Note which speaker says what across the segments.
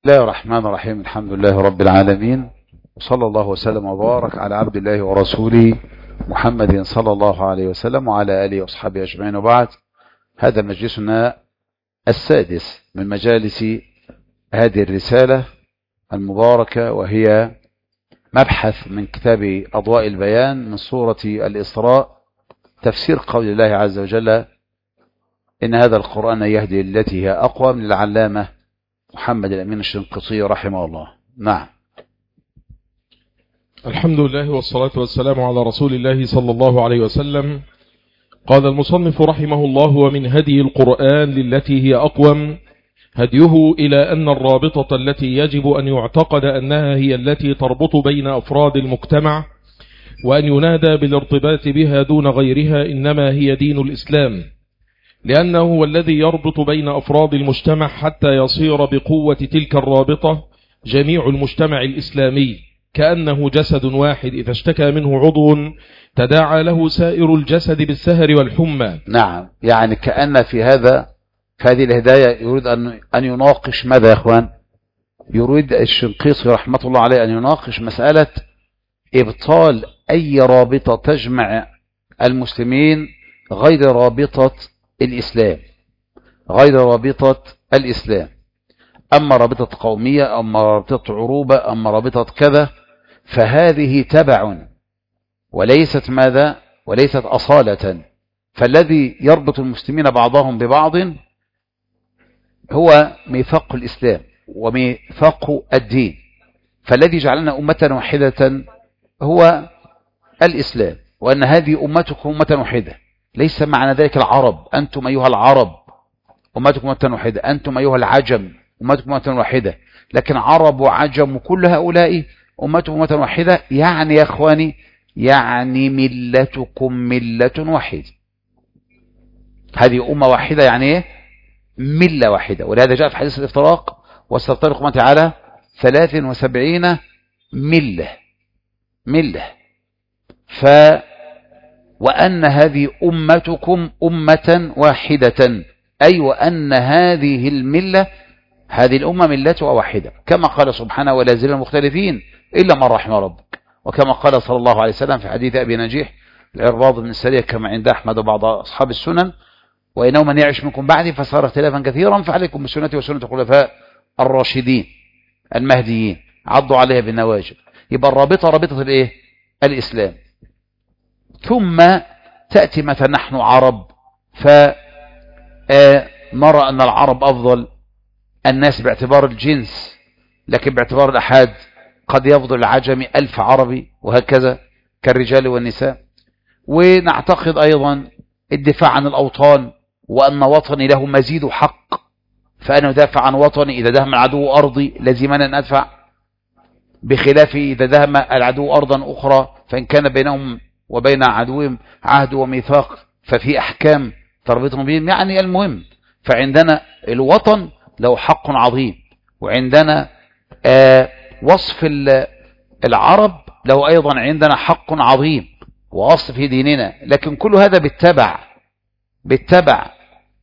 Speaker 1: بسم الله الرحمن الرحيم. الحمد لله رب العالمين، وصلى الله وسلم وبارك على عبد الله ورسوله محمد صلى الله عليه وسلم وعلى آله وصحبه أجمعين، وبعد. هذا مجلسنا السادس من مجالس هذه الرسالة المباركة، وهي مبحث من كتاب أضواء البيان من سورة الإسراء، تفسير قول الله عز وجل: إن هذا القرآن يهدي للتي هي أقوم، للعلامة محمد الأمين الشنقيطي رحمه الله. نعم.
Speaker 2: الحمد لله والصلاة والسلام على رسول الله صلى الله عليه وسلم. قال المصنف رحمه الله: ومن هدي القرآن للتي هي أقوم هديه إلى أن الرابطة التي يجب أن يعتقد أنها هي التي تربط بين أفراد المجتمع وأن ينادى بالارتباط بها دون غيرها إنما هي دين الإسلام، لأنه هو الذي يربط بين أفراد المجتمع حتى يصير بقوة تلك الرابطة جميع المجتمع الإسلامي كأنه جسد واحد، إذا اشتكى منه عضو تداعى له سائر الجسد بالسهر والحمى.
Speaker 1: نعم، يعني كأن في هذه الهداية يريد أن يناقش ماذا يا أخوان؟ يريد الشنقيطي رحمة الله عليه أن يناقش مسألة إبطال أي رابطة تجمع المسلمين غير رابطة الإسلام، غير رابطة الإسلام. أما رابطة قومية، أما رابطة عروبة، أما رابطة كذا، فهذه تبع وليست ماذا؟ وليست أصالة. فالذي يربط المسلمين بعضهم ببعض هو ميثاق الإسلام وميثاق الدين، فالذي جعلنا أمة واحدة هو الإسلام، وأن هذه أمتكم أمة واحدة. ليس معنى ذلك العرب، أنتم أيها العرب أمتكم أمة واحدة، أنتم أيها العجم أمتكم أمة واحدة، لكن عرب وعجم وكل هؤلاء أمتكم أمة واحدة. يعني يا أخواني، يعني ملتكم ملة واحدة، هذه أمة واحدة، يعني إيه؟ ملة واحدة. ولهذا جاء في حديث الافتراق: وستفترق أمتي على 73 ملة. وأن هذه أمتكم أمة واحدة، أي وأن هذه الملة، هذه الأمة ملتها واحدة، كما قال سبحانه: ولا يزال مختلفين إلا من رحم ربك. وكما قال صلى الله عليه وسلم في حديث أبي نجيح العرباض بن السرية كما عند أحمد وبعض أصحاب السنن: وإنه من يعش منكم بعدي فصار اختلافا كثيرا فعليكم بسنتي وسنة الخلفاء الراشدين المهديين عضوا عليها بالنواجذ. يبقى الرابطة رابطة الإيه؟ الإسلام. ثم تأتي مثلا نحن عرب، فنرى أن العرب أفضل الناس باعتبار الجنس، لكن باعتبار الأحاد قد يفضل العجمي 1000 عربي، وهكذا كالرجال والنساء. ونعتقد أيضا الدفاع عن الأوطان، وأن وطني له مزيد حق، فأنا أدافع عن وطني إذا دهم العدو أرضي لزمنا أن أدفع، بخلاف إذا دهم العدو أرضا أخرى فإن كان بينهم وبين عدوهم عهد وميثاق ففي أحكام تربطهم بهم. يعني المهم، فعندنا الوطن له حق عظيم، وعندنا وصف العرب له أيضا عندنا حق عظيم وأصل في ديننا، لكن كل هذا بالتبع.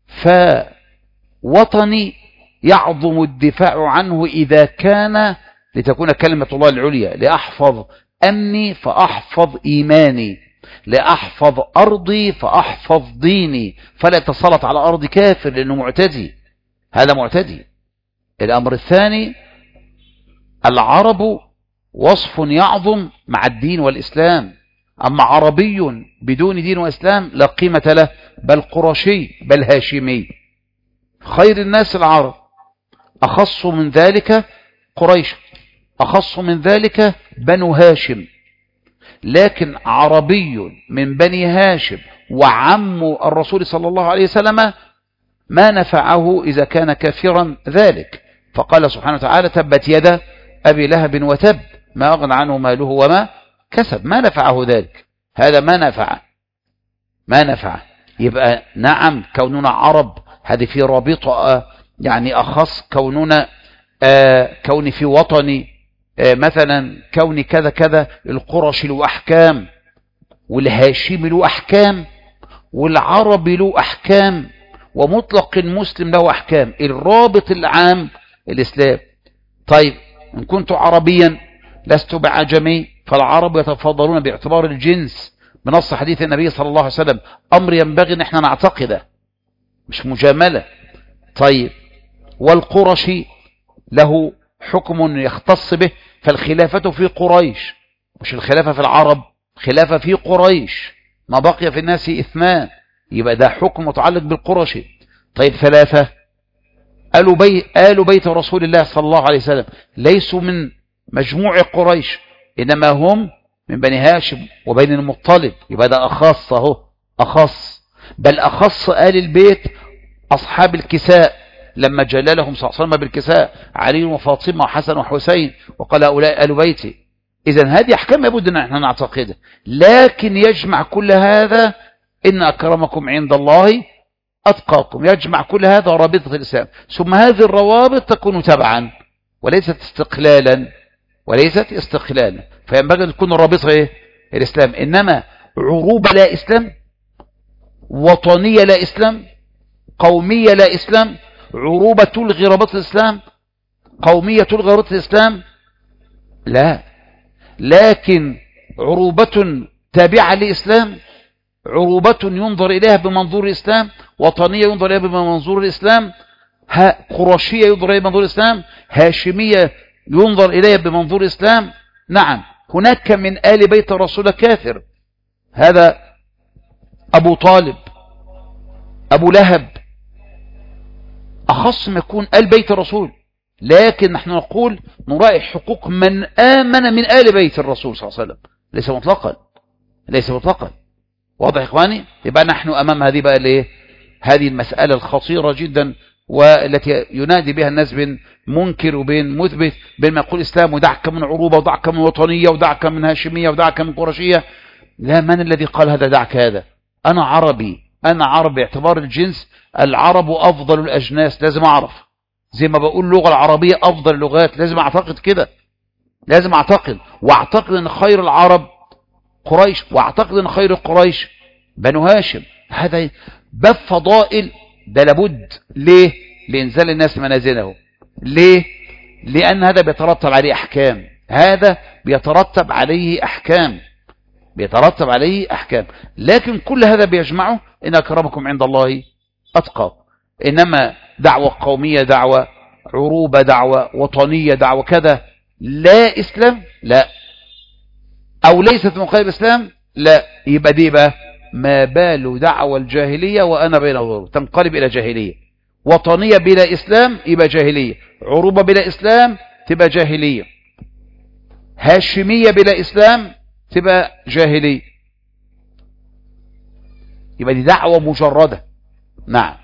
Speaker 1: فوطني يعظم الدفاع عنه إذا كان لتكون كلمة الله العليا، لأحفظ أمني فأحفظ إيماني، لأحفظ أرضي فأحفظ ديني، فلا يتسلط على أرض كافر لأنه معتدي، هذا معتدي. الأمر الثاني: العرب وصف يعظم مع الدين والإسلام، أما عربي بدون دين وإسلام لا قيمة له، بل قرشي بل هاشمي. خير الناس العرب، أخص من ذلك قريش، أخص من ذلك بنو هاشم. لكن عربي من بني هاشم وعم الرسول صلى الله عليه وسلم ما نفعه إذا كان كافرا ذلك، فقال سبحانه وتعالى: تبت يد أبي لهب وتب ما أغنى عنه ماله وما كسب. ما نفعه ذلك، هذا ما نفعه. يبقى نعم، كوننا عرب هذه في رابطة يعني أخص، كوننا كوني في وطني مثلا، كوني كذا كذا. القرش له أحكام، والهاشمي له أحكام، والعربي له أحكام، ومطلق المسلم له أحكام. الرابط العام الإسلام. طيب إن كنت عربيا لست بعجمي، فالعرب يتفضلون باعتبار الجنس بنص حديث النبي صلى الله عليه وسلم، أمر ينبغي أن احنا نعتقده مش مجاملة. طيب والقرشي له حكم يختص به، فالخلافة في قريش، مش الخلافة في العرب، خلافة في قريش، ما بقي في الناس اثنان، يبقى ده حكم متعلق بالقرشي. طيب ثلاثة، آل بيت رسول الله صلى الله عليه وسلم ليسوا من مجموع قريش، إنما هم من بني هاشم وبني المطلب، يبقى ده أخص اهو، أخص، بل أخص آل البيت أصحاب الكساء لما جللهم صلى الله عليه وسلم بالكساء، علي وفاطمة وحسن وحسين، وقال هؤلاء آل بيتي. إذن هذه أحكام يبد أن احنا نعتقدها، لكن يجمع كل هذا إن أكرمكم عند الله أتقاكم، يجمع كل هذا رابطة الإسلام، ثم هذه الروابط تكون تبعا وليست استقلالا، وليست استقلالا، فينبغي أن تكون الرابطة إيه؟ الإسلام. إنما عروبة لا إسلام، وطنية لا إسلام، قومية لا إسلام، عروبة تلغي رابطة الإسلام، قومية تلغي رابطة الإسلام، لا، لكن عروبة تابعة لإسلام، عروبة ينظر إليها بمنظور الإسلام، وطنية ينظر إليها بمنظور الإسلام، قرشية ينظر إليها بمنظور الإسلام، هاشمية ينظر إليها بمنظور الإسلام. نعم هناك من آل بيت الرسول كافر، هذا أبو طالب، أبو لهب، أخص ما يكون آل بيت الرسول، لكن نحن نقول نراعي حقوق من آمن من آل بيت الرسول صلى الله عليه وسلم، ليس مطلقا، ليس مطلقا. واضح يا إخواني؟ يبقى نحن أمام هذه بقى ليه؟ هذه المسألة الخطيرة جدا، والتي ينادي بها الناس بين منكر وبين مثبت، بين ما يقول الإسلام ودعك من عروبة ودعك من وطنية ودعك من هاشمية ودعك من قرشية. لا، من الذي قال هذا؟ دعك هذا، أنا عربي، أنا عربي باعتبار الجنس، العرب أفضل الأجناس، لازم أعرف، زي ما بقول اللغة العربية أفضل اللغات، لازم أعتقد كده، لازم أعتقد، وأعتقد أن خير العرب قريش، وأعتقد أن خير قريش بنو هاشم. هذا باب فضائل، ده لابد. ليه؟ لإنزال الناس منازله. ليه؟ لأن هذا بيترتب عليه أحكام، هذا بيترتب عليه أحكام، بيترتب عليه أحكام، لكن كل هذا بيجمعه إن أكرمكم عند الله أتقاكم. إنما دعوة قومية، دعوة عروبة، دعوة وطنية، دعوة كذا، لا إسلام، لا، أو ليست مقابل إسلام، لا، يبقى دي بقى ما بال دعوة الجاهلية وأنا بين الظهور، تنقلب إلى جاهلية. وطنية بلا إسلام يبقى جاهلية، عروبة بلا إسلام تبقى جاهلية، هاشمية بلا إسلام تبقى جاهلية، يبقى دي دعوة مجردة. نعم.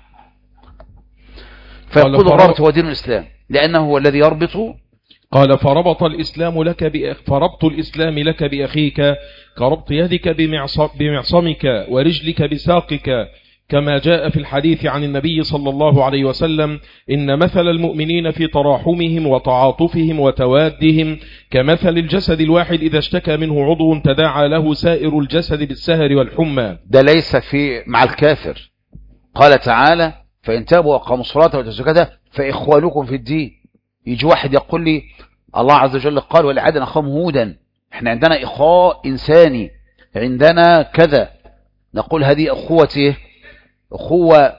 Speaker 1: فيقول الرابط هو دين الإسلام لأنه هو الذي يربط.
Speaker 2: قال فربط الإسلام لك بأخيك كربط يدك بمعصمك ورجلك بساقك، كما جاء في الحديث عن النبي صلى الله عليه وسلم: إن مثل المؤمنين في تراحمهم وتعاطفهم وتوادهم كمثل الجسد الواحد إذا اشتكى منه عضو تداعى له سائر الجسد بالسهر والحمى.
Speaker 1: ده ليس في مع الكافر. قال تعالى: فإن تابوا وأقاموا الصلاة وآتوا الزكاة فإخوانكم في الدين. يجي واحد يقول لي الله عز وجل قال: ولعاد أخاهم هودا. احنا عندنا إخاء إنساني، عندنا كذا، نقول هذه أخوته، أخوة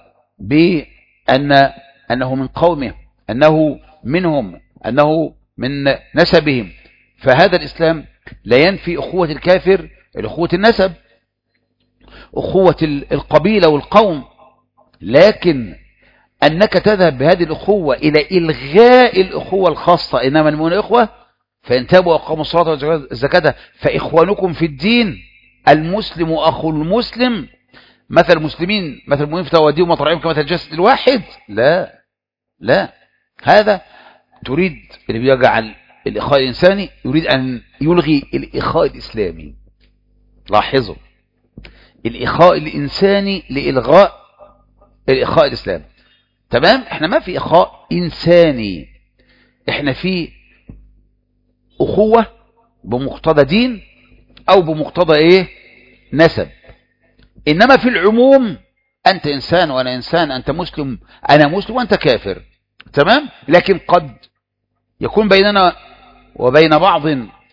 Speaker 1: بأنه من قومه، أنه منهم، أنه من نسبهم. فهذا الإسلام لا ينفي أخوة الكافر، الأخوة النسب، أخوة القبيلة والقوم، لكن أنك تذهب بهذه الأخوة إلى إلغاء الأخوة الخاصة. إنما المؤمنون إخوة، فإن تابوا وأقاموا الصلاة والزكاة فإخوانكم في الدين، المسلم أخو المسلم. مثل المسلمين مثل المؤمنين في تواديهم وتراحمهم كمثل الجسد الواحد. لا لا، هذا تريد اللي بيجعل الإخاء الإنساني يريد أن يلغي الإخاء الإسلامي. لاحظوا، الإخاء الإنساني لإلغاء الإخاء الإسلامي. تمام؟ احنا ما في إخاء إنساني، احنا في أخوة بمقتضى دين أو بمقتضى إيه؟ نسب. إنما في العموم أنت إنسان وأنا إنسان، أنت مسلم أنا مسلم وأنت كافر، تمام؟ لكن قد يكون بيننا وبين بعض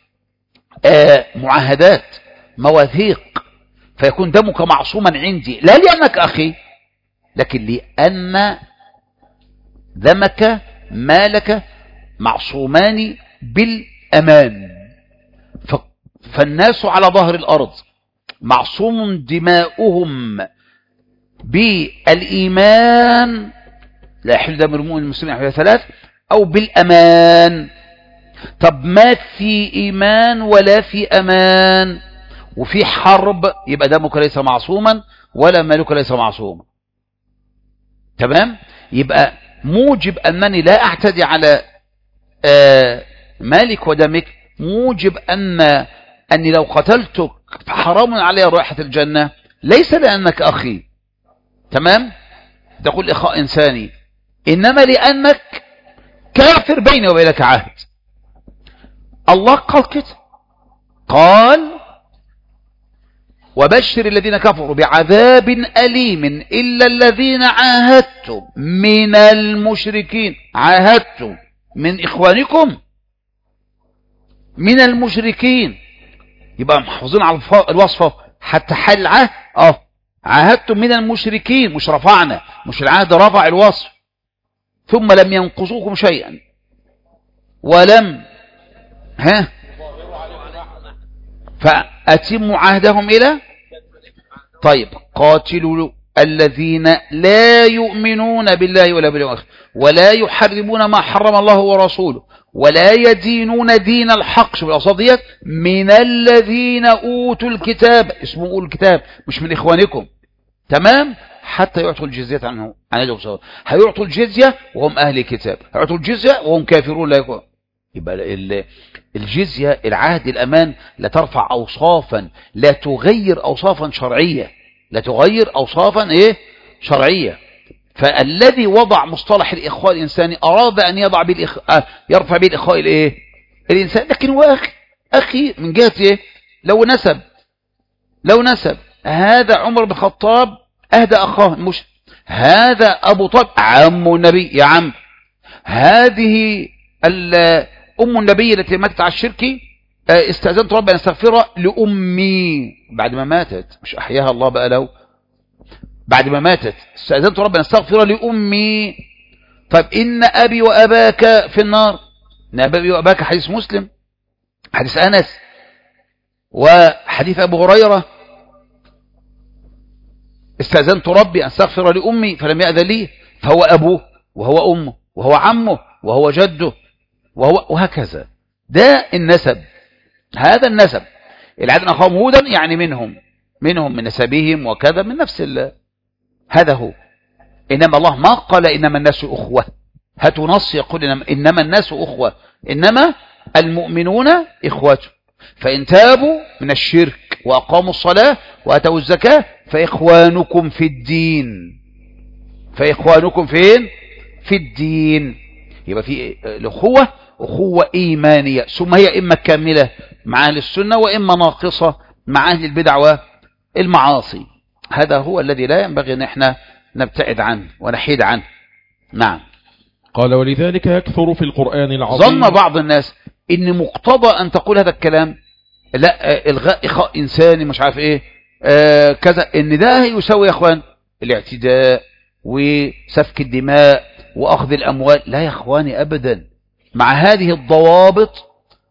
Speaker 1: معاهدات، مواثيق، فيكون دمك معصوما عندي، لا لأنك أخي، لكن لأن دمك مالك معصومان بالأمان. فالناس على ظهر الأرض معصوم دماؤهم بالإيمان، لا يحل دم المؤمن المسلم إلا ثلاث، أو بالأمان. طب ما في إيمان ولا في أمان وفي حرب، يبقى دمك ليس معصوما ولا مالك ليس معصوما. تمام؟ يبقى موجب أنني لا أعتدي على مالك ودمك، موجب أني لو قتلتك فحرام علي رائحة الجنة، ليس لأنك أخي. تمام؟ تقول إخاء إنساني، إنما لأنك كافر بيني وبينك عهد. الله قال كده، قال وبشر الذين كفروا بعذاب أليم إلا الذين عاهدتم من المشركين. عاهدتم من إخوانكم من المشركين، يبقى محافظين على الوصفة حتى حال العهد. عاهدتم من المشركين، مش رفعنا، مش العهد رفع الوصف. ثم لم ينقصوكم شيئا ولم فأتموا عهدهم إلى. طيب قاتلوا الذين لا يؤمنون بالله ولا باليوم الآخر ولا يحرمون ما حرم الله ورسوله ولا يدينون دين الحق، شوف الأوصاف ديت، من الذين أوتوا الكتاب، اسمه أوتوا الكتاب مش من إخوانكم. تمام؟ حتى يعطوا الجزية عنه عن يدهم سواء. هيعطوا الجزية وهم أهل الكتاب، هيعطوا الجزية وهم كافرون لا يكون. يبقى الجزية، العهد، الأمان لا ترفع أوصافا، لا تغير أوصافا شرعية، لا تغير أوصافا شرعية. فالذي وضع مصطلح الإخاء الإنساني أراد أن يضع يرفع به الإخاء الإنسان، لكن هو أخي من جهة لو نسب هذا عمر بن الخطاب أهدى أخاه، مش هذا أبو طالب عم النبي، يا عم هذه أم النبي التي ماتت على الشرك استأذنت ربي أن استغفر لأمي بعد ما ماتت، مش أحياها الله بقى لو بعد ما ماتت، استأذنت ربي أن استغفر لأمي. طيب إن أبي وأباك في النار، إن أبي وأباك حديث مسلم، حديث أنس، وحديث أبو هريرة، استأذنت ربي أن استغفر لأمي فلم يأذن لي، فهو أبوه وهو أمه وهو عمه وهو جده وهكذا. ده النسب، هذا النسب. العدن أخاهم هودا يعني منهم من نسبهم وكذا، من نفس هذا هو. إنما الله ما قال إنما الناس أخوة، هاتوا نص يقول إنما الناس أخوة، إنما المؤمنون إخوة. فإن تابوا من الشرك وأقاموا الصلاة وأتوا الزكاة فإخوانكم في الدين. فإخوانكم فين؟ في الدين. يبقى في الأخوة أخوة إيمانية، ثم هي إما كاملة مع أهل السنة وإما ناقصة مع أهل البدع والمعاصي. هذا هو الذي لا ينبغي أن احنا نبتعد عنه ونحيد عنه. نعم.
Speaker 2: قال ولذلك يكثر في القرآن العظيم.
Speaker 1: ظن بعض الناس إن مقتضى أن تقول هذا الكلام لا إلغاء إخاء إنساني مش عارف إيه كذا، إن ده يسوي يا أخوان الاعتداء وسفك الدماء وأخذ الأموال. لا يا أخواني أبدا، مع هذه الضوابط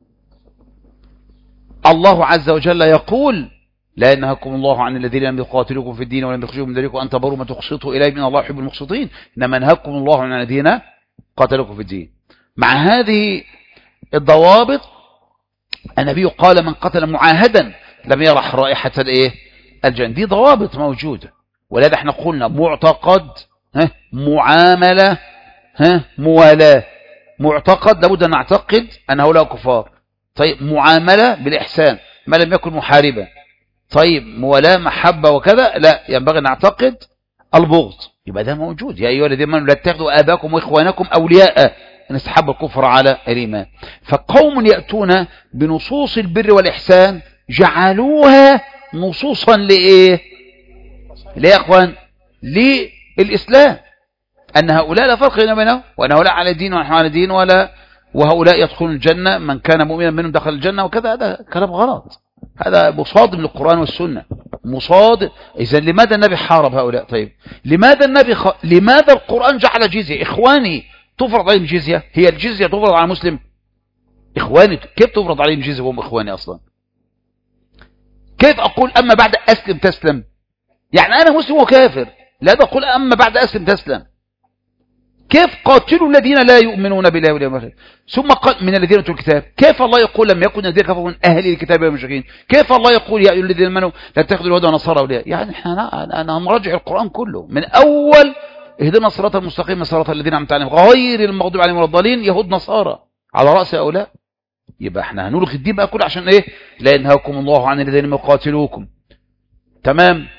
Speaker 1: الله عز وجل يقول لا ينهاكم الله عن الذين لم يقاتلوكم في الدين ولم يخرجوكم من ديركم أن تبروا ما تقسطوا إليه من الله يحب المقسطين، إنما ينهاكم الله عن الذين قاتلوكم في الدين. مع هذه الضوابط النبي قال من قتل معاهدا لم يرح رائحة الجنة. دي ضوابط موجودة، ولذا احنا قلنا معتقد معاملة موالاة. معتقد لابد أن نعتقد أن هؤلاء كفار. طيب معاملة بالإحسان ما لم يكن محاربا. طيب موالاة محبة وكذا لا، ينبغي أن نعتقد البغض. يبقى ده موجود. يا أيها الذين آمنوا لا تتخذوا آباءكم وإخوانكم أولياء إن استحبوا الكفر على الإيمان. فقوم يأتون بنصوص البر والإحسان جعلوها نصوصا لإيه؟ ليه يا أخوان؟ للإسلام، أن هؤلاء لا فرق بينهم وأن هؤلاء على دين ونحن على دين ولا وهؤلاء يدخلون الجنة، من كان مؤمنا منهم دخل الجنة وكذا. هذا كلام غلط، هذا مصادم للقرآن والسنة، مصادم. إذا لماذا النبي حارب هؤلاء؟ طيب لماذا لماذا القرآن جعل جزية؟ إخواني تفرض عليهم جزية؟ هي الجزية تفرض على مسلم؟ إخواني كيف تفرض عليهم جزية وهم إخواني أصلا؟ كيف أقول أما بعد أسلم تسلم؟ يعني أنا مسلم وكافر، لا أقول أما بعد أسلم تسلم. كيف قاتلوا الذين لا يؤمنون بالله واليوم الآخر ثم قال من الذين اوتوا الكتاب؟ كيف الله يقول لم يكن الذين كفروا من أهل الكتاب والمشركين؟ كيف الله يقول يا أيها الذين آمنوا لا تتخذوا اليهود والنصارى أولياء؟ يعني أنا هنراجع القرآن كله من أول اهدنا الصراط المستقيم صراط الذين أنعمت عليهم غير المغضوب عليهم ولا الضالين، يهود نصارى على رأس هؤلاء. يبقى احنا هنلغي الدين بقى كله عشان ايه؟ لا ينهاكم الله عن الذين يقاتلوكم. تمام.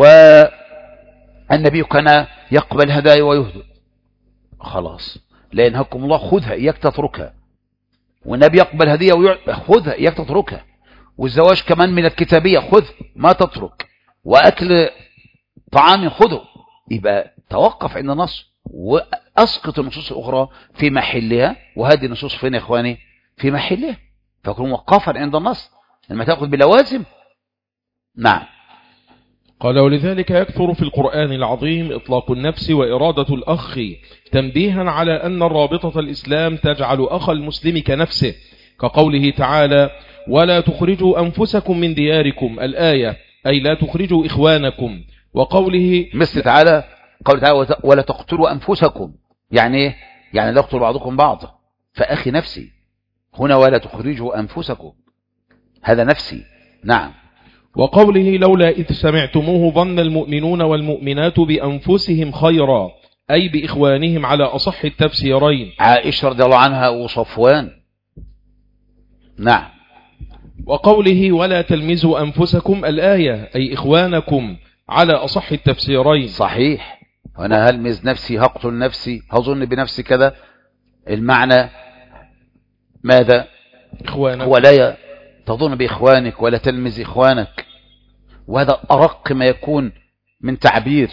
Speaker 1: والنبي كان يقبل هدايا ويهدي، خلاص لا ينهاكم الله، خذها اياك تتركها. والنبي يقبل هدية خذها اياك تتركها. والزواج كمان من الكتابية خذ ما تترك. واكل طعام خذه. يبقى توقف عند النص واسقط النصوص الاخرى في محلها، وهذه النصوص فين يا اخواني؟ في محلها، فكون موقفا عند النص لما تأخذ بلوازم. نعم.
Speaker 2: قال ولذلك يكثر في القرآن العظيم إطلاق النفس وإرادة الأخ تنبيها على أن الرابطة الإسلام تجعل أخ المسلم كنفسه، كقوله تعالى ولا تخرجوا أنفسكم من دياركم الآية، أي لا تخرجوا إخوانكم. وقوله
Speaker 1: مثل تعالى قول تعالى ولا تقتلوا أنفسكم، يعني إيه؟ يعني لا يقتل بعضكم بعضا، فأخي نفسي هنا ولا تخرجوا أنفسكم، هذا نفسي. نعم.
Speaker 2: وقوله لولا إذ سمعتموه ظن المؤمنون والمؤمنات بأنفسهم خيرا، أي بإخوانهم على أصح التفسيرين.
Speaker 1: عائشة رضي الله عنها وصفوان. نعم.
Speaker 2: وقوله ولا تلمزوا أنفسكم الآية، أي إخوانكم على أصح التفسيرين.
Speaker 1: صحيح. وأنا هلمز نفسي، هقتل نفسي، هظن بنفسي كذا، المعنى ماذا؟
Speaker 2: إخوانك.
Speaker 1: ولا تظن بإخوانك ولا تلمز إخوانك، وهذا أرق ما يكون من تعبير،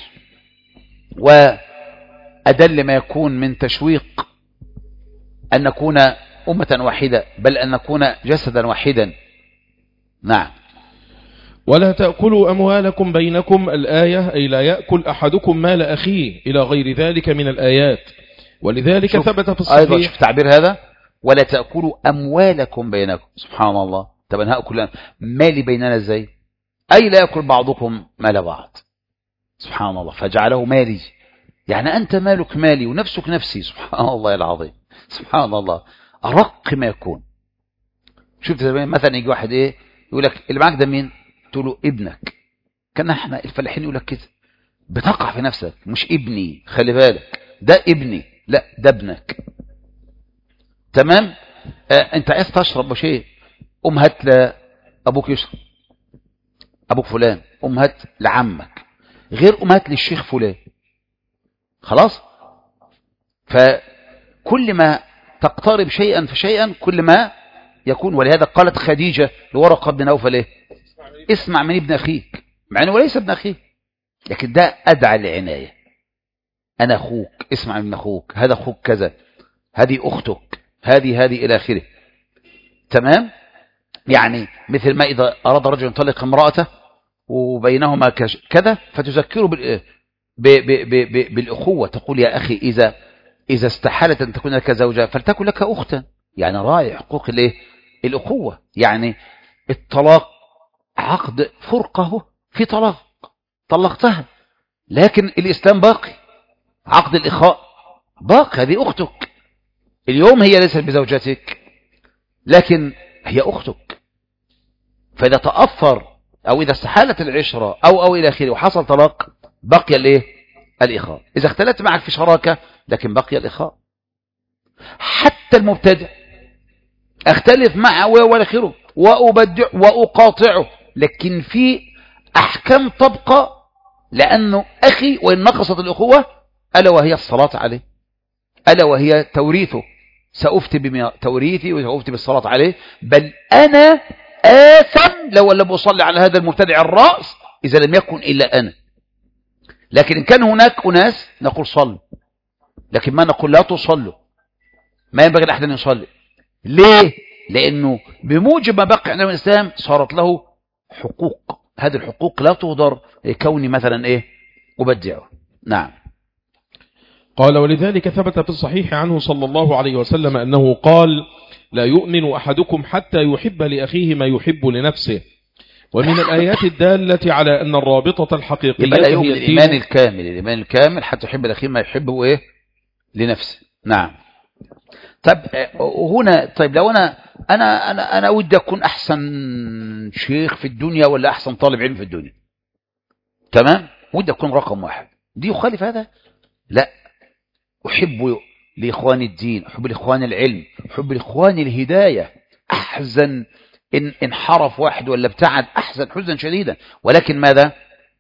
Speaker 1: وأدل ما يكون من تشويق أن نكون أمة واحدة، بل أن نكون جسدا واحدا. نعم.
Speaker 2: ولا تأكلوا أموالكم بينكم الآية، أي لا يأكل أحدكم مال أخيه، إلى غير ذلك من الآيات. ولذلك ثبت في الصحيح.
Speaker 1: أيضا شوف تعبير هذا، ولا تأكلوا أموالكم بينكم. سبحان الله. طب أنا هأكل مالي بيننا ازاي؟ أي لا يأكل بعضكم مال بعض. سبحان الله. فجعله مالي، يعني أنت مالك مالي ونفسك نفسي. سبحان الله العظيم. سبحان الله. أرق ما يكون. شفت مثلا يجي واحد ايه يقول لك اللي معاك ده مين؟ تقول له ابنك. كان احنا الفلاحين يقول لك كده، بتقع في نفسك، مش ابني، خلي بالك ده ابني، لا ده ابنك. تمام. انت عايز تشرب شيء، قوم هات لابوك يشرب، ابوك فلان، قوم هات لعمك، غير قوم هات للشيخ فلان. خلاص. فكل ما تقترب شيئا فشيئا كل ما يكون. ولهذا قالت خديجة لورقة بن نوفل ايه؟ اسمع من ابن اخيك، مع انه ليس ابن اخيك، لكن ده ادعى للعناية. انا اخوك، اسمع من اخوك، هذا اخوك كذا، هذه اختك، هذه الى اخره. تمام. يعني مثل ما اذا اراد رجل يطلق امرأته وبينهما كذا، فتذكره بالاخوة، تقول يا اخي اذا استحالت ان تكون لك زوجة فلتكن لك اختا. يعني راعي حقوق الايه؟ الاخوة. يعني الطلاق عقد فرقه في طلاق، طلقتها، لكن الاسلام باقي، عقد الاخاء باقي. هذه اختك اليوم، هي ليست بزوجتك لكن هي اختك. فاذا تأثر او اذا استحالت العشرة او الى اخره وحصل طلاق، بقي الايه؟ الاخاء. اذا اختلت معك في شراكة لكن بقي الاخاء. حتى المبتدع اختلف معه ولا خيره وأبدع وأقاطعه، لكن في أحكام تبقى لأنه أخي، وإن نقصت الأخوة، ألا وهي الصلاة عليه، ألا وهي توريثه. سأفتي بتوريثي وسأفتي بالصلاة عليه، بل أنا آثم لو لم أصلي على هذا المبتدع الرأس إذا لم يكن إلا أنا. لكن إن كان هناك أناس نقول صلوا، لكن ما نقول لا تصلوا. ما ينبغي لأحد أن يصلي. ليه؟ لأنه بموجب ما بقي عندنا من الإسلام صارت له حقوق، هذه الحقوق لا تهدر كوني مثلا أبدعه. نعم.
Speaker 2: قال ولذلك ثبت في الصحيح عنه صلى الله عليه وسلم أنه قال لا يؤمن أحدكم حتى يحب لأخيه ما يحب لنفسه. ومن الآيات الدالة على أن الرابطة الحقيقية
Speaker 1: يبقى لا يؤمن الإيمان الكامل، الإيمان الكامل حتى يحب لأخيه ما يحبه لنفسه. نعم. طب هنا، طيب لو أنا ودي أكون أحسن شيخ في الدنيا ولا أحسن طالب علم في الدنيا، تمام، ودي أكون رقم واحد، دي يخالف هذا؟ لا، أحب لإخوان الدين، أحب لإخوان العلم، أحب لإخوان الهداية، أحزن إن انحرف واحد ولا ابتعد، أحزن حزنا شديدا، ولكن ماذا؟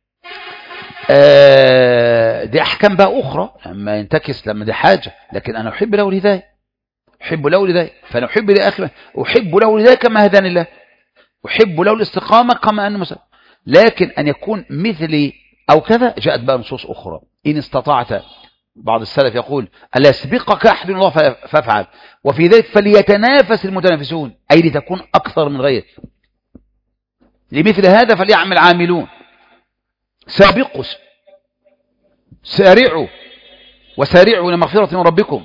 Speaker 1: دي أحكام بقى أخرى لما ينتكس، لما دي حاجة، لكن أنا أحب له الهداية، أحب له الهداية، فأنا أحب لأخي، أحب له الهداية كما هداني الله، أحب له الاستقامة كما أنه مسلم. لكن أن يكون مثلي أو كذا، جاءت بقى نصوص أخرى، إن استطعت، بعض السلف يقول ألا يسبقك أحد الله فافعل، وفي ذلك فليتنافس المتنافسون، أي لتكون أكثر من غيرك، لمثل هذا فليعمل عاملون. سابقوا، سارعوا وسارعوا لمغفرة من ربكم.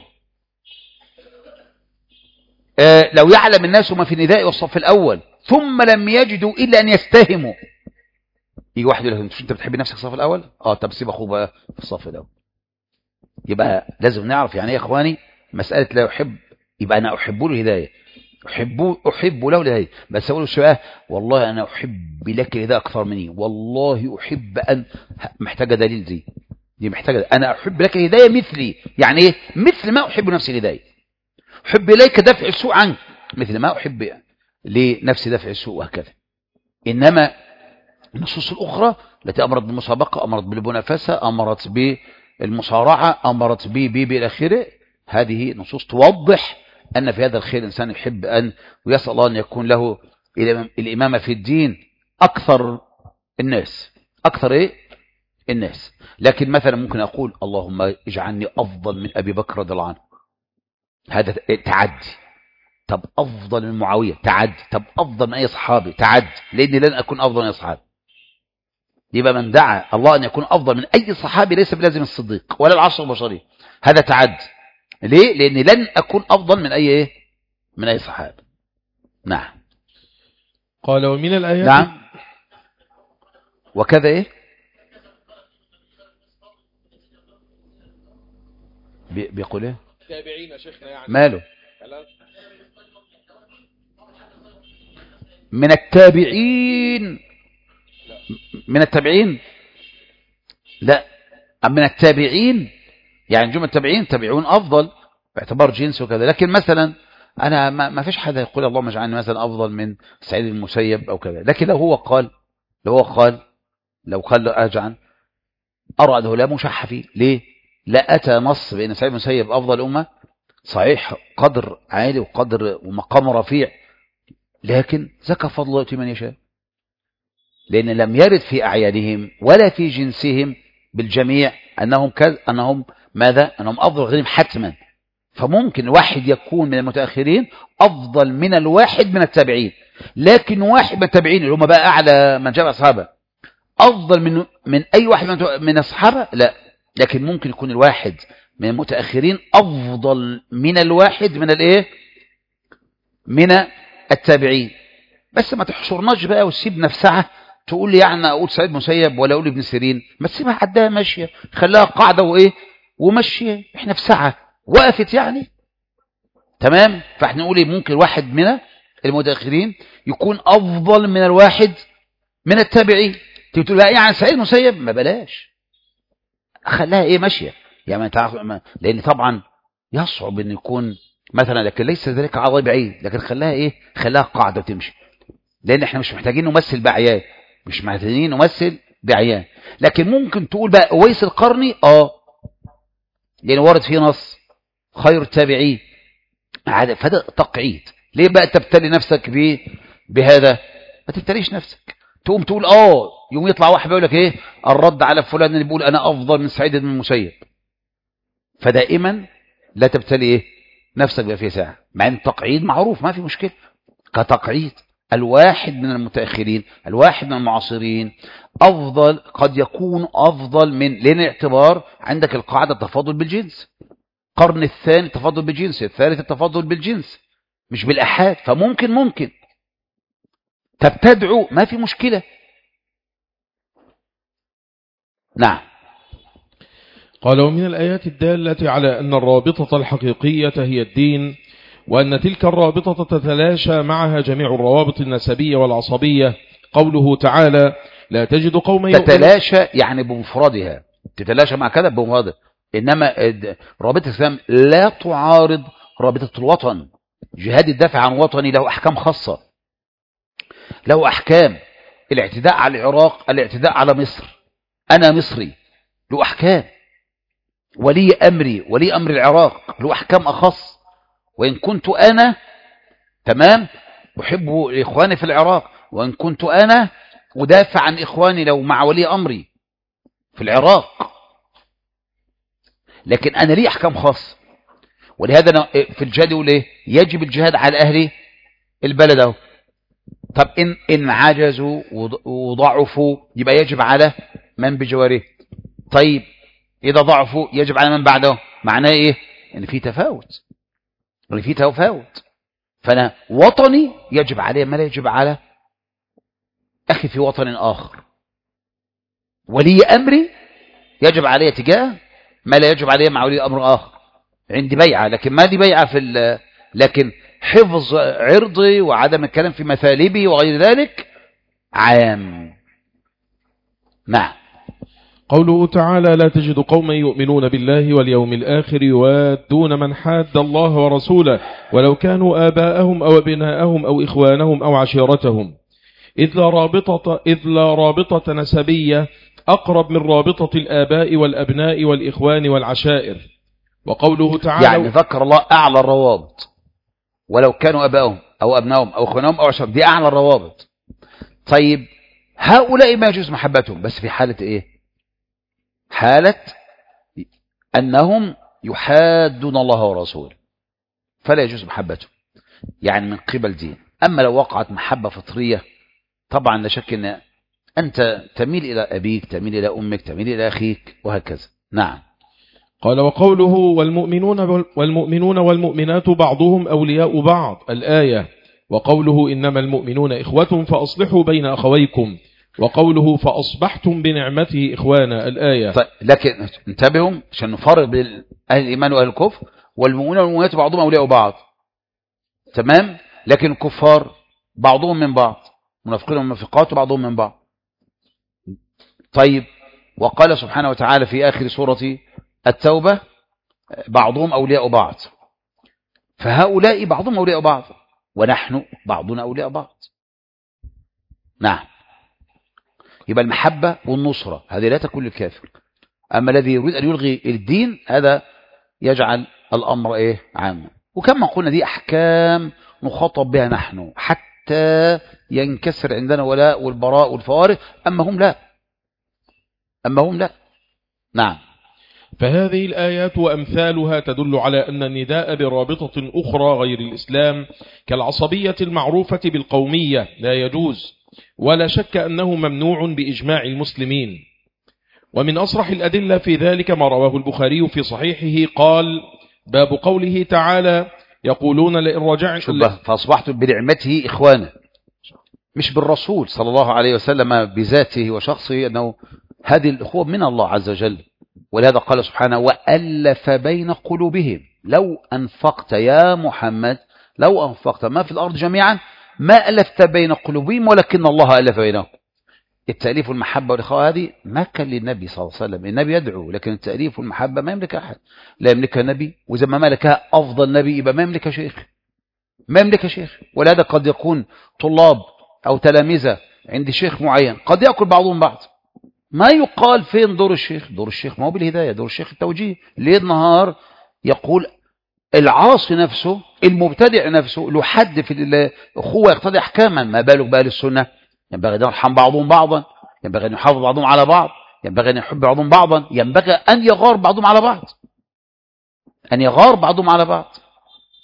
Speaker 1: لو يعلم الناس ما في النداء والصف الأول ثم لم يجدوا إلا أن يستهموا، يجي واحد يقول لك أنت بتحب نفسك الصف الأول؟ طب سيب أخوه بقى في الصف الأول. يبقى لازم نعرف يعني يا إخواني مسألة لا يحب، يبقى أنا أحب له الهداية، أحب له الهداية، بس أقول له والله أنا أحب لك الهداية أكثر مني، والله أحب أن، محتاجة دليل دي محتاجة، أنا أحب لك الهداية مثلي، يعني إيه؟ مثل ما أحب نفسي الهداية، أحب إليك دفع السوء عنك مثل ما أحب لنفسي دفع السوء، وهكذا. إنما النصوص الأخرى التي أمرت بالمسابقة، أمرت بالمنافسة، أمرت بالمصارعة، أمرت إلى آخره، هذه نصوص توضح أن في هذا الخير الإنسان يحب أن ويسأل الله أن يكون له الإمامة في الدين أكثر الناس، أكثر الناس. لكن مثلا ممكن أقول اللهم اجعلني أفضل من أبي بكر رضي الله عنه، هذا تعدي. طب أفضل من معاوية، تعدي. طب أفضل من أي صحابي، تعدي، لأني لن أكون أفضل من أي صحابي. يبقى من دعا الله أن يكون أفضل من أي صحابي ليس بلازم الصديق ولا العشر البشرية، هذا تعدي. ليه؟ لأني لن أكون أفضل من أي صحابي. نعم.
Speaker 2: قال ومن الآيات،
Speaker 1: نعم، وكذا بيقول
Speaker 2: تابعين شيخنا يعني
Speaker 1: ماله من التابعين، من التابعين، لا، من التابعين يعني جملة التابعين تابعون أفضل باعتبار جنس وكذا. لكن مثلا أنا ما فيش حدا يقول اللهم اجعلني مثلا أفضل من سعيد المسيب أو كذا، لكن لو قال أجعل أرى أنه لا مشح فيه. ليه؟ لا أتى نص بأن سعيد المسيب أفضل أمة، صحيح قدر عالي وقدر ومقام رفيع، لكن زكى فضل يؤتي من يشاء، لأن لم يرد في أعيانهم ولا في جنسهم بالجميع أنهم ماذا؟ أنهم أفضل غيرهم حتما. فممكن واحد يكون من المتأخرين أفضل من الواحد من التابعين، لكن واحد من التابعين اللي هم بقى أعلى من جمع أصحابه أفضل من أي واحد من الصحابة، لا، لكن ممكن يكون الواحد من المتأخرين أفضل من الواحد من التابعين. بس ما تحشرناش بقى وتسيب نفسها تقول لي يعني أقول سعيد مسيب ولا أقول ابن سيرين، ما تسيبها عدها ماشية، خلاها قاعدة ومشية، احنا في ساعة وقفت يعني، تمام. فاحنا نقول ممكن واحد من المتأخرين يكون أفضل من الواحد من التابعين. تقول لا يعني سعيد مسيب ما بلاش، خلاها ماشية يعني، ما تعرف، لأن طبعا يصعب أن يكون مثلا، لكن ليس ذلك على بعيد، لكن خلاها قاعدة وتمشي، لأن احنا مش محتاجين نمثل بعيان، مش محتاجين نمثل بعيان. لكن ممكن تقول بقى أويس القرني لأن ورد فيه نص خير التابعين، فده تقعيد. ليه بقى تبتلي نفسك بهذا؟ ما تبتليش نفسك، تقوم تقول يوم يطلع واحد يقول لك الرد على فلان اللي بيقول أنا أفضل من سعيد بن المسيب. فدائما لا تبتلي نفسك بقى فيها ساعة، مع ان التقعيد معروف ما في مشكلة كتقعيد. الواحد من المتأخرين، الواحد من المعاصرين أفضل، قد يكون أفضل من، لأن الاعتبار عندك القاعدة التفاضل بالجنس، القرن الثاني التفاضل بالجنس، الثالث التفاضل بالجنس مش بالأحاد، فممكن تبتدعوا ما في مشكلة. نعم.
Speaker 2: قال ومن الآيات الدالة على أن الرابطة الحقيقية هي الدين، وأن تلك الرابطة تتلاشى معها جميع الروابط النسبية والعصبية، قوله تعالى لا تجد قوما
Speaker 1: تتلاشى يعني بمفردها، تتلاشى مع كذا بمفردها، إنما رابطة الإسلام لا تعارض رابطة الوطن. جهاد الدافع عن وطني له أحكام خاصة، له أحكام. الاعتداء على العراق، الاعتداء على مصر، أنا مصري، له أحكام. ولي أمري، ولي أمر العراق، له أحكام أخص. وإن كنت أنا تمام أحب إخواني في العراق، وإن كنت أنا أدافع عن إخواني لو مع ولي أمري في العراق، لكن أنا لي أحكام خاصة. ولهذا أنا في الجهاد يقول إيه؟ يجب الجهاد على أهل البلد أهو. طب إن عجزوا وضعفوا يبقى يجب على من بجواره. طيب إذا ضعفوا يجب على من بعده. معناه إيه؟ إن في تفاوت، إن في تفاوت. فأنا وطني يجب عليه ما لا يجب على أخي في وطن آخر. ولي أمري يجب عليه تجاه ما لا يجب عليه مع ولي أمر آخر. عندي بيعة، لكن ما دي بيعة لكن حفظ عرضي وعدم الكلام في مثالبي وغير ذلك عام. نعم.
Speaker 2: قوله تعالى لا تجد قوما يؤمنون بالله واليوم الآخر يوادون من حاد الله ورسوله ولو كانوا آباءهم أو أبناءهم أو إخوانهم أو عشيرتهم إذ لا رابطة نسبية أقرب من رابطة الآباء والأبناء والإخوان والعشائر. وقوله تعالى
Speaker 1: يعني ذكر الله أعلى الروابط، ولو كانوا أباءهم أو أبنائهم أو إخوانهم أو عشيرتهم، دي أعلى الروابط. طيب هؤلاء ما يجوز محبتهم، بس في حالة إيه؟ حالة أنهم يحادون الله ورسوله فلا يجوز محبتهم، يعني من قبل دين. أما لو وقعت محبة فطرية طبعا لا شك أن أنت تميل إلى أبيك، تميل إلى أمك، تميل إلى أخيك وهكذا. نعم.
Speaker 2: قال وقوله والمؤمنون والمؤمنات بعضهم أولياء بعض الآية. وقوله إنما المؤمنون إخوة فأصلحوا بين أخويكم. وقوله فأصبحتم بنعمته إخوانا الآية.
Speaker 1: طيب لكن انتبهوا عشان نفرق بين أهل الإيمان وأهل الكفر. والمؤمنون والمؤمنات بعضهم أولياء بعض تمام، لكن الكفار بعضهم من بعض، منافقين والمنافقات بعضهم من بعض. طيب وقال سبحانه وتعالى في آخر سورة التوبة بعضهم أولياء بعض، فهؤلاء بعضهم أولياء بعض ونحن بعضنا أولياء بعض. نعم. يبقى المحبة والنصرة هذه لا تكون للكافر. أما الذي يريد أن يلغي الدين هذا يجعل الأمر إيه؟ عاما. وكما قلنا دي أحكام نخاطب بها نحن حتى ينكسر عندنا ولاء والبراء والفوارق، أما هم لا، أما هم لا. نعم.
Speaker 2: فهذه الآيات وأمثالها تدل على أن النداء برابطة أخرى غير الإسلام كالعصبية المعروفة بالقومية لا يجوز، ولا شك أنه ممنوع بإجماع المسلمين. ومن أصرح الأدلة في ذلك ما رواه البخاري في صحيحه قال باب قوله تعالى يقولون لئن رجعنا
Speaker 1: فأصبحتم بنعمته إخوانا، مش بالرسول صلى الله عليه وسلم بذاته وشخصه، أنه هذه الأخوة من الله عز وجل. ولهذا قال سبحانه وألف بين قلوبهم لو أنفقت يا محمد، لو أنفقت ما في الأرض جميعا ما ألفت بين قلوبهم ولكن الله ألف بينهم. التأليف والمحبة والإخاء هذه ما كان للنبي صلى الله عليه وسلم، النبي يدعو، لكن التأليف والمحبة ما يملكها أحد، لا يملكها نبي، وإذا ما ملكها أفضل نبي يبقى ما يملكها شيخ، ما يملكها شيخ. ولهذا قد يكون طلاب أو تلامذة عند شيخ معين قد يأكل بعضهم بعض، ما يقال فين دور الشيخ؟ دور الشيخ ما هو بالهداية، دور الشيخ التوجيه. ليل نهار يقول العاصي نفسه المبتدع نفسه له حد في الأخوة يقتضي أحكاما، ما بالك بأهل السنة؟ ينبغي أن يرحم بعضهم بعضا، ينبغي أن يحافظ بعضهم على بعض، ينبغي أن يحب بعضهم بعضا، ينبغي أن يغار بعضهم على بعض، أن يغار بعضهم على بعض.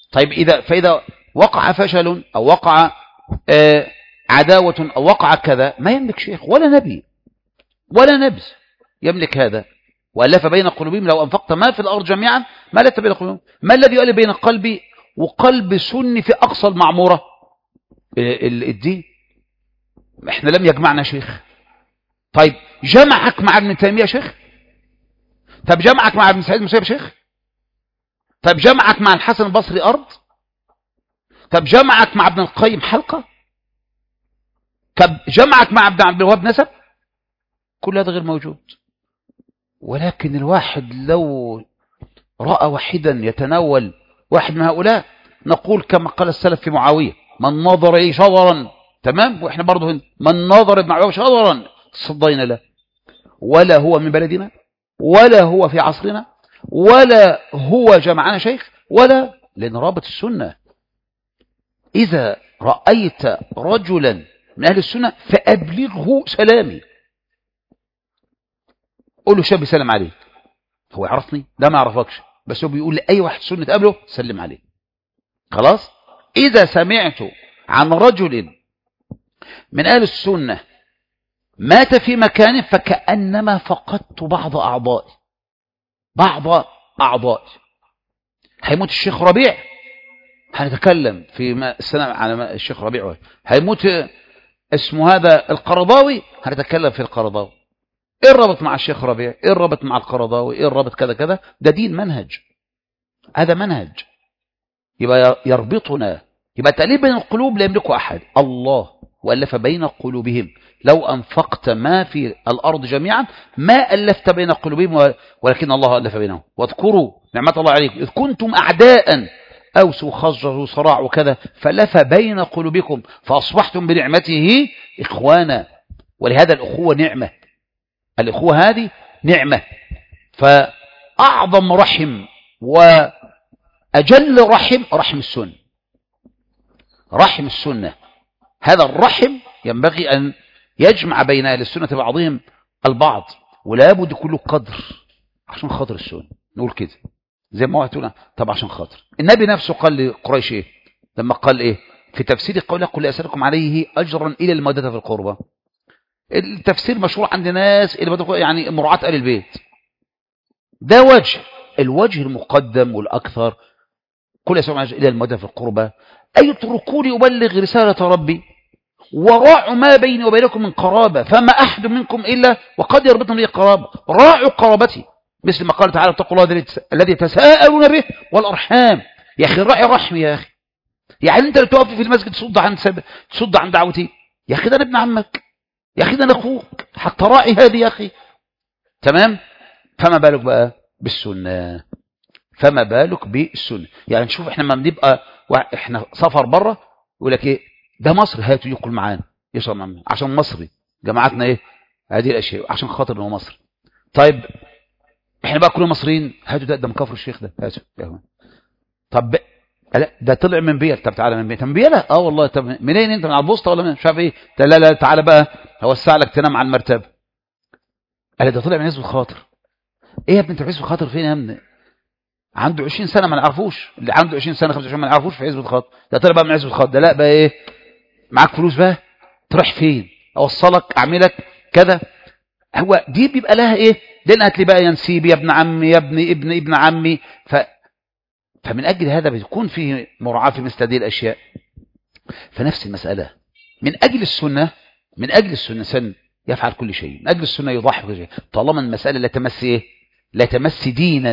Speaker 1: طيب فإذا وقع فشل أو وقع عداوة أو وقع كذا، ما يملك شيخ ولا نبي ولا نبي يملك هذا. وألف بين قلوبهم لو أنفقت ما في الأرض جميعا ما ألفت بين قلوبهم. ما الذي يؤلف بين قلبي وقلب سني في أقصى المعمورة؟ الدين. احنا لم يجمعنا شيخ. طيب جمعك مع ابن تيمية شيخ؟ طب جمعك مع ابن سعيد المسيب شيخ؟ طب جمعك مع الحسن البصري أرض؟ طب جمعك مع ابن القيم حلقة؟ طب جمعك مع عبد الوهاب نسب؟ كل هذا غير موجود. ولكن الواحد لو رأى واحدا يتناول واحد من هؤلاء، نقول كما قال السلف في معاوية: من نظر إليه شظرا، تمام، وإحنا برضه هنا من نظر ابن عوام شظرا تصدينا له، ولا هو من بلدنا ولا هو في عصرنا ولا هو جمعنا شيخ ولا، لأن رابط السنة. إذا رأيت رجلا من أهل السنة فأبلغه سلامي، قول له شاب سلم عليك. هو يعرفني؟ لا ما يعرفكش، بس هو بيقول لأي واحد سنة تقابله سلم عليه. خلاص. إذا سمعت عن رجل من أهل السنة مات في مكان فكأنما فقدت بعض أعضائي. هيموت الشيخ ربيع، هنتكلم في السنة على الشيخ ربيع. هيموت اسمه هذا القرضاوي، هنتكلم في القرضاوي. ايه الرابط مع الشيخ ربيع؟ ايه الرابط مع القرضاوي؟ ايه الرابط كذا كذا؟ ده دين، منهج. هذا منهج يبقى يربطنا. يبقى تأليف بين القلوب لا يملكه أحد، الله وألف بين قلوبهم. لو أنفقت ما في الأرض جميعا ما ألفت بين قلوبهم ولكن الله ألف بينهم. واذكروا نعمة الله عليكم إذ كنتم أعداء أوس وخزرج وصراع وكذا فلف بين قلوبكم فأصبحتم بنعمته إخوانا. ولهذا الأخوة نعمة، الأخوة هذه نعمة. فأعظم رحم وأجل رحم السنة، رحم السنة. هذا الرحم ينبغي أن يجمع بين أهل السنة بعضهم البعض، ولا بد كله قدر عشان خاطر السنة. نقول كده زي ما وقتنا. طب عشان خاطر النبي نفسه قال لقريش إيه لما قال إيه في تفسير قوله: قل لا أسألكم عليه أجرا إلى المودة في القربى. التفسير مشهور عند ناس يعني مراعاة آل البيت. ده الوجه المقدم والأكثر. قل لا أسألكم إلى المودة في القربى أي اتركوني أبلغ رسالة ربي وراعوا ما بيني وبينكم من قرابة فما أحد منكم إلا وقد يربطني لي قرابة. راعوا قرابتي، مثل ما قال تعالى: اتقوا الله الذي تساءلون به والأرحام. يا أخي راعي رحمي يا أخي. يعني أنت اللي تقف في المسجد تصد عن دعوتي؟ يا أخي ده أنا ابن عمك، يا أخي ده أنا أخوك، حتى راعي هذه يا أخي. تمام. فما بالك بقى بالسنة؟ فما بالك بالسنة؟ يعني نشوف احنا ما بنبقى احنا سفر بره يقول لك ايه ده مصر، هاتوا يقول معانا يشرب معانا عشان مصري، جماعتنا ايه هذه الاشياء عشان خاطر انه مصري. طيب احنا بقى كلنا مصريين، هاتوا ده من كفر الشيخ ده، هاتوا. طب لا ده طلع من بيئة. طب تعالى من بيئة. من بيئة؟ اه والله. طب منين انت؟ من على البوسطة ولا من مش عارف ايه؟ لا تعالى بقى هوسع لك تنام على المرتبة. قال ده طلع من حزب الخاطر. ايه يا ابني انت في حزب الخاطر فين يا ابني؟ عنده 20 سنة ما نعرفوش، اللي عنده 20 سنة 25 ما نعرفوش في حزب الخاطر. ده طلع بقى من حزب الخاطر. ده لا بقى ايه معاك فلوس بقى تروح فين؟ اوصلك اعملك كذا. هو دي بيبقى لها ايه؟ دين هات لي بقى يا نسيب يا ابن عمي يا ابن عمي. فمن اجل هذا بيكون فيه مراعاة في مثل هذه الاشياء. فنفس المسألة من اجل السنة سن يفعل كل شيء، من اجل السنة يضحي كل شيء، طالما المسألة لا تمس ايه؟ لا تمس دينا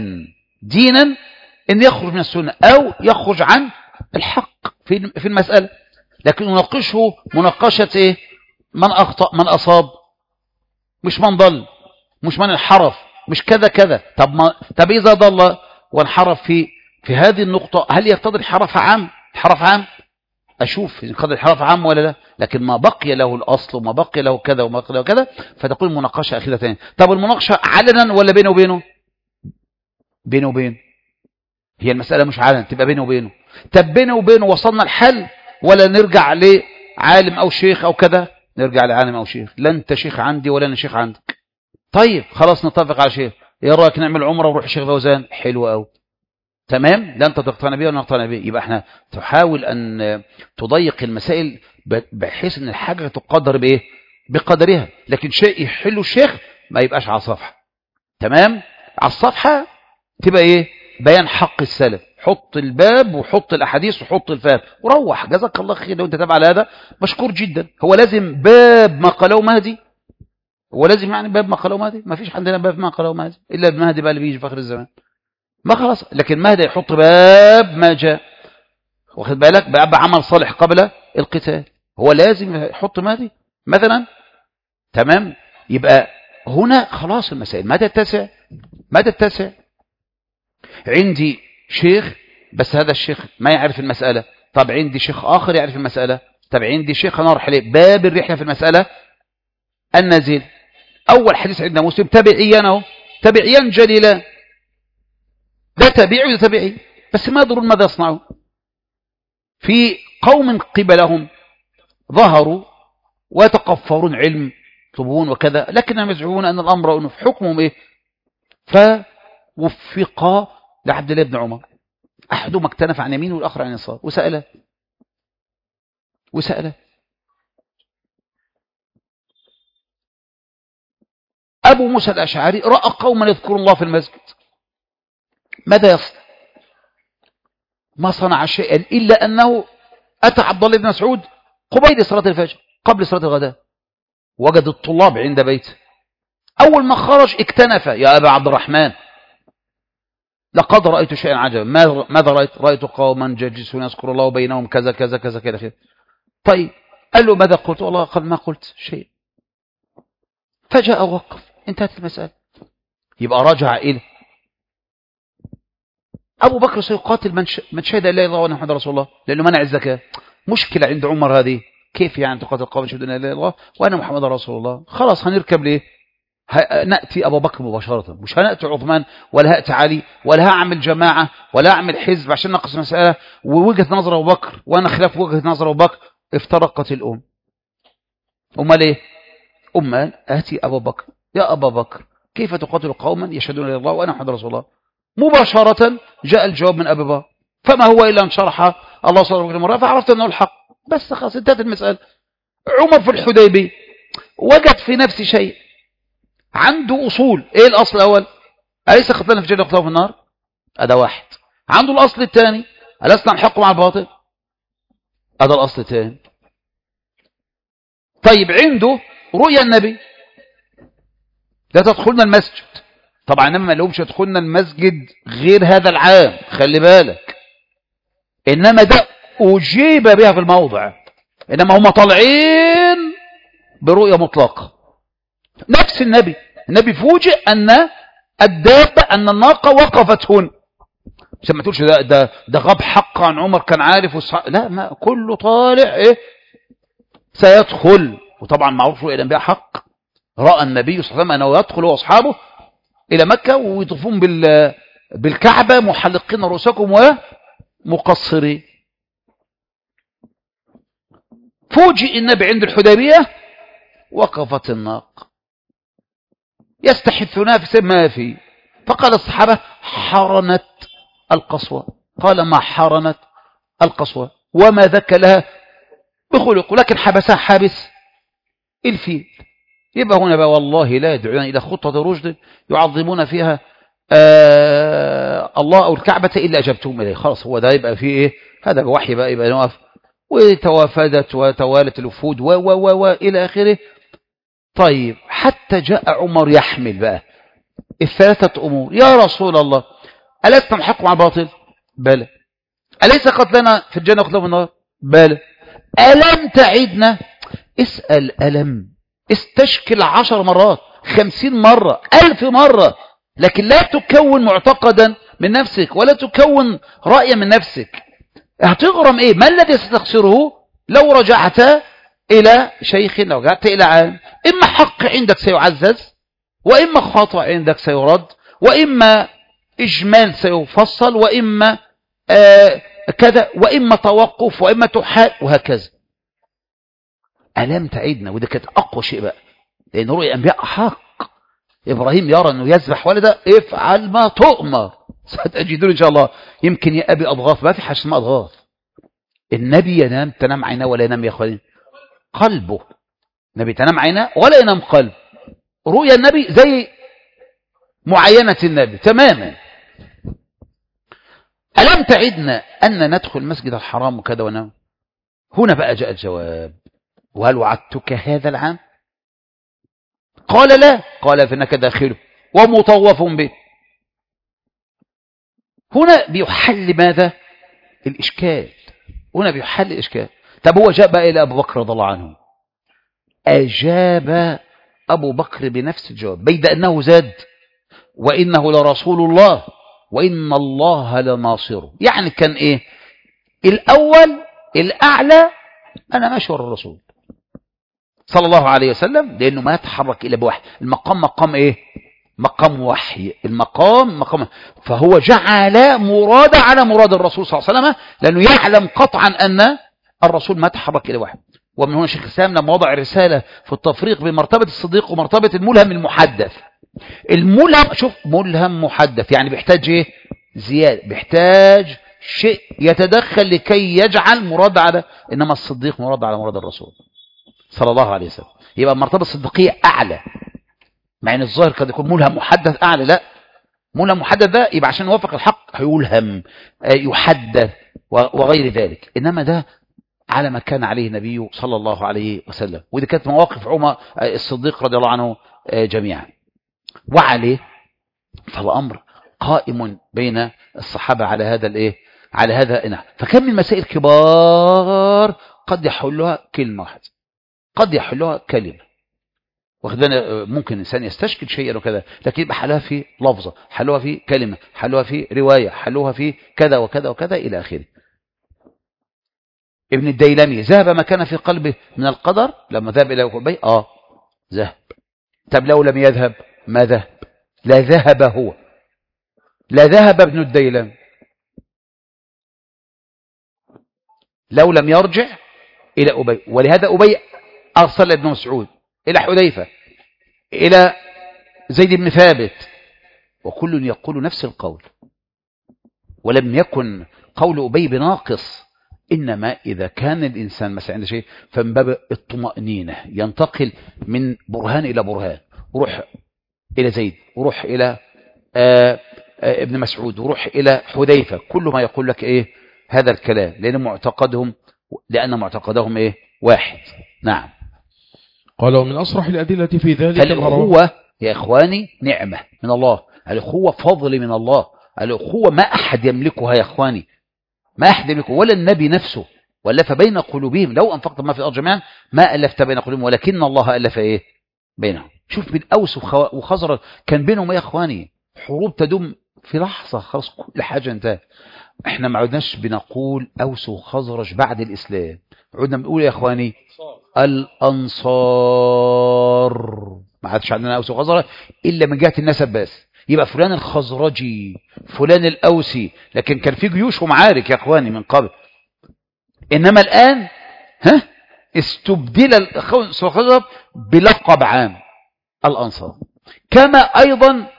Speaker 1: ان يخرج من السنة او يخرج عن الحق في المسألة. لكن نناقشه مناقشة ايه؟ من اخطأ من اصاب، مش من ضل، مش من انحرف، مش كذا كذا. طب اذا ضل وانحرف في هذه النقطة هل يقتضي انحراف عام؟ اشوف ان قد انحراف عام ولا لا. لكن ما بقي له الاصل وما بقي له كذا وما بقي له كذا فتكون مناقشة اخيرة ثانية. طب المناقشة علنا ولا بينه وبينه؟ بينه وبينه. هي المسألة مش علنا، تبقى بينه وبينه. طب بينه وبينه وصلنا الحل ولا نرجع لعالم او شيخ او كذا؟ نرجع لعالم او شيخ. لا انت شيخ عندي ولا انا شيخ عندك. طيب خلاص نتفق على شيخ. ايه رايك نعمل عمره ونروح الشيخ فوزان؟ حلو قوي. تمام، لا أنت تقتنع بيه ولا نقتنع بيه. يبقى احنا تحاول أن تضيق المسائل بحيث أن الحاجة تقدر بإيه؟ بقدرها. لكن شيء يحله الشيخ ما يبقاش على صفحة. تمام، على الصفحة تبقى إيه؟ بيان حق السلف، حط الباب وحط الأحاديث وحط الفهم وروح، جزاك الله خير. لو أنت تابع على هذا مشكور جدا. هو لازم باب ما قاله مهدي؟ هو لازم يعني باب ما قاله مهدي؟ ما فيش عندنا باب ما قاله مهدي إلا المهدي بقى اللي بيجي في آخر الزمان. ما خلاص، لكن مهدي يحط باب ما جاء، واخد بالك، باب عمل صالح قبل القتال. هو لازم يحط مهدي مثلا. تمام، يبقى هنا خلاص المسائل ما تتسع، ما تتسع. عندي شيخ بس هذا الشيخ ما يعرف المسألة، طب عندي شيخ آخر يعرف المسألة، طب عندي شيخ هنروح عليه. باب الرحلة في المسألة النزيل. أول حديث عندنا مسلم تبعيا أهو، تبعيا جليلا، ده تبعي وده تبعي، بس ما يدرون ماذا يصنعون. في قوم قبلهم ظهروا ويتقفرون علم يطلبون وكذا، لكنهم يزعمون أن الأمر أنه في حكمهم إيه؟ فوفقا لعبد الله بن عمر، أحدهما اكتنف عن يمينه والآخر عن يساره، وسأله أبو موسى الأشعري رأى قوما يذكرون الله في المسجد، ماذا يصنع؟ ما صنع شيئا إلا أنه أتى عبد الله بن مسعود قبيل صلاة الفجر قبل صلاة الغداء، وجد الطلاب عند بيته، أول ما خرج اكتنف: يا أبا عبد الرحمن لقد رأيت شيئا عجبا. ماذا رأيت؟ رأيت قوما جالسون يذكر الله بينهم كذا كذا كذا كذا. طيب، قال له: ماذا قلت؟ والله قال: ما قلت شيء. فجاء وقف، انتهت المسألة. يبقى رجع إلى أبو بكر سيقاتل من شهد لا إله إلا الله وأن محمد رسول الله، لأنه منع الزكاة. مشكلة عند عمر هذه، كيف يعني تقاتل قوم يشهدون لا إله إلا الله وأن محمد رسول الله؟ خلاص هنركب ليه؟ نأتي أبو بكر مباشرة، مش هنأتي عثمان ولا هأتي علي ولا هعمل جماعة ولا هعمل حزب عشان نقص مسألة ووجهة نظر أبو بكر وأنا خلاف وجهة نظر أبو بكر. افترقت الأم. أمال إيه؟ أمال آتي أبو بكر: يا أبا بكر كيف تقاتل قوما يشهدون لا إله إلا الله وأنا محمد رسول الله؟ مباشرة جاء الجواب من أبي بكر: فما هو إلا أن شرح الله صلى الله عليه وسلم، فعرفت أنه الحق. بس خلاص انتهت المسألة. عمر في الحديبية وجد في نفس شيء، عنده أصول. إيه الأصل الأول؟ أليس قتلنا في الجنة وقتلنا في النار؟ هذا واحد. عنده الأصل الثاني: ألسنا نحق مع الباطل؟ هذا الأصل الثاني. طيب، عنده رؤيا النبي: لا تدخلنا المسجد. طبعا انما ما لهمش يدخلنا المسجد غير هذا العام، خلي بالك، انما ده اجيب بها في الموضع، انما هم طالعين برؤية مطلقة. نفس النبي فوجئ ان الدابة، ان الناقة وقفت هنا. مش ما تقولش ده غاب حق عن عمر، كان عارف لا، ما كله طالع ايه سيدخل. وطبعا معروف رؤيا الانبياء حق. رأى النبي صلى الله عليه وسلم انه يدخل واصحابه إلى مكة ويطوفون بالكعبة محلقين رؤوسكم ومقصرين. فوجئ النبي عند الحديبية وقفت الناقة يستحث نفس ما فيه، فقال الصحابة: حرنت القصوى. قال: ما حرنت القصوى وما ذك لها بخلق، لكن حبسها حابس الفيل. يبقى هنا بقى والله لا يدعون إلى خطة رشد يعظمون فيها الله أو الكعبة إلا أجبتهم إليه. خلاص، هو ده يبقى فيه إيه؟ هذا وحي بقى، يبقى نقف. وتوافدت وتوالت الوفود إلى آخره. طيب، حتى جاء عمر يحمل بقى الثلاثة أمور: يا رسول الله ألست نحق مع الباطل؟ بلى. أليس قتلنا في الجنة وقتلنا في النار؟ بلى. ألم تعدنا؟ اسأل ألم، استشكل 10 مرات 50 مرة 1000 مرة، لكن لا تكون معتقدا من نفسك ولا تكون رأيا من نفسك. هتغرم ايه؟ ما الذي ستخسره لو رجعت الى شيخ، لو رجعت الى عالم؟ اما حق عندك سيعزز، واما خطأ عندك سيرد، واما اجمال سيفصل، واما كذا، واما توقف، واما تحال، وهكذا. ألم تعدنا؟ وده كانت أقوى شيء بقى، لأن رؤيا الأنبياء حق. إبراهيم يرى أنه يذبح ولده: افعل ما تؤمر، ستجدون إن شاء الله. يمكن يا أبي أضغاث، ما في حاجة اسمها أضغاث. النبي ينام تنام عيناه ولا ينام يا أخواني قلبه. النبي تنام عيناه ولا ينام قلب. رؤيا النبي زي معاينة النبي تماما. ألم تعدنا أن ندخل المسجد الحرام وكذا ونام؟ هنا بقى جاء الجواب: وهل وعدتك هذا العام؟ قال لا. قال فإنك داخله ومطوف به. هنا بيحل ماذا؟ الإشكال. هنا بيحل الإشكال. طب هو جاء بقى إلى أبو بكر رضي الله عنه، أجاب أبو بكر بنفس الجواب، بيد أنه زاد: وإنه لرسول الله وإن الله لناصره. يعني كان إيه الأول الأعلى؟ أنا ماشي ورا الرسول صلى الله عليه وسلم، لأنه ما يتحرك إلا بوحي. المقام مقام إيه؟ مقام وحي. المقام مقام، فهو جعل مراد على مراد الرسول صلى الله عليه وسلم، لأنه يعلم قطعا أن الرسول ما تحرك إلى وحي. ومن هنا شيخ الإسلام لما وضع الرسالة في التفريق بين مرتبة الصديق ومرتبة الملهم المحدث. الملهم شوف ملهم محدث يعني بيحتاج ايه؟ زيادة، بيحتاج شيء يتدخل لكي يجعل مراد على، انما الصديق مراد على مراد الرسول صلى الله عليه وسلم. يبقى المرتبة الصديقية اعلى، مع ان الظاهر قد يكون ملهم محدث اعلى. لا، ملهم محدث ده يبقى عشان يوافق الحق هيلهم يحدث وغير ذلك، انما ده على ما كان عليه النبي صلى الله عليه وسلم. ودي كانت مواقف عمر الصديق رضي الله عنه جميعا. وعليه فالأمر قائم بين الصحابة على هذا الايه، على هذا. فكم من مسائل كبار قد يحلها كلمة واحدة، قد يحلها كلمة. واخدنا ممكن الإنسان يستشكل شيئا وكذا، لكن يبقى حلها في لفظة، حلوها في كلمة، حلوها في رواية، حلوها في كذا وكذا وكذا إلى آخره. ابن الديلمي ذهب ما كان في قلبه من القدر لما ذهب إلى أبي. ذهب. طب لو لم يذهب ما ذهب؟ لا ذهب هو، لا ذهب ابن الديلمي لو لم يرجع إلى أبي. ولهذا أبي أرسل ابن مسعود إلى حذيفة إلى زيد بن ثابت، وكل يقول نفس القول، ولم يكن قول أبي بناقص. إنما إذا كان الإنسان مثلا عنده شيء فمن باب الطمأنينة ينتقل من برهان إلى برهان، وروح إلى زيد، وروح إلى ابن مسعود، وروح إلى حذيفة، كل ما يقول لك إيه هذا الكلام، لأن معتقدهم إيه واحد. نعم.
Speaker 2: قال: ومن أصرح الأدلة في ذلك
Speaker 1: الأخوة يا إخواني نعمة من الله، الأخوة فضل من الله، الأخوة ما أحد يملكها يا إخواني، ما أحد يملكه، ولا النبي نفسه. وألف بين قلوبهم لو أنفقت ما في الأرض جميعا ما ألفت بين قلوبهم ولكن الله ألف إيه بينهم. شوف بين أوس وخزرج كان بينهم يا إخواني حروب تدوم في لحظة، خلاص كل حاجة انتهت. احنا ما عدناش بنقول أوس وخزرج بعد الإسلام، عدنا بنقول يا إخواني الأنصار. ما عادش عندنا أوس وخزرج إلا من جهة النسب بس، يبقى فلان الخزرجي فلان الأوسي، لكن كان في جيوش ومعارك يا إخواني من قبل. إنما الآن استبدل الأوس والخزرج بلقب عام الأنصار، كما أيضا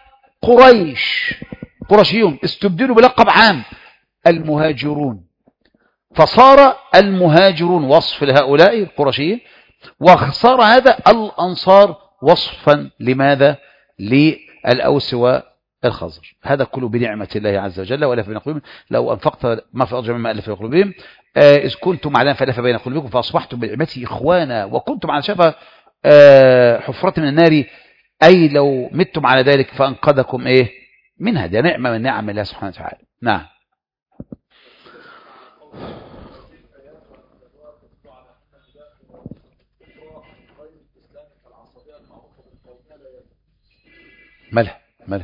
Speaker 1: قرشيون استبدلوا بلقب عام المهاجرون، فصار المهاجرون وصف لهؤلاء القرشيين، وصار هذا الأنصار وصفا لماذا؟ للأوس والخزرج. هذا كله بنعمة الله عز وجل. وألف بين قلوبهم لو أنفقت ما في الأرض ما ألف بين قلوبهم إذ كنتم على فألف بين قلوبكم فأصبحتم بنعمته إخوانا وكنتم على شفا حفرة من النار، أي لو متم على ذلك فأنقذكم إيه منها. ده نعمة من نعم الله سبحانه وتعالى. نعم. مالها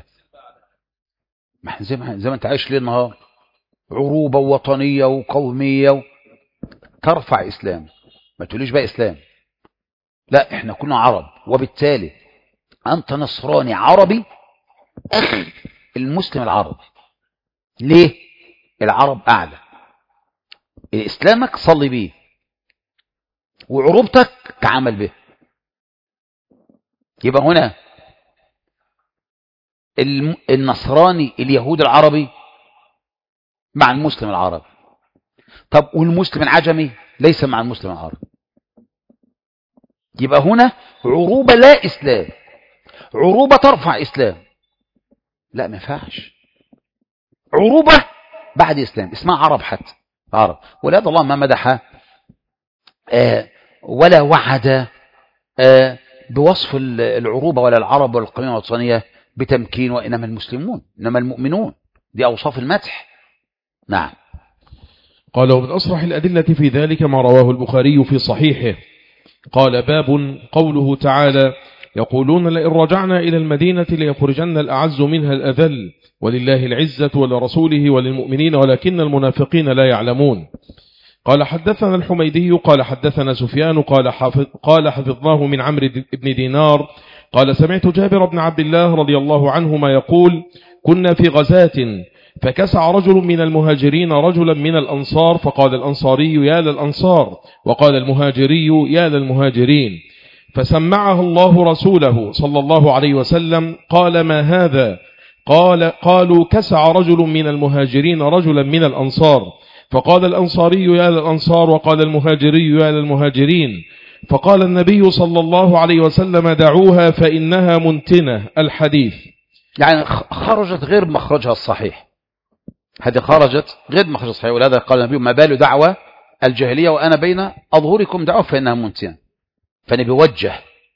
Speaker 1: ما احنا زي ما انت عايش ليل نهار عروبة وطنية وقومية ترفع إسلام، ما تقوليش بقى إسلام، لا احنا كنا عرب، وبالتالي أنت نصراني عربي أخي المسلم العربي. ليه؟ العرب أعلى، إسلامك صلي بيه وعروبتك تعامل به. يبقى هنا النصراني اليهود العربي مع المسلم العربي. طب والمسلم العجمي ليس مع المسلم العربي. يبقى هنا عروبة لا إسلام، عروبة ترفع إسلام، لا ما ينفعش. عروبة بعد إسلام اسمها عرب، حتى عرب. ولهذا الله ما مدح ولا وعد بوصف العروبة ولا العرب ولا القبيلة الوطنية بتمكين، وإنما المسلمون إنما المؤمنون، دي أوصاف المدح. نعم.
Speaker 2: قال ومن أصرح الأدلة في ذلك ما رواه البخاري في صحيحه قال باب قوله تعالى يقولون لئن رجعنا إلى المدينة ليخرجن الأعز منها الأذل ولله العزة ولرسوله وللمؤمنين ولكن المنافقين لا يعلمون. قال حدثنا الحميدي قال حدثنا سفيان قال حفظناه من عمرو بن دينار قال سمعت جابر بن عبد الله رضي الله عنهما يقول كنا في غزاة فكسع رجل من المهاجرين رجلا من الأنصار فقال الأنصاري يا للأنصار وقال المهاجري يا للمهاجرين فسمعه الله رسوله صلى الله عليه وسلم قال ما هذا؟ قالوا كسع رجل من المهاجرين رجلا من الأنصار فقال الأنصاري يا للأنصار وقال المهاجري يا للمهاجرين فقال النبي صلى الله عليه وسلم دعوها فإنها منتنة. الحديث.
Speaker 1: يعني خرجت غير مخرجها الصحيح، هذه خرجت غير مخرجها الصحيح. ولهذا قال النبي ما بال دعوة الجاهلية وأنا بين أظهركم دعوة فإنها منتنة، فنبي وجه.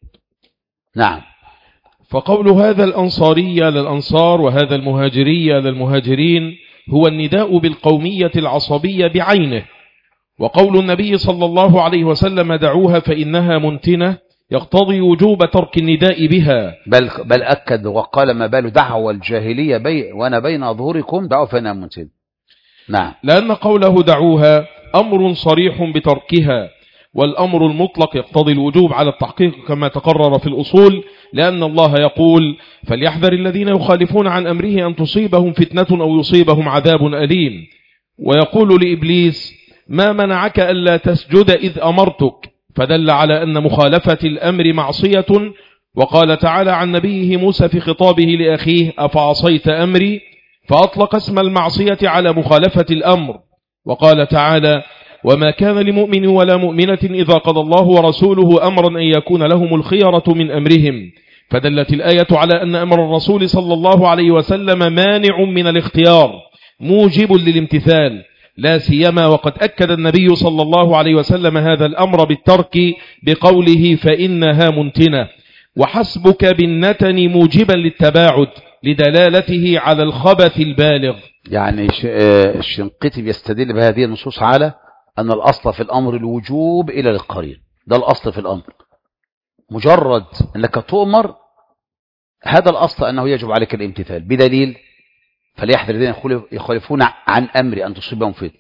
Speaker 1: نعم.
Speaker 2: فقول هذا الأنصاري للأنصار وهذا المهاجري للمهاجرين هو النداء بالقومية العصبية بعينه، وقول النبي صلى الله عليه وسلم دعوها فإنها منتنة يقتضي وجوب ترك النداء بها.
Speaker 1: بل أكد وقال ما بال دعوة الجاهلية وأنا بين أظهركم دعوة فإنها منتنة. نعم.
Speaker 2: لأن قوله دعوها أمر صريح بتركها، والأمر المطلق يقتضي الوجوب على التحقيق كما تقرر في الأصول، لأن الله يقول فليحذر الذين يخالفون عن أمره أن تصيبهم فتنة أو يصيبهم عذاب أليم. ويقول لإبليس ما منعك ألا تسجد إذ أمرتك، فدل على أن مخالفة الأمر معصية. وقال تعالى عن نبيه موسى في خطابه لأخيه أفعصيت أمري، فأطلق اسم المعصية على مخالفة الأمر. وقال تعالى وما كان لمؤمن ولا مؤمنة إذا قضى الله ورسوله أمرا أن يكون لهم الخيرة من أمرهم، فدلت الآية على أن أمر الرسول صلى الله عليه وسلم مانع من الاختيار موجب للامتثال، لا سيما وقد أكد النبي صلى الله عليه وسلم هذا الأمر بالترك بقوله فإنها منتنة. وحسبك بالنتن موجبا للتباعد لدلالته على الخبث البالغ.
Speaker 1: يعني الشنقيطي بيستدل بهذه النصوص على أن الأصل في الأمر الوجوب إلى القرين، ده الأصل في الأمر. مجرد أنك تؤمر هذا الأصل أنه يجب عليك الامتثال، بدليل فليحذر الذين يخالفون عن أمري أن تصيبهم فتنة.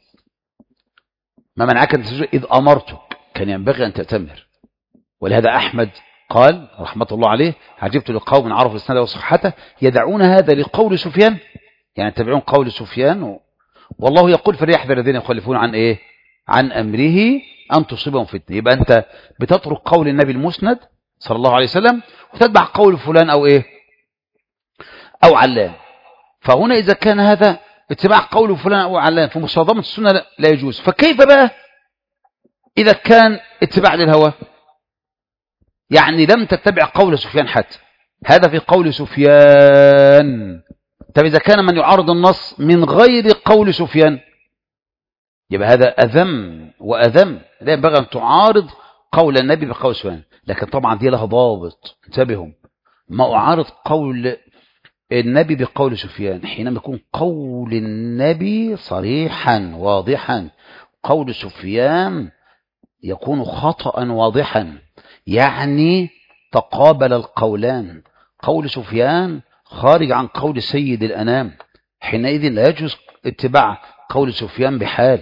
Speaker 1: ما منعك أن تسجد إذ أمرتك، كان ينبغي أن تأتمر. ولهذا أحمد قال رحمة الله عليه عجبت لقوم عرفوا الإسناد وصحته يدعون هذا لقول سفيان، يعني تبعون قول سفيان والله يقول فليحذر الذين يخالفون عن إيه؟ عن أمره أن تصيبهم فتنة. يبقى أنت بتترك قول النبي المسند صلى الله عليه وسلم وتتبع قول فلان أو إيه أو علان. فهنا إذا كان هذا اتباع قول فلان أو علان في مصادمة السنة لا يجوز، فكيف بقى إذا كان اتباع للهوى؟ يعني لم تتبع قول سفيان حتى، هذا في قول سفيان. طب إذا كان من يعارض النص من غير قول سفيان يبقى هذا أذم وأذم، لا ينبغي أن تعارض قول النبي بقول سفيان. لكن طبعا دي لها ضابط، انتبهوا، ما أعارض قول النبي بقول سفيان حينما يكون قول النبي صريحا واضحا، قول سفيان يكون خطأ واضحا، يعني تقابل القولان، قول سفيان خارج عن قول سيد الأنام، حينئذ لا يجوز اتباع قول سفيان بحال.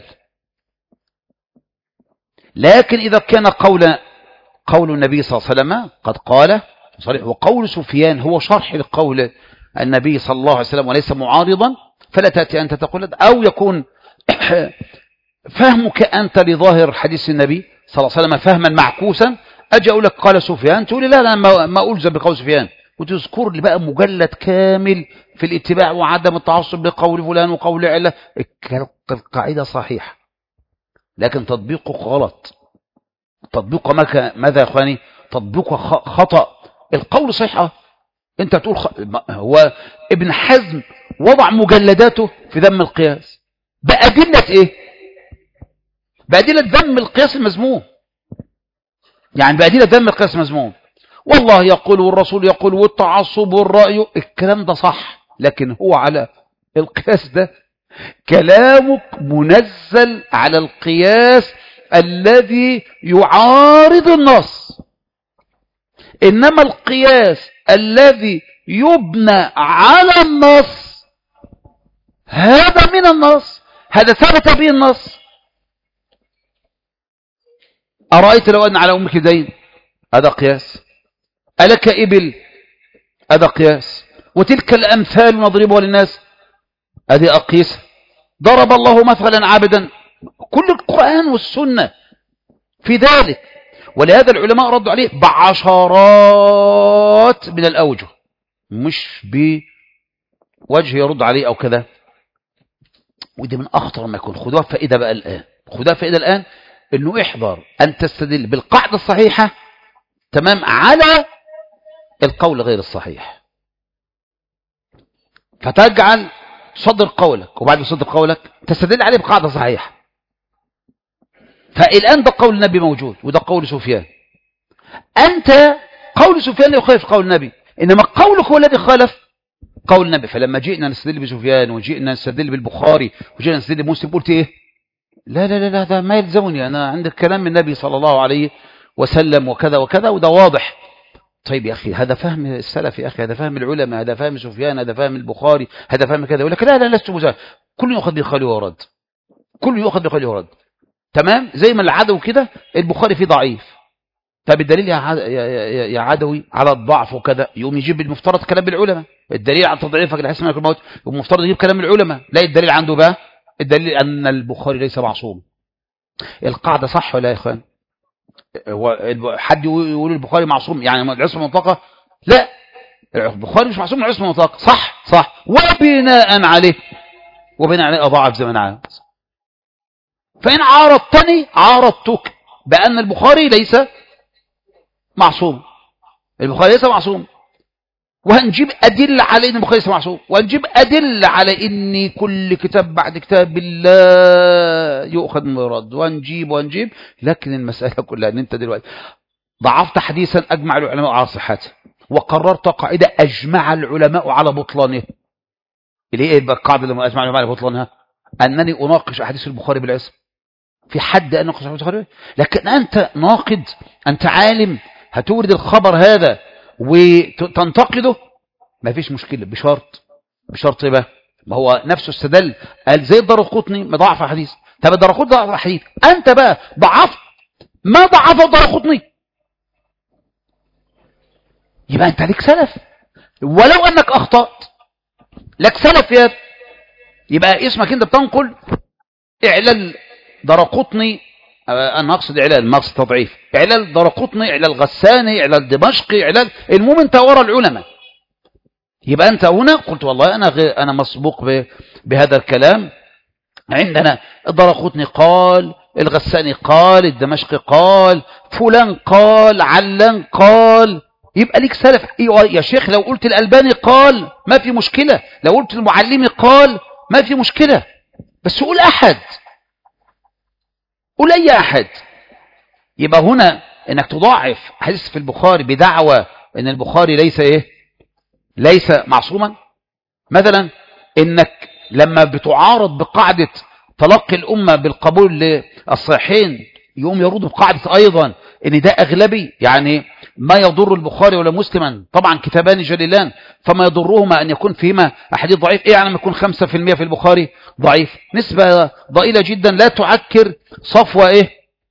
Speaker 1: لكن إذا كان قول النبي صلى الله عليه وسلم قد قال صريح، وقول سفيان هو شرح لقول النبي صلى الله عليه وسلم وليس معارضا، فلا تأتي أنت تقول، أو يكون فهمك أنت لظاهر حديث النبي صلى الله عليه وسلم فهما معكوسا، أجي أقول لك قال سفيان تقول لي لا ما ألزم بقول سفيان، وتذكر لي بقى مجلد كامل في الاتباع وعدم التعصب لقول فلان وقول علة. القاعدة صحيحة لكن تطبيقه غلط. تطبيقه ماذا يا اخواني؟ تطبيقه خطأ. القول صحيح. انت تقول هو ابن حزم وضع مجلداته في ذم القياس بأدلة ايه؟ بأدلة ذم القياس المذموم. يعني بأدلة ذم القياس المذموم. والله يقول والرسول يقول والتعصب والرأي، الكلام ده صح، لكن هو على القياس ده كلامك منزل على القياس الذي يعارض النص. إنما القياس الذي يبنى على النص هذا من النص، هذا ثبت به النص. أرأيت لو أن على أمك دين، هذا قياس. ألك إبل، هذا قياس. وتلك الأمثال نضربها للناس، هذه أقيسة. ضرب الله مثلا عبدا، كل القرآن والسنة في ذلك. ولهذا العلماء ردوا عليه بعشرات من الأوجه، مش بوجه يرد عليه أو كذا. ودي من أخطر ما يكون. خدوها فائدة بقى الآن، خدوها فائدة الآن، إنه احذر أن تستدل بالقاعدة الصحيحة تمام على القول غير الصحيح، فتجعل صدر قولك وبعد صدر قولك تستدل عليه بقاعدة صحيحة. فالآن ده قول النبي موجود وده قول سفيان. أنت قول سفيان لا يخالف قول النبي، إنما قولك هو الذي خالف قول النبي. فلما جئنا نستدل بسفيان وجئنا نستدل بالبخاري وجئنا نستدل بمسلم قلت إيه؟ لا لا لا ده ما يلزمني، أنا عندك كلام من النبي صلى الله عليه وسلم وكذا وكذا وده واضح. طيب يا أخي هذا فهم السلف يا أخي، هذا فهم العلماء، هذا فهم سفيان، هذا فهم البخاري، هذا فهم كذا. يقول لك لا لا لست مزاح، كل يأخذ بقوله ورد، كل يأخذ بقوله ورد. تمام، زي ما العدو كده البخاري فيه ضعيف، فبالدليل يا عدوي على الضعف وكذا يقوم يجيب المفترض كلام العلماء. الدليل على تضعيفك لحسن ما يكون موت المفترض يجيب كلام العلماء. لا، الدليل عنده بقى الدليل أن البخاري ليس معصوم. القاعدة صح ولا يا إخوان؟ حد يقول البخاري معصوم يعني العصمة المطلقة؟ لا، البخاري مش معصوم من العصمة المطلقة. صح صح، وبناء عليه أضاعف زي ما أنا عاوز. فإن عارضتني عارضتك بأن البخاري ليس معصوم. البخاري ليس معصوم، وهنجيب أدلة على أن البخاري ليس معصوم، وهنجيب أدلة على أن كل كتاب بعد كتاب الله يؤخذ من يرد، وهنجيب. لكن المسألة كلها أن أنت دلوقتي ضعفت حديثا أجمع العلماء على صحته، وقررت قاعدة أجمع العلماء على بطلانه. اللي هي القاعدة اللي أجمع العلماء على بطلانها أنني أناقش أحاديث البخاري بالعصم. في حد أناقش أحاديث البخاري؟ لكن أنت ناقد، أنت عالم، هتورد الخبر هذا وتنتقده، ما فيش مشكلة، بشرط ايه بقى؟ ما هو نفسه استدل قال زي الدارقطني مضاعف حديث. طب الدارقطني ضعف حديث، انت بقى ضعفت ما ضعف الدارقطني، يبقى انت لك سلف، ولو انك اخطأت لك سلف يا يبقى اسمك انت بتنقل اعلال دارقطني. انا اقصد اعلال، ما اقصد تضعيف. اعلال دارقطني، اعلال غساني، اعلال دمشقي، اعلال، المهم انت ورا العلماء. يبقى انت هنا قلت والله انا مسبوق بهذا الكلام. عندنا الدارقطني قال، الغساني قال، الدمشقي قال، فلان قال، علان قال، يبقى ليك سلف. يا شيخ لو قلت الألباني قال ما في مشكلة، لو قلت المعلمي قال ما في مشكلة، بس قول أحد، قول أي أحد. يبقى هنا انك تضاعف حديث في البخاري بدعوى ان البخاري ليس معصوما. مثلا انك لما بتعارض بقاعدة تلقي الأمة بالقبول للصحيحين يقوم يرد بقاعدة أيضا ان ده أغلبي، يعني ما يضر البخاري ولا مسلما، طبعا كتابان جليلان، فما يضرهما أن يكون فيهما أحاديث ضعيف. يعني لما يكون 5% في البخاري ضعيف، نسبة ضئيلة جدا لا تعكر صفوة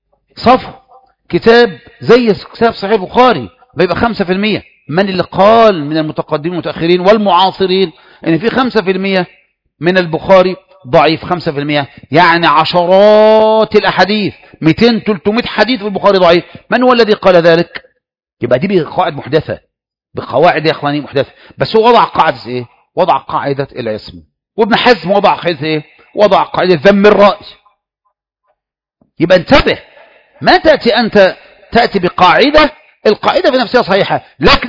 Speaker 1: كتاب زي كتاب صحيح البخاري بيبقى 5%. من اللي قال من المتقدمين والمتأخرين والمعاصرين ان في 5% من البخاري ضعيف؟ 5% يعني عشرات الأحاديث، 200-300 حديث في البخاري ضعيف. من هو الذي قال ذلك؟ يبقى دي قواعد محدثة، بقواعد يا اخواني محدثة. بس هو وضع قاعدة ايه؟ وضع قاعدة العصمة. وابن حزم وضع قاعدة ايه؟ وضع قاعدة ذم الرأي. يبقى انتبه، ما تأتي أنت تأتي بقاعدة، القاعدة في نفسها صحيحة، لكن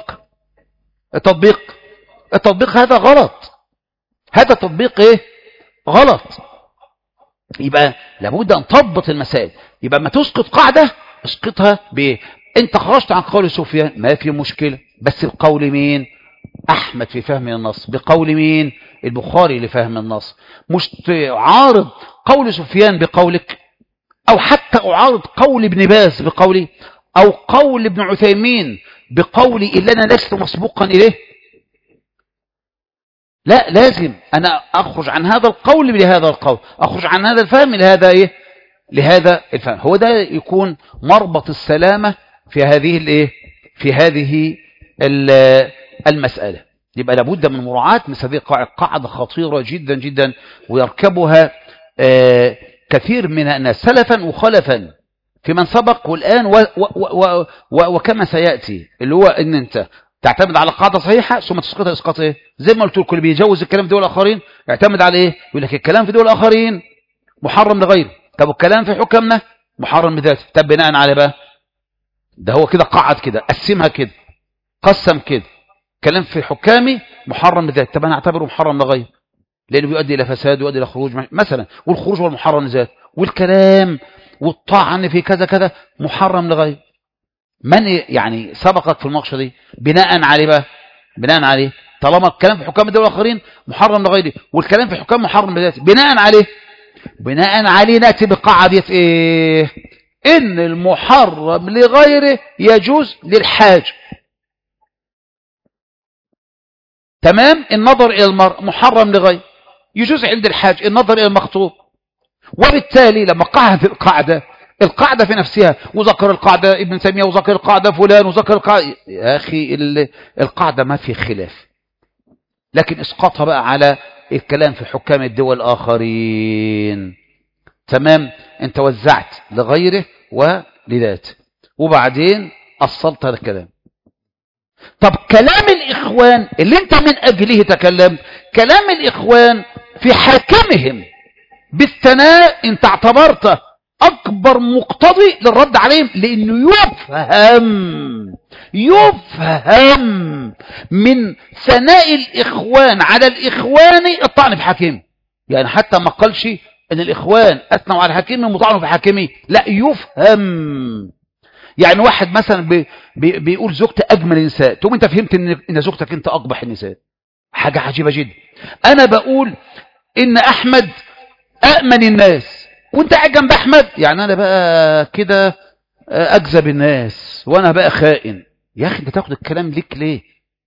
Speaker 1: التطبيق هذا غلط. هذا تطبيق ايه؟ غلط. يبقى لابد أن تضبط المسائل. يبقى ما تسقط قاعدة اسقطها بايه؟ انت خرجت عن قول سفيان ما في مشكلة، بس بقول مين؟ أحمد في فهم النص. بقول مين؟ البخاري لفهم النص. مش تعارض قول سفيان بقولك، أو حتى أعارض قول ابن باز بقولي، أو قول ابن عثيمين بقولي إلا أنا لست مسبوقا إليه. لا، لازم أنا أخرج عن هذا القول لهذا القول، أخرج عن هذا الفهم لهذا إيه؟ لهذا الفهم. هو ده يكون مربط السلامة في هذه الإيه؟ في هذه المسألة. يبقى لابد من مراعاة مثل هذه قاعدة خطيرة جدا جدا، ويركبها كثير من الناس سلفا وخلفا في من سبق والآن وكما سيأتي، اللي هو ان انت تعتمد على قاعدة صحيحة ثم تسقطها اسقاط ايه؟ زي ما قلت لكم، اللي بيجوز الكلام في دول الاخرين يعتمد على ايه؟ يقول لك الكلام في دول الاخرين محرم لغيره، طب الكلام في حكمنا محرم بذاته. طب بناء على بقى ده هو كده قعد كده، قسمها كده، قسم كده، كلام في حكامي محرم بذاته، طب انا اعتبره محرم لغيره لانه بيؤدي الى فساد ويؤدي الى خروج مثلا، والخروج هو المحرم لذاته، والكلام والطعن في كذا كذا محرم لغيره. من يعني سبقك في المناقشه دي؟ بناء عليه بقى، بناء عليه طالما الكلام في حكام الدول الاخرين محرم لغيره، والكلام في حكام محرم بذاته، بناء عليه ناتي بقاعده ايه؟ ان المحرم لغيره يجوز للحاج. تمام؟ النظر الى المرء محرم لغيره يجوز عند الحاج النظر الى المخطوب. وبالتالي لما قعد القاعدة في نفسها، وذكر القاعدة ابن تيمية، وذكر القاعدة فلان، وذكر القاعدة، يا أخي القاعدة ما في خلاف، لكن اسقطها بقى على الكلام في حكام الدول الآخرين. تمام؟ انت وزعت لغيره ولذاته، وبعدين أصلت هذا الكلام. طب كلام الإخوان اللي انت من أجله تكلمت، كلام الإخوان في حاكمهم بالثناء انت اعتبرته اكبر مقتضي للرد عليهم، لانه يفهم من ثناء الاخوان على الاخوان الطعن في حاكمه. يعني حتى ما قالش ان الاخوان اثنوا على حاكمه وطعنوا في حاكمه، لا، يفهم. يعني واحد مثلا بيقول زوجتي اجمل النساء، تقوم انت فهمت ان زوجتك انت اقبح النساء. حاجه عجيبه جدا. انا بقول ان احمد أأمن الناس وانت قاعد جنب أحمد، يعني أنا بقى كده أكذب الناس وأنا بقى خائن. يا أخي أنت تاخد الكلام ليك ليه؟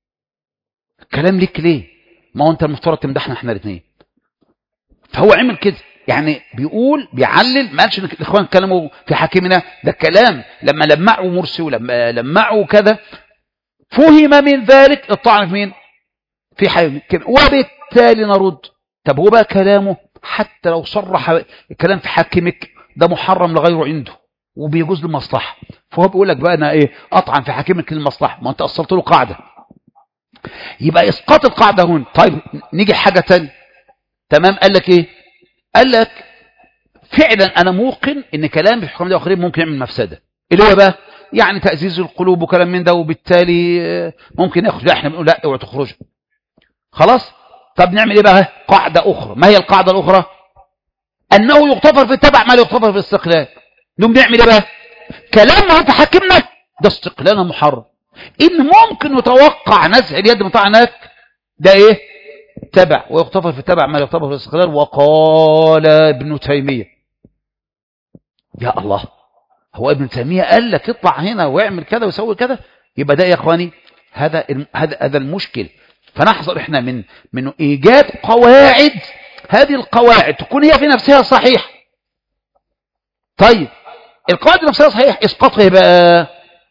Speaker 1: الكلام ليك ليه؟ ما هو أنت المفترض تمدحنا إحنا الاثنين. فهو عمل كده، يعني بيعلل، ما قالش إن الإخوان اتكلموا في حاكمنا، ده الكلام لما لمعوا مرسي ولما لمعوا كذا فهم من ذلك الطعن في مين؟ في حاكم. وبالتالي نرد. طب هو بقى كلامه حتى لو صرح الكلام في حاكمك ده محرم لغيره عنده وبيجوز للمصلحه، فهو بيقول لك بقى انا ايه؟ اطعن في حاكمك للمصلحه، ما انت اصلت له قاعده. يبقى اسقاط القاعده هون. طيب نيجي حاجه ثانيه. تمام؟ قال لك ايه؟ قال لك فعلا انا موقن ان كلام في حكام الاخرين ممكن يعمل مفسده، اللي هو بقى يعني تأزيز القلوب وكلام من ده، وبالتالي ممكن يخرج. لا، احنا بنقول لا، اوعوا تخرجوا. خلاص؟ طب نعمل ايه بقى؟ قاعدة أخرى. ما هي القاعدة الأخرى؟ أنه يغتفر في التبع ما لا يغتفر في الاستقلال. نقوم نعمل ايه بقى؟ كلامنا في حاكمنا ده استقلالنا محرم. إن ممكن يتوقع نزع اليد من طعنك ده ايه؟ تبع، ويغتفر في التبع ما لا يغتفر في الاستقلال. وقال ابن تيمية، يا الله، هو ابن تيمية قال لك اطلع هنا واعمل كذا ويسوي كذا؟ يبقى ده يا اخواني هذا المشكل. فنحذر احنا من ايجاد قواعد، هذه القواعد تكون هي في نفسها صحيحه. طيب القواعد نفسها صحيح، اسقاطها ايه بقى؟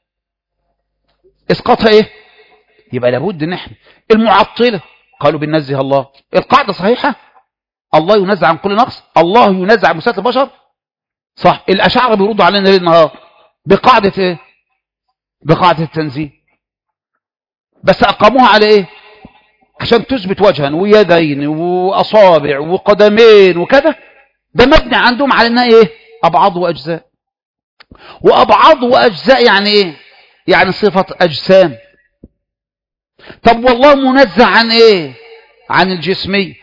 Speaker 1: اسقاطها ايه؟ يبقى لابد ان احنا المعطله قالوا بننزه الله، القاعده صحيحه، الله ينزه عن كل نقص، الله ينزه عن مساءة البشر، صح. الاشاعره بيردوا علينا ليل نهار بقاعده ايه؟ بقاعده التنزيه. بس أقاموها على إيه؟ عشان تثبت وجها ويدين وأصابع وقدمين وكذا. ده مبني عندهم على إنها إيه؟ أبعاض وأجزاء. وأبعاض وأجزاء يعني إيه؟ يعني صفة أجسام. طب والله منزه عن إيه؟ عن الجسمية.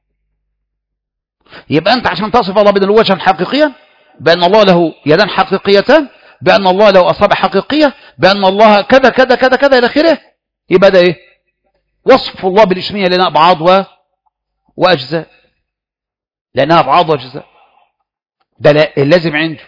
Speaker 1: يبقى أنت عشان تصف الله بدل وجها حقيقيا، بأن الله له يدان حقيقيتان، بأن الله له أصابع حقيقية، بأن الله كذا كذا كذا كذا إلى آخره، يبقى ده إيه؟ وصف الله بالاسمية لأنها أبعاض وأجزاء، لأنها أبعاض وأجزاء. ده اللازم عنده.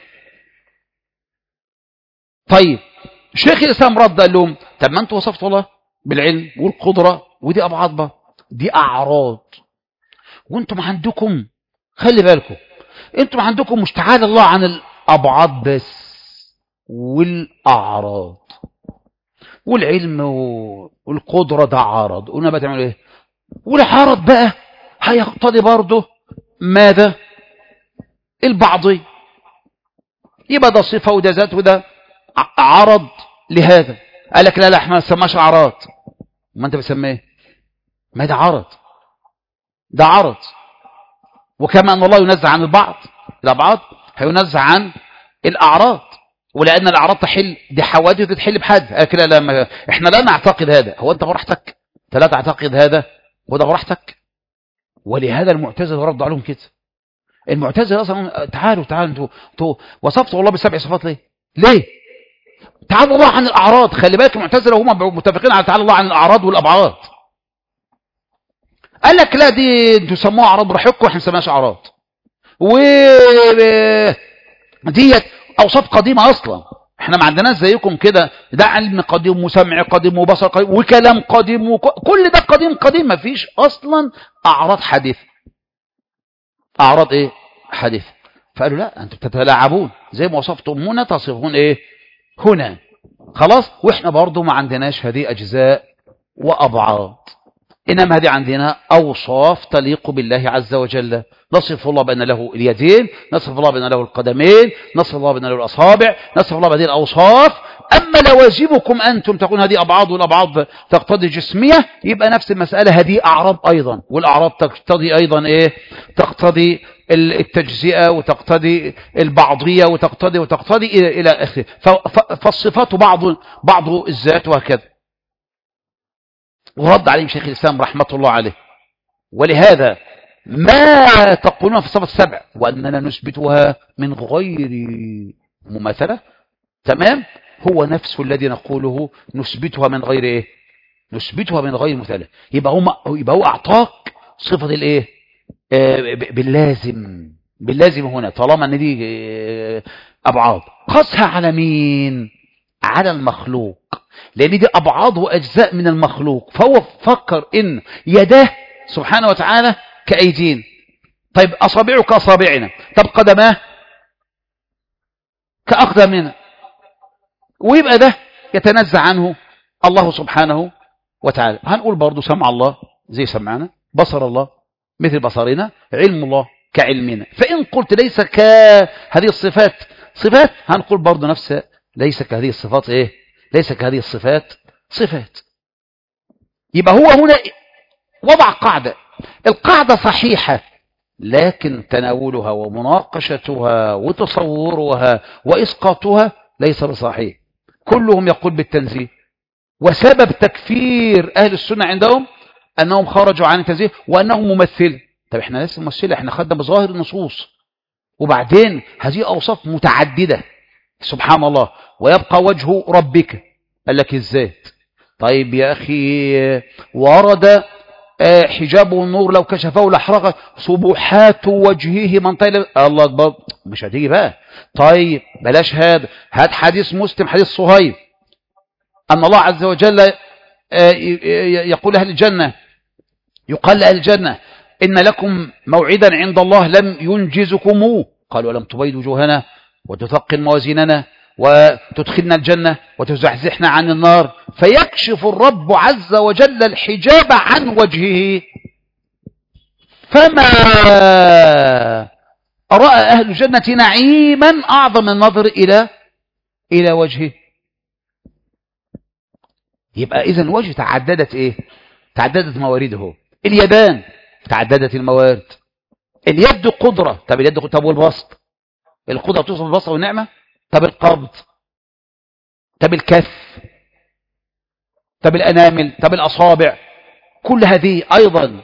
Speaker 1: طيب شيخ الإسلام رد قال لهم طب ما أنتوا وصفتوا الله بالعلم والقدرة ودي أبعاض بقى، دي أعراض، وأنتم عندكم خلي بالكم، أنتم عندكم مش تعالى الله عن الأبعاض بس والأعراض، والعلم والقدرة ده عرض، قلنا بقى تعملوا إيه؟ والعرض بقى هيقتضي برضه ماذا؟ البعضي. يبقى ده صفة وده ذات وده عرض لهذا. قال لك لا لا احنا ما نسماش اعراض. ما انت بتسميه ما ده عرض، ده عرض. وكما ان الله ينزع عن البعض الابعاد هينزع عن الاعراض، ولان الاعراض تحل دي حوادث تحل بحد. لا لا احنا لا نعتقد هذا. هو انت براحتك، انت لا تعتقد هذا وده براحتك. ولهذا المعتزله ردوا عليهم كده. المعتزله اصلا تعالوا انتوا وصفتوا الله بسبع صفات ليه؟ تعالى الله عن الأعراض. خلي بالك المعتزلة هم متفقين على تعالى الله عن الأعراض والأبعاد. قال لك لا دي انتوا سموها أعراض براحتكم واحنا ما نسميهاش أعراض. وديت أوصاف قديمة أصلا، احنا ما عندناش زيكم كده. ده علم قديم وسمع قديم وبصر قديم وكلام قديم كل ده قديم ما فيش أصلا أعراض حديثة. أعراض إيه؟ حديثة. فقالوا لا أنتوا بتتلاعبون، زي ما وصفتم هنا تصفون إيه؟ هنا خلاص. واحنا برضو ما عندناش هذه أجزاء وأبعاد، إنما هذه عندنا أوصاف تليق بالله عز وجل. نصف الله بأن له اليدين، نصف الله بأن له القدمين، نصف الله بأن له الأصابع، نصف الله بهذه الأوصاف. أما لواجبكم أنتم تكون هذه أبعاد والأبعاد تقتضي جسمية، يبقى نفس المسألة هذه أعراض أيضا، والأعراض تقتضي أيضا إيه؟ تقتضي التجزئة وتقتضي البعضية وتقتضي إلى آخره. فالصفات بعض الذات وهكذا. ورد عليهم شيخ الإسلام رحمة الله عليه. ولهذا ما تقولون في الصفات السبع وأننا نثبتها من غير مماثلة، تمام، هو نفس الذي نقوله نثبتها من غير إيه؟ نثبتها من غير مماثلة. يبقى هو أعطاك صفة الإيه؟ باللازم هنا، طالما ان دي ابعاد. قاسها على مين؟ على المخلوق، لان دي ابعاد واجزاء من المخلوق. فهو فكر ان يداه سبحانه وتعالى كايدين، طيب اصابعه كاصابعنا، طب قدماه كاقدامنا، ويبقى ده يتنزع عنه الله سبحانه وتعالى. هنقول برضو سمع الله زي سمعنا، بصر الله مثل بصرنا، علم الله كعلمنا. فإن قلت ليس كهذه الصفات صفات، هنقول برضو نفس ليس كهذه الصفات إيه؟ ليس كهذه الصفات صفات. يبقى هو هنا وضع قاعدة، القاعدة صحيحة، لكن تناولها ومناقشتها وتصورها وإسقاطها ليس بصحيح. كلهم يقول بالتنزيه، وسبب تكفير أهل السنة عندهم أنهم خرجوا عن التنزيه وأنهم ممثل. طب احنا لسه ممثلة، احنا خدنا بظاهر النصوص، وبعدين هذه أوصاف متعددة سبحان الله. ويبقى وجه ربك، قال لك الذات. طيب يا أخي ورد حجابه النور لو كشفه لأحرق صبحات وجهه من طيل. الله أكبر، مش هتيجي بقى. طيب بلاش هذا، هات حديث مسلم، حديث صهيب، أن الله عز وجل يقول أهل الجنة، يقال لأهل الجنة إن لكم موعدا عند الله لم ينجزكموه. قالوا ولم تبيض وجوهنا وتثقل موازيننا وتدخلنا الجنة وتزحزحنا عن النار. فيكشف الرب عز وجل الحجاب عن وجهه، فما رأى أهل الجنة نعيما أعظم النظر إلى وجهه. يبقى إذن الوجه تعددت إيه؟ تعددت موارده. اليدان تعددت الموارد. اليد قدرة، طب اليد طب والبسط، القدرة توصف بالبسط والنعمة، طب القبض، طب الكف، طب الأنامل، طب الأصابع، كل هذه أيضا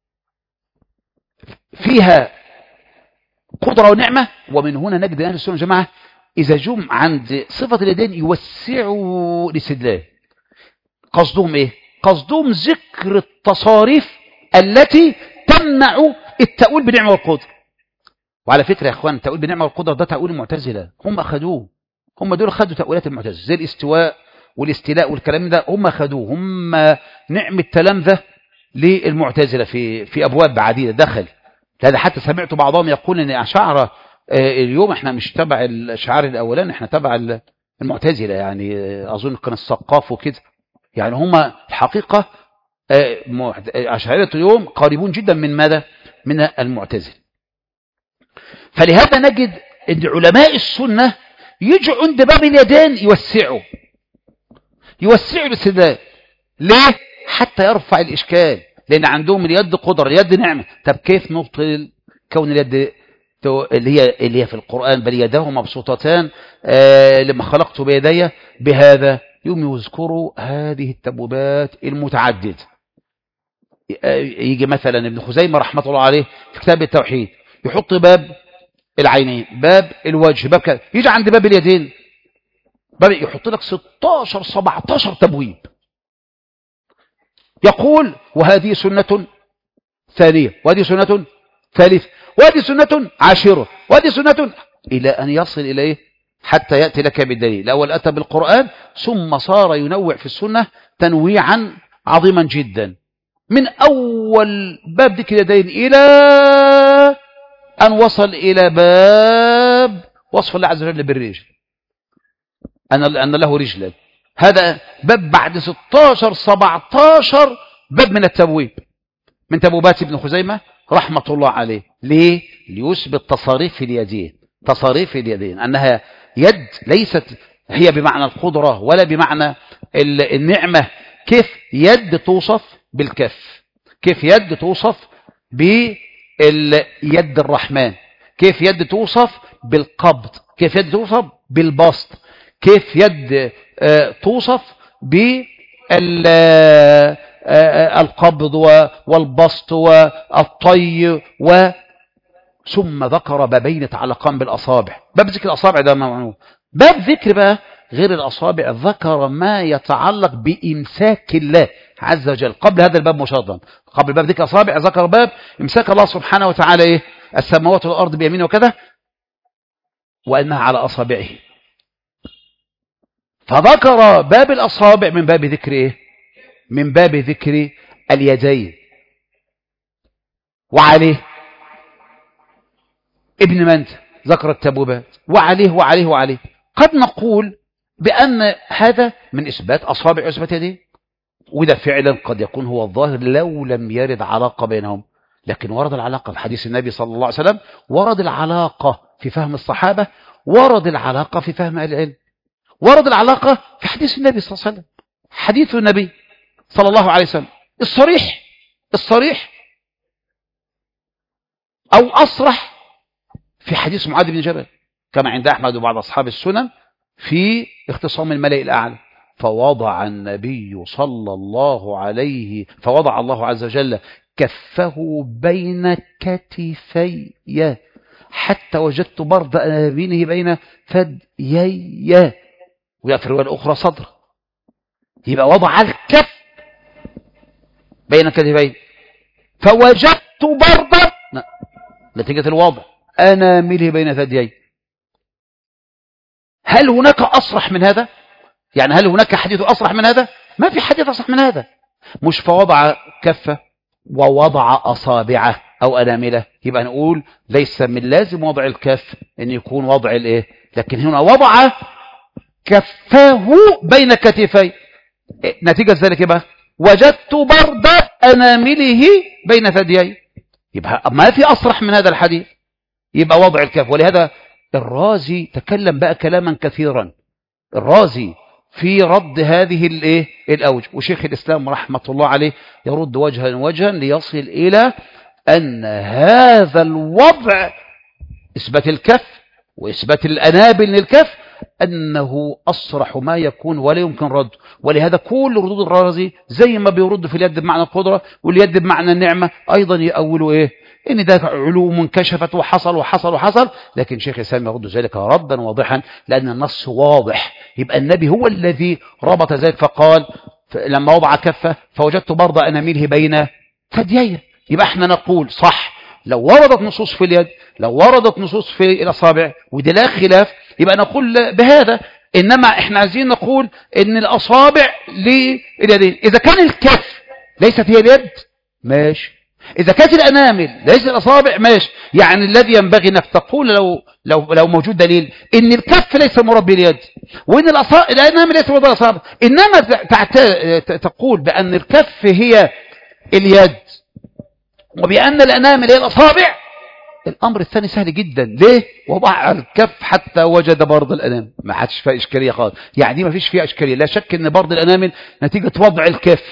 Speaker 1: فيها قدرة ونعمة. ومن هنا نجد أهل السنة والجماعة إذا جم عند صفة اليدين يوسعوا الاستدلال. قصدهم إيه؟ قصدهم ذكر التصاريف التي تمنع التأويل بنعمة والقدرة. وعلى فكرة يا أخوان، التأويل بنعمة والقدرة ده تأويل المعتزلة، هم أخذوه، هم دول خدوا تأويلات المعتزلة زي الاستواء والاستيلاء والكلام ده، هم خدوه، هم نعم التلامذة للمعتزلة في أبواب عديدة دخل هذا. حتى سمعت بعضهم يقول ان أشاعرة اليوم احنا مش تبع الشعار الاولاني، احنا تبع المعتزلة، يعني اظن كان السقاف وكده، يعني هم الحقيقة أشاعرة اليوم قريبون جدا من ماذا؟ من المعتزلة. فلهذا نجد ان علماء السنة يجوا عند باب اليدين يوسعوا الاستدلال. ليه؟ حتى يرفع الإشكال، لأن عندهم اليد قدرة، اليد نعمة. طب كيف نبطل كون اليد اللي هي في القرآن بل يداه مبسوطتان لما خلقت بيدي بهذا؟ يوم يذكروا هذه التبويبات المتعددة. يجي مثلا ابن خزيمة رحمة الله عليه في كتاب التوحيد يحط باب العينين، باب الوجه، باب كذا. يجي عند باب اليدين باب يحط لك 16 17 تبويب، يقول وهذه سنة ثانية، وهذه سنة ثالثة، وهذه سنة عاشرة، وهذه سنة، إلى أن يصل إليه حتى يأتي لك بالدليل. الأول أتى بالقرآن ثم صار ينوع في السنة تنويعا عظيما جدا، من أول باب ذكر اليدين إلى أن وصل إلى باب وصف الله عز وجل بالرجل، أن له رجلا. هذا باب بعد 16 17 باب من التبويب، من تبويبات ابن خزيمة رحمة الله عليه. ليه؟ ليثبت تصاريف اليدين، تصاريف اليدين أنها يد ليست هي بمعنى القدرة ولا بمعنى النعمة. كيف يد توصف بالكف؟ كيف يد توصف باليد الرحمن؟ كيف يد توصف بالقبض؟ كيف يد توصف بالبسط؟ كيف يد توصف بالقبض والبسط والطي ثم ذكر بابين يتعلقان بالأصابع. باب ذكر الأصابع ده معنوه. باب ذكر بقى غير الأصابع ذكر ما يتعلق بإمساك الله عز وجل. قبل هذا الباب مشاهدا، قبل باب ذكر الأصابع ذكر باب إمساك الله سبحانه وتعالى إيه؟ السماوات والأرض بيمينه وكذا، وأنها على أصابعه. فذكر باب الأصابع من باب ذكر إيه؟ من باب ذكر اليدين. وعليه ابن منت ذكر التبويبات، وعليه. قد نقول بأن هذا من إثبات أصابع وإثبات يدين، وده فعلا قد يكون هو الظاهر لو لم يرد علاقة بينهم، لكن ورد العلاقة في حديث النبي صلى الله عليه وسلم، ورد العلاقة في فهم الصحابة، ورد العلاقة في فهم أهل العلم، ورد العلاقة في حديث النبي صلى الله عليه وسلم. حديث النبي صلى الله عليه وسلم الصريح أو أصرح في حديث معاذ بن جبل كما عند أحمد وبعض أصحاب السنن في اختصام الملأ الأعلى. فوضع النبي صلى الله عليه فوضع الله عز وجل كفه بين كتفي حتى وجدت برد أنابينه بين ثديي، وفي الرواية الأخرى صدر. يبقى وضع الكف بين كتفي فوجدت برد نتيجة الوضع أنامله بين ثديي. هل هناك أصرح من هذا؟ يعني هل هناك حديث أصرح من هذا؟ ما في حديث أصرح من هذا. مش فوضع كفه ووضع أصابعه أو أنامله، يبقى نقول ليس من لازم وضع الكف أن يكون وضع الإيه، لكن هنا وضع كفاه بين كتفي. نتيجة ذلك يبقى وجدت برد أنامله بين ثديي. يبقى ما في أصرح من هذا الحديث، يبقى وضع الكف. ولهذا الرازي تكلم بقى كلاما كثيرا. الرازي في رد هذه الأوجه. وشيخ الإسلام رحمة الله عليه يرد وجها ليصل إلى أن هذا الوضع إثبات الكف وإثبات الأنابل للكف أنه أصرح ما يكون ولا يمكن رد. ولهذا كل ردود الرازي زي ما بيرد في اليد بمعنى القدرة واليد بمعنى النعمة أيضا يأولوا إن ده علوم انكشفت وحصل وحصل وحصل. لكن شيخ الإسلام يرد ذلك ردا واضحا لأن النص واضح. يبقى النبي هو الذي ربط ذلك فقال لما وضع كفه فوجدت برض أنامله بين ثديي. يبقى احنا نقول صح لو وردت نصوص في اليد لو وردت نصوص في الأصابع ودي لا خلاف يبقى نقول بهذا. إنما احنا عايزين نقول إن الأصابع لليدين. إذا كان الكف ليست هي اليد ماشي، إذا كانت الأنامل ليست الأصابع ماشي. يعني الذي ينبغي أنك تقول لو موجود دليل إن الكف ليس مراد باليد وإن الأنامل ليس مراد بالأصابع، إنما تقول بأن الكف هي اليد وبأن الأنامل هي الأصابع، الأمر الثاني سهل جدا. ليه؟ وضع الكف حتى وجد برض الأنامل، ما حدش فيها إشكالية خالص. يعني دي ما فيش فيها إشكالية. لا شك أن برض الأنامل نتيجة وضع الكف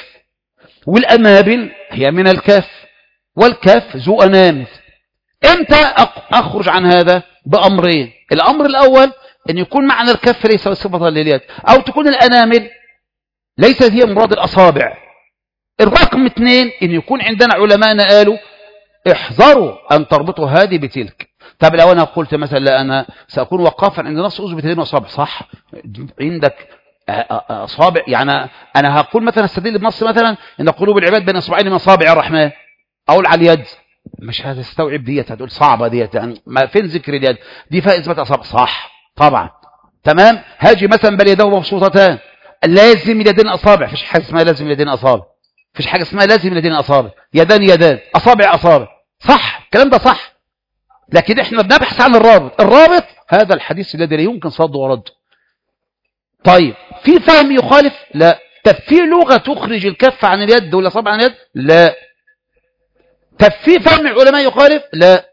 Speaker 1: والأنابل هي من الكف والكف ذو أنامل. امتى أخرج عن هذا؟ بأمرين. الأمر الأول أن يكون معنى الكف ليس صفة لليد أو تكون الأنامل ليست هي مراد الأصابع. الرقم 2 أن يكون عندنا علماء قالوا احذروا أن تربطوا هذه بتلك. طب لو أنا قلت مثلا لا أنا سأكون وقافا عند نص أثبت يدين وأصابع، صح عندك أصابع. يعني أنا هقول مثلا استدل بنص مثلا إن قلوب العباد بين أصبعين من أصابع الرحمن، أقول على اليد مش هتستوعب ديت، هتقول صعبة ديت. يعني ما فين ذكر اليد دي فيها إثبات أصابع، صح طبعا تمام. هاجي مثلا بل يداه مبسوطتان لازم اليدين أصابع، فيش حاجة اسمها لازم اليدين أصابع، فيش حاجة اسمها لازم اليدين أصابع، يدان يدان أصابع أصابع، صح الكلام ده صح. لكن احنا بنبحث عن الرابط هذا الحديث الذي لا يمكن صده ورده. طيب في فهم يخالف؟ لا. طب في لغة تخرج الكف عن اليد ولا صابع عن اليد؟ لا. طب في فهم العلماء يخالف؟ لا.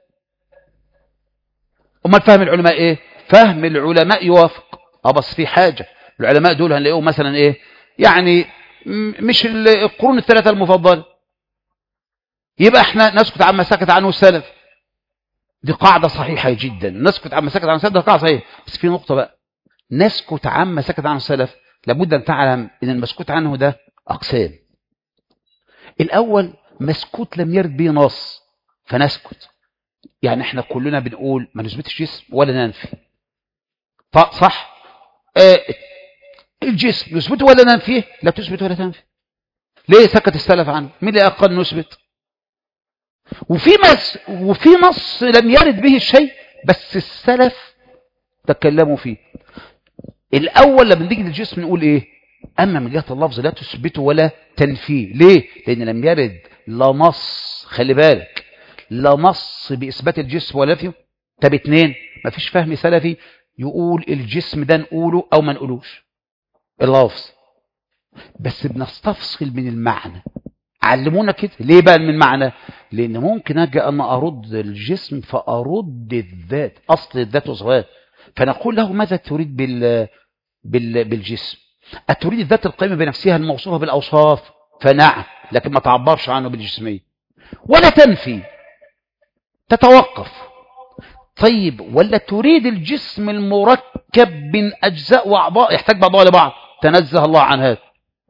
Speaker 1: امال فهم العلماء ايه؟ فهم العلماء يوافق. بس في حاجة العلماء دول هنلاقيهم مثلا يعني مش القرون الثلاثة المفضلة، يبقى احنا نسكت عما سكت عنه السلف. دي قاعدة صحيحة جدا، نسكت عما سكت عنه السلف، ده قاعدة صحيحة. بس في نقطة بقى، نسكت عما سكت عنه السلف لابد أن تعلم أن المسكوت عنه ده أقسام. الأول مسكوت لم يرد به نص فنسكت، يعني احنا كلنا بنقول ما نثبتش جسم ولا ننفي، صح؟ الجسم نثبته ولا ننفيه؟ لا تثبت ولا تنفي. ليه سكت السلف عنه؟ مين اللي قال نثبت؟ وفي نص لم يرد به الشيء بس السلف تكلموا فيه. الأول لما نيجي للجسم نقول أما من جهة اللفظ لا تثبته ولا تنفيه. ليه؟ لأن لم يرد لا نص، خلي بالك، لا نص بإثبات الجسم ولا فيه. طب 2 ما فيش فهم سلفي يقول الجسم ده نقوله أو ما نقولوش اللفظ، بس بنستفصل من المعنى. علمونا كده. ليه بقى من المعنى؟ لأن ممكن أجي أنا أرد الجسم فأرد الذات، أصل الذات وصفات، فنقول له ماذا تريد بالجسم؟ أتريد الذات القائمة بنفسها الموصوفة بالأوصاف؟ فنعم، لكن ما تعبرش عنه بالجسمية. ولا تنفي، تتوقف. طيب ولا تريد الجسم المركب من أجزاء وأعضاء يحتاج بعضها لبعض؟ تنزه الله عن هذا.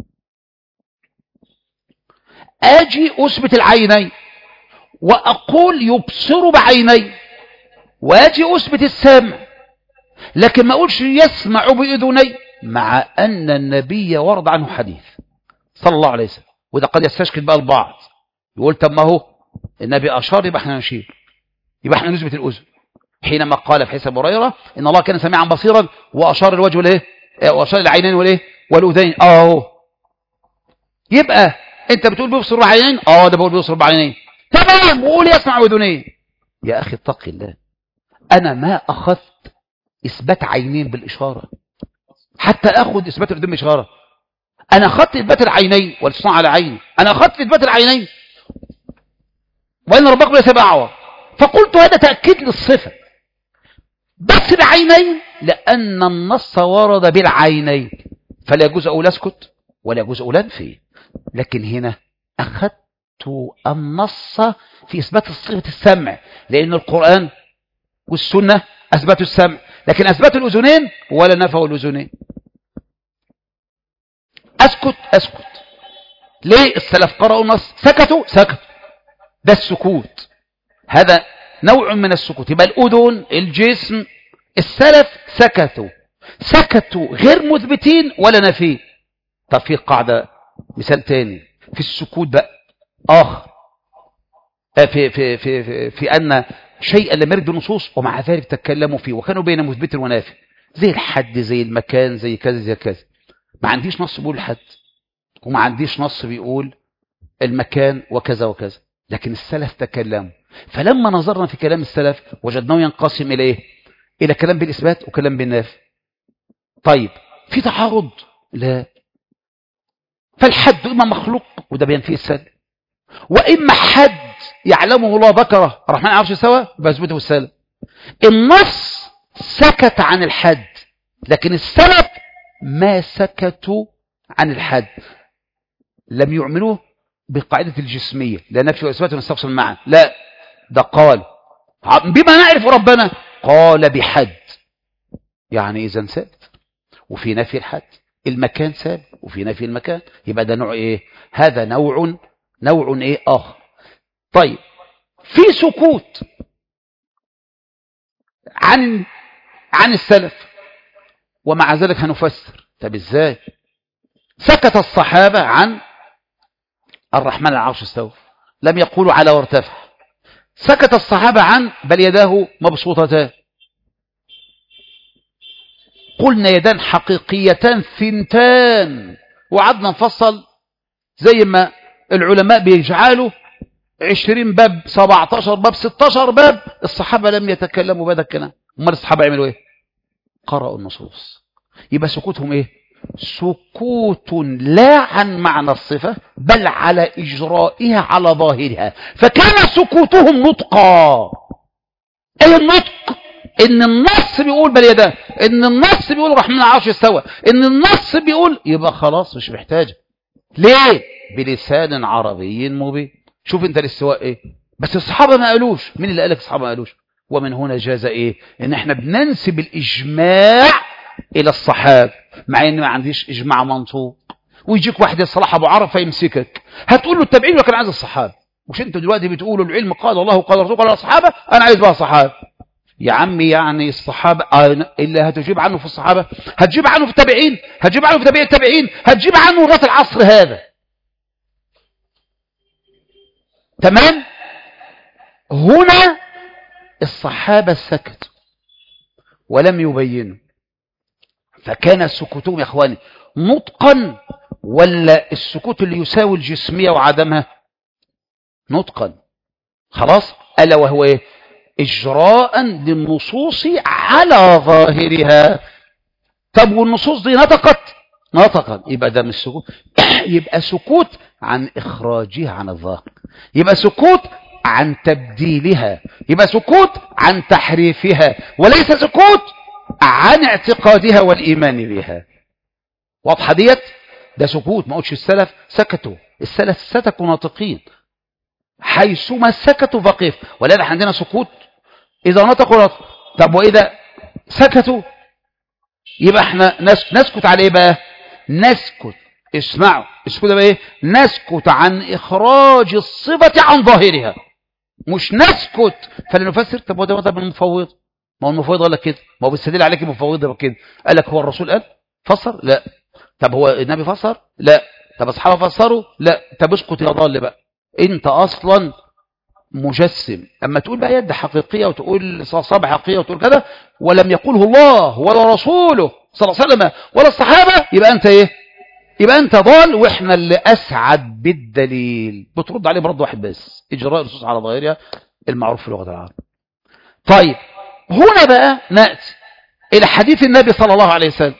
Speaker 1: أجي أثبت العينين وأقول يبصر بعيني، وأجي أثبت السمع لكن ما أقولش يسمع بأذني، مع أن النبي ورد عنه حديث صلى الله عليه وسلم. وده قد يستشكل بقى البعض يقول طب ما هو النبي أشار يبقى احنا نشير، يبقى احنا نثبت الأذن، حينما قال في حديث أبي هريرة إن الله كان سميعا بصيرا وأشار الوجه وأشار العينين والأذين. يبقى انت بتقول بيبصر بعينين، ده بقول بيبصر بعينين، تمام، وقول يسمع باذنين. يا اخي اتق الله، انا ما اخذت اثبات عينين بالاشاره حتى اخذ اثبات الاذن بالاشاره. انا اخذت اثبات العينين والاستثناء على عيني، انا اخذت اثبات العينين وان ربكم ليس باعور، فقلت هذا تاكيد للصفه بس بعينين لان النص ورد بالعينين، فلا يجوز أقول أسكت ولا يجوز أقول أنفي. لكن هنا أخذت النص في إثبات صفة السمع، لأن القرآن والسنة أثبتوا السمع، لكن أثبتوا الأذنين ولا نفوا الأذنين. أسكت ليه؟ السلف قرأوا النص سكتوا، ده السكوت، هذا نوع من السكوت. يبقى الأذن، الجسم، السلف سكتوا غير مثبتين ولا نافين. طب في قاعدة، مثال تاني في السكوت بقى آخر، في أن شيئا لم يرد بالنصوص ومع ذلك تكلموا فيه وكانوا بين مثبت ونافي، زي الحد، زي المكان، زي كذا زي كذا. ما عنديش نص بيقول الحد وما عنديش نص بيقول المكان وكذا وكذا، لكن السلف تكلموا. فلما نظرنا في كلام السلف وجدناه ينقسم إلى إيه؟ إلى كلام بالإثبات وكلام بالنفي. طيب في تعارض؟ لا. فالحد إما مخلوق وده بينفيه السلف، وإما حد يعلمه الله ذكره الرحمن على العرش استوى بيثبته السلف. النص سكت عن الحد، لكن السلف ما سكتوا عن الحد، لم يعملوه بقاعدة الجسمية لا نفي وإثبات ونستفصل معا، لا، ده قال بما نعرف ربنا، قال بحد، يعني إذن ثابت وفي نفي الحد، المكان ثابت وفي نفي المكان، يبقى ده نوع إيه؟ هذا نوع إيه آخر. طيب في سكوت عن السلف ومع ذلك هنفسر. طب ازاي؟ سكت الصحابة عن الرحمن على العرش استوى، لم يقولوا على وارتفع. سكت الصحابة عن بل يداه مبسوطتان، قلنا يدان حقيقيتان ثنتان، وعدنا نفصل زي ما العلماء بيجعلوا 20 باب 17 باب 16 باب. الصحابة لم يتكلموا بهذا الكلام، امال الصحابة يعملوا ايه؟ قرأوا النصوص. يبقى سكوتهم ايه؟ سكوت لا عن معنى الصفة بل على إجرائها على ظاهرها، فكان سكوتهم نطقا. ايه النطق؟ ان النص بيقول بل يداه، ان النص بيقول الرحمن على العرش استوى، ان النص بيقول، يبقى خلاص مش محتاج. ليه؟ بلسان عربي مبين. شوف انت الاستواء ايه؟ بس الصحابة ما قالوش. مين اللي قالك الصحابة ما قالوش؟ ومن هنا جاز ايه؟ ان احنا بننسب الاجماع الى الصحابة، مع ان ما عنديش اجماع منطوق. ويجيك واحد الصلاح ابو عرفة يمسكك، هتقول له التابعين وكان عايز الصحابة. مش انتوا دلوقتي بتقولوا العلم قال الله وقال رسوله قال الصحابة، انا عايز بقى الصحابة. يا عمي يعني الصحابة اللي هتجيب عنه في الصحابة هتجيب عنه في التابعين، هتجيب عنه في تابعي التابعين، هتجيب عنه لغاية العصر هذا. تمام؟ هنا الصحابة سكتوا ولم يبينوا، فكان سكوتهم يا اخواني نطقا، ولا السكوت اللي يساوي الجسمية وعدمها؟ نطقا. خلاص، ألا وهو ايه؟ إجراء للنصوص على ظاهرها. طب والنصوص دي نطقت، يبقى ده مش سكوت. يبقى سكوت عن إخراجها عن الظاهر، يبقى سكوت عن تبديلها، يبقى سكوت عن تحريفها، وليس سكوت عن اعتقادها والإيمان بها. واضحة ديت؟ ده سكوت. ما قلتش السلف سكتوا، السلف سكتوا ناطقين، حيثما سكتوا فقف. ولذا عندنا سكوت إذا نطقوا نطق. طب وإذا سكتوا يبقى احنا نسكت على ايه بقى؟ نسكت، اسمعوا، السكوت بقى ايه؟ نسكت عن إخراج الصفة عن ظاهرها، مش نسكت فلنفسر. طب وده مذهب المفوض، ما هو المفوض قال لك كده، ما هو بالسديل عليك المفوض كده، قال لك هو الرسول قال فسر؟ لا. طب هو النبي فسر؟ لا. طب اصحابه فسروا؟ لا. طب اسكت يا ضال بقى، انت اصلا مجسم. اما تقول بقى يد حقيقيه وتقول صابع حقيقيه وتقول كده ولم يقوله الله ولا رسوله صلى الله عليه وسلم ولا الصحابه، يبقى انت ايه؟ يبقى انت ضال. واحنا اللي اسعد بالدليل بترد عليه برد واحد بس، اجراء النصوص على ظاهرها المعروف في لغه العرب. طيب هنا بقى ناتي الى حديث النبي صلى الله عليه وسلم،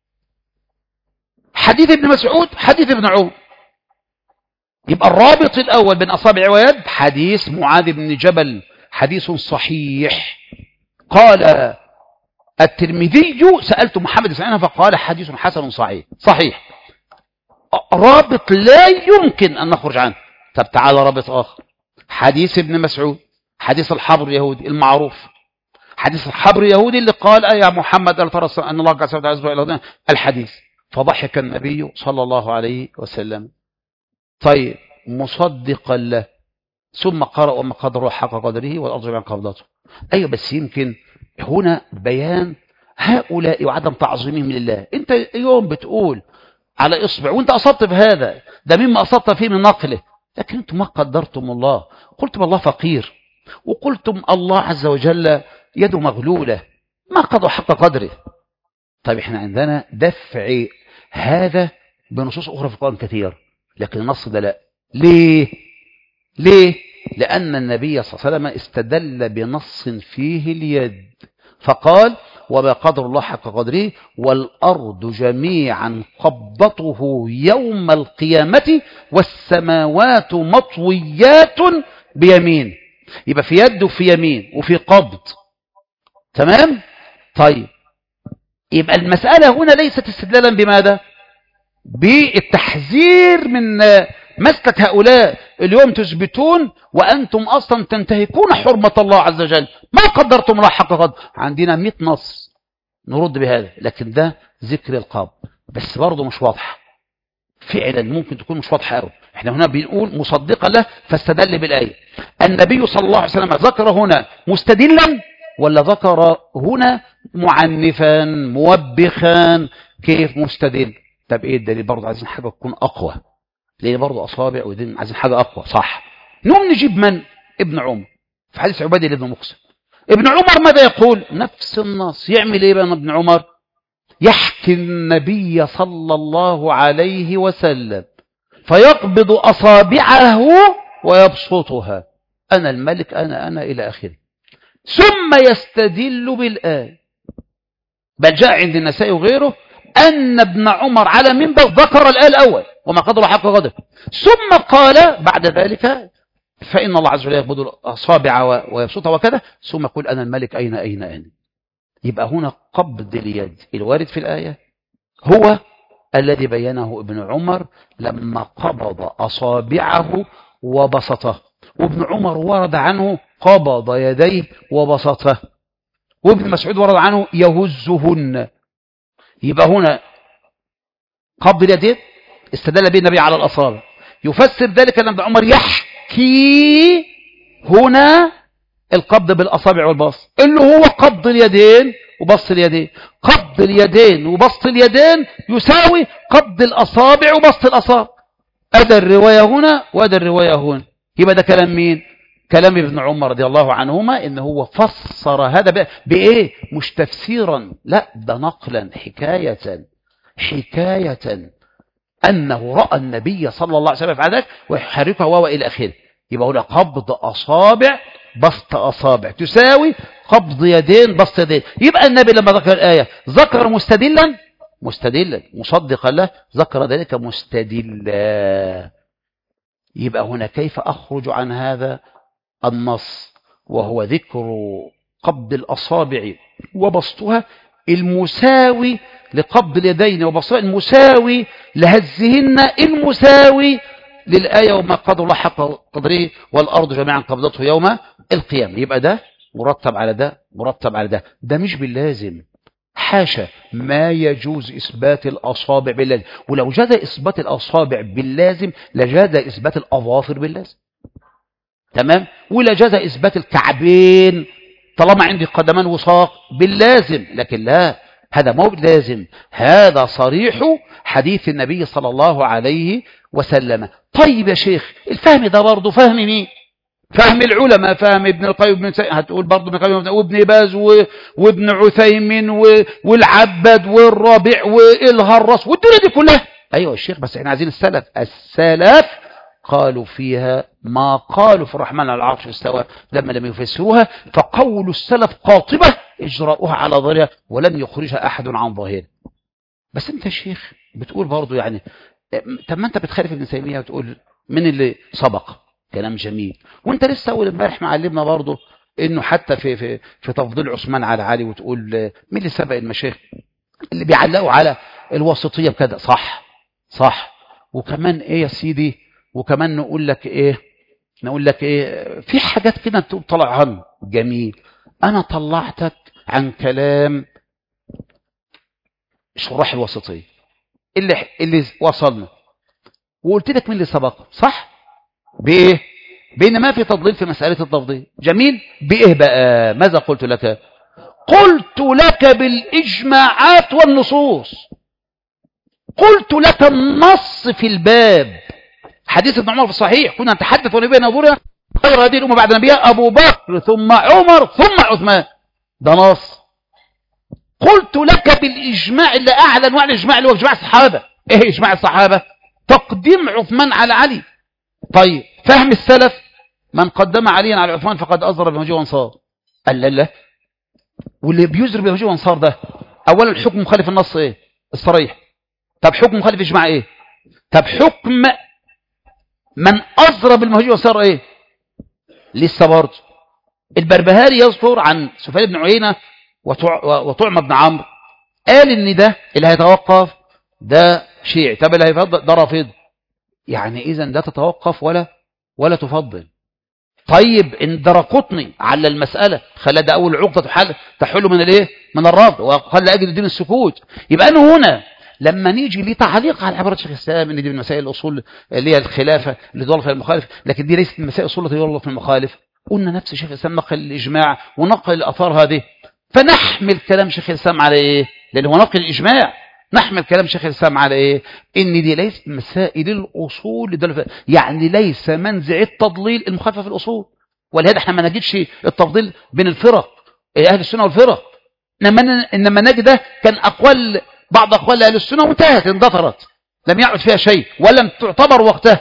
Speaker 1: حديث ابن مسعود، حديث ابن عمر. يبقى الرابط الأول بين أصابع ويد حديث معاذ بن جبل، حديث صحيح. قال الترمذي سألت محمد بن سعيد فقال حديث حسن صحيح رابط لا يمكن أن نخرج عنه. طب تعالى رابط آخر، حديث ابن مسعود، حديث الحبر اليهودي المعروف، حديث الحبر اليهودي اللي قال يا محمد ألا ترى أن الله قد سبت عزبه إلى الحديث، فضحك النبي صلى الله عليه وسلم. طيب مصدقا له، ثم قرأ وما قدره حق قدره والأرض جميعا قبضته. أيوة بس يمكن هنا بيان هؤلاء وعدم تعظيمهم لله. أنت يوم بتقول على إصبع وأنت أصبت بهذا، ده مما أصبت فيه من نقله، لكن أنتم ما قدرتم الله، قلتم الله فقير، وقلتم الله عز وجل يده مغلولة، ما قضوا حق قدره. طيب احنا عندنا دفع هذا بنصوص أخرى في القرآن كثير، لكن النص ده لا. ليه؟ لأن النبي صلى الله عليه وسلم استدل بنص فيه اليد، فقال وما قدر الله حق قدره والأرض جميعا قبضته يوم القيامة والسماوات مطويات بيمين. يبقى في يد وفي يمين وفي قبض، تمام؟ طيب يبقى المسألة هنا ليست استدلالا بماذا؟ بالتحذير من مسكة هؤلاء اليوم تثبتون وأنتم أصلا تنتهكون حرمة الله عز وجل، ما قدرتم الله حق قدر. عندنا 100 نص نرد بهذا، لكن ده ذكر القبض بس برضه مش واضح فعلا، ممكن تكون مش واضحة قوي. احنا هنا بنقول مصدقا له فاستدل بالآية. النبي صلى الله عليه وسلم ذكر هنا مستدلا ولا ذكر هنا معنفا موبخا؟ كيف مستدل؟ طب ايه الدليل؟ برضه عايزين حاجة تكون أقوى، ليه برضه أصابع ودين، عايزين حاجة أقوى صح. نقوم نجيب من؟ ابن عمر في حديث عبادة بن مقسم. ابن عمر ماذا يقول؟ نفس النص. يعمل ايه بقى ابن عمر؟ يحكي النبي صلى الله عليه وسلم فيقبض أصابعه ويبسطها، أنا الملك أنا إلى آخره، ثم يستدل بالآية. بل جاء عند النسائي وغيره أن ابن عمر على منبر ذكر الآية الأول وما قدر حق قدره، ثم قال بعد ذلك فإن الله عز وجل يقبض الأصابع ويبسطها وكذا، ثم يقول أنا الملك أين. يبقى هنا قبض اليد الوارد في الآية هو الذي بينه ابن عمر لما قبض أصابعه وبسطه، وابن عمر ورد عنه قبض يديه وبسطه، وابن مسعود ورد عنه يهزهن. يبقى هنا قبض اليدين استدل به النبي على الأصابع، يفسر ذلك أن ابن عمر يحكي هنا القبض بالأصابع والبسط اللي هو قبض اليدين وبسط اليدين. قبض اليدين وبسط اليدين يساوي قبض الأصابع وبسط الأصابع. أدى الرواية هنا وأدى الرواية هنا. يبقى ده كلام مين؟ كلام ابن عمر رضي الله عنهما، إن هو فسر هذا بإيه؟ مش تفسيرا، لا ده نقلا حكاية أنه رأى النبي صلى الله عليه وسلم يفعل ذلك ويحركه وإلى آخره. يبقى هنا قبض أصابع بسط أصابع تساوي قبض يدين بسط يدين. يبقى النبي لما ذكر الآية ذكر مستدلا مصدقا له، ذكر ذلك مستدلا. يبقى هنا كيف أخرج عن هذا النص وهو ذكر قبض الأصابع وبسطها المساوي لقبض اليدين وبسطها، المساوي لهزهن، المساوي للآية وما قدر الله حق قدره والأرض جميعا قبضته يوم القيامة. يبقى ده مرتب على ده، ده مش باللازم، حاشا، ما يجوز إثبات الأصابع باللازم. ولو جاز إثبات الأصابع باللازم لجاز إثبات الأظافر باللازم، تمام؟ ولا جاز إثبات الكعبين طالما عندي قدمان وساق باللازم، لكن لا، هذا مو باللازم، هذا صريح حديث النبي صلى الله عليه وسلم. طيب يا شيخ الفهم ده برضه فهم مين؟ فهم العلماء، فهم ابن القيم هتقول برضه ابن القيم وابن باز وابن عثيمين والعبد والرابع والهرس والدنيا دي كلها. ايوه الشيخ بس احنا عايزين السلف قالوا فيها ما قالوا في الرحمن على العرش استوى لما لم يفسروها، فقول السلف قاطبة إجراؤها على ظاهرها ولن يخرجها أحد عن ظاهره. بس أنت يا شيخ بتقول برضو يعني طب ما أنت بتخالف ابن تيمية وتقول من اللي سبق، كلام جميل، وأنت لسه أول امبارح معلمنا برضو انه حتى في تفضيل عثمان على علي، وتقول مين اللي سبق المشايخ اللي بيعلقوا على الوسطية بكذا. صح. وكمان ايه يا سيدي، وكمان نقول لك ايه في حاجات كده طلع عنه جميل. انا طلعتك عن كلام شراح الوسطية اللي وصلنا، وقلت لك مين اللي سبقه، صح؟ بايه؟ بين ما في تضليل في مسألة التفضيل. جميل. بايه بقى؟ ماذا قلت لك؟ قلت لك بالإجماعات والنصوص. قلت لك النص في الباب، حديث ابن عمر في الصحيح، كنا نتحدث ونبينا ظهورها خير هذه الأمة بعد نبيها أبو بكر ثم عمر ثم عثمان، ده نص. قلت لك بالإجماع اللي أعلن، وعلى الإجماع اللي هو إجماع الصحابة. إيه إجماع الصحابة؟ تقديم عثمان على علي. طيب فهم السلف، من قدم عليا على عثمان فقد أزر بمهجه وانصار. قال لا، واللي بيزر بمهجه وانصار ده أولا الحكم مخالف النص إيه؟ الصريح. طب حكم مخالف إجماع إيه؟ طب حكم من أزر بالمهجه وانصار إيه؟ لسه برضه البربهاري يذكر عن سفيان بن عيينة وطعم بن عمرو، قال ان ده اللي هيتوقف ده شيعي، طب اللي هيفضل ده رافض. يعني اذا لا تتوقف ولا تفضل. طيب ان درقطني على المسألة خلى ده اول عقدة تحل من الايه؟ من الرفض، وقال لاجل الدين السكوت. يبقى انا هنا لما نيجي لتعليق على عبارة شيخ الاسلام ان دي من مسائل الاصول اللي هي الخلافة اللي دول في المخالف، لكن دي ليست من مسائل الاصول التي دول في المخالف، قلنا نفس شيخ الاسلام نقل الاجماع ونقل الاثار هذه، فنحمل كلام شيخ الاسلام على ايه؟ لان هو نقل الاجماع. نحمل كلام شيخ الاسلام على ايه؟ ان دي ليست مسائل الاصول، يعني ليس منزع التضليل المخالفه في الاصول. ولهذا احنا ما نجدش التفضيل بين الفرق اهل السنه والفرق، انما نجد ده كان اقوال بعض اقوال اهل السنه وانتهت اندثرت، لم يعد فيها شيء ولم تعتبر وقتها.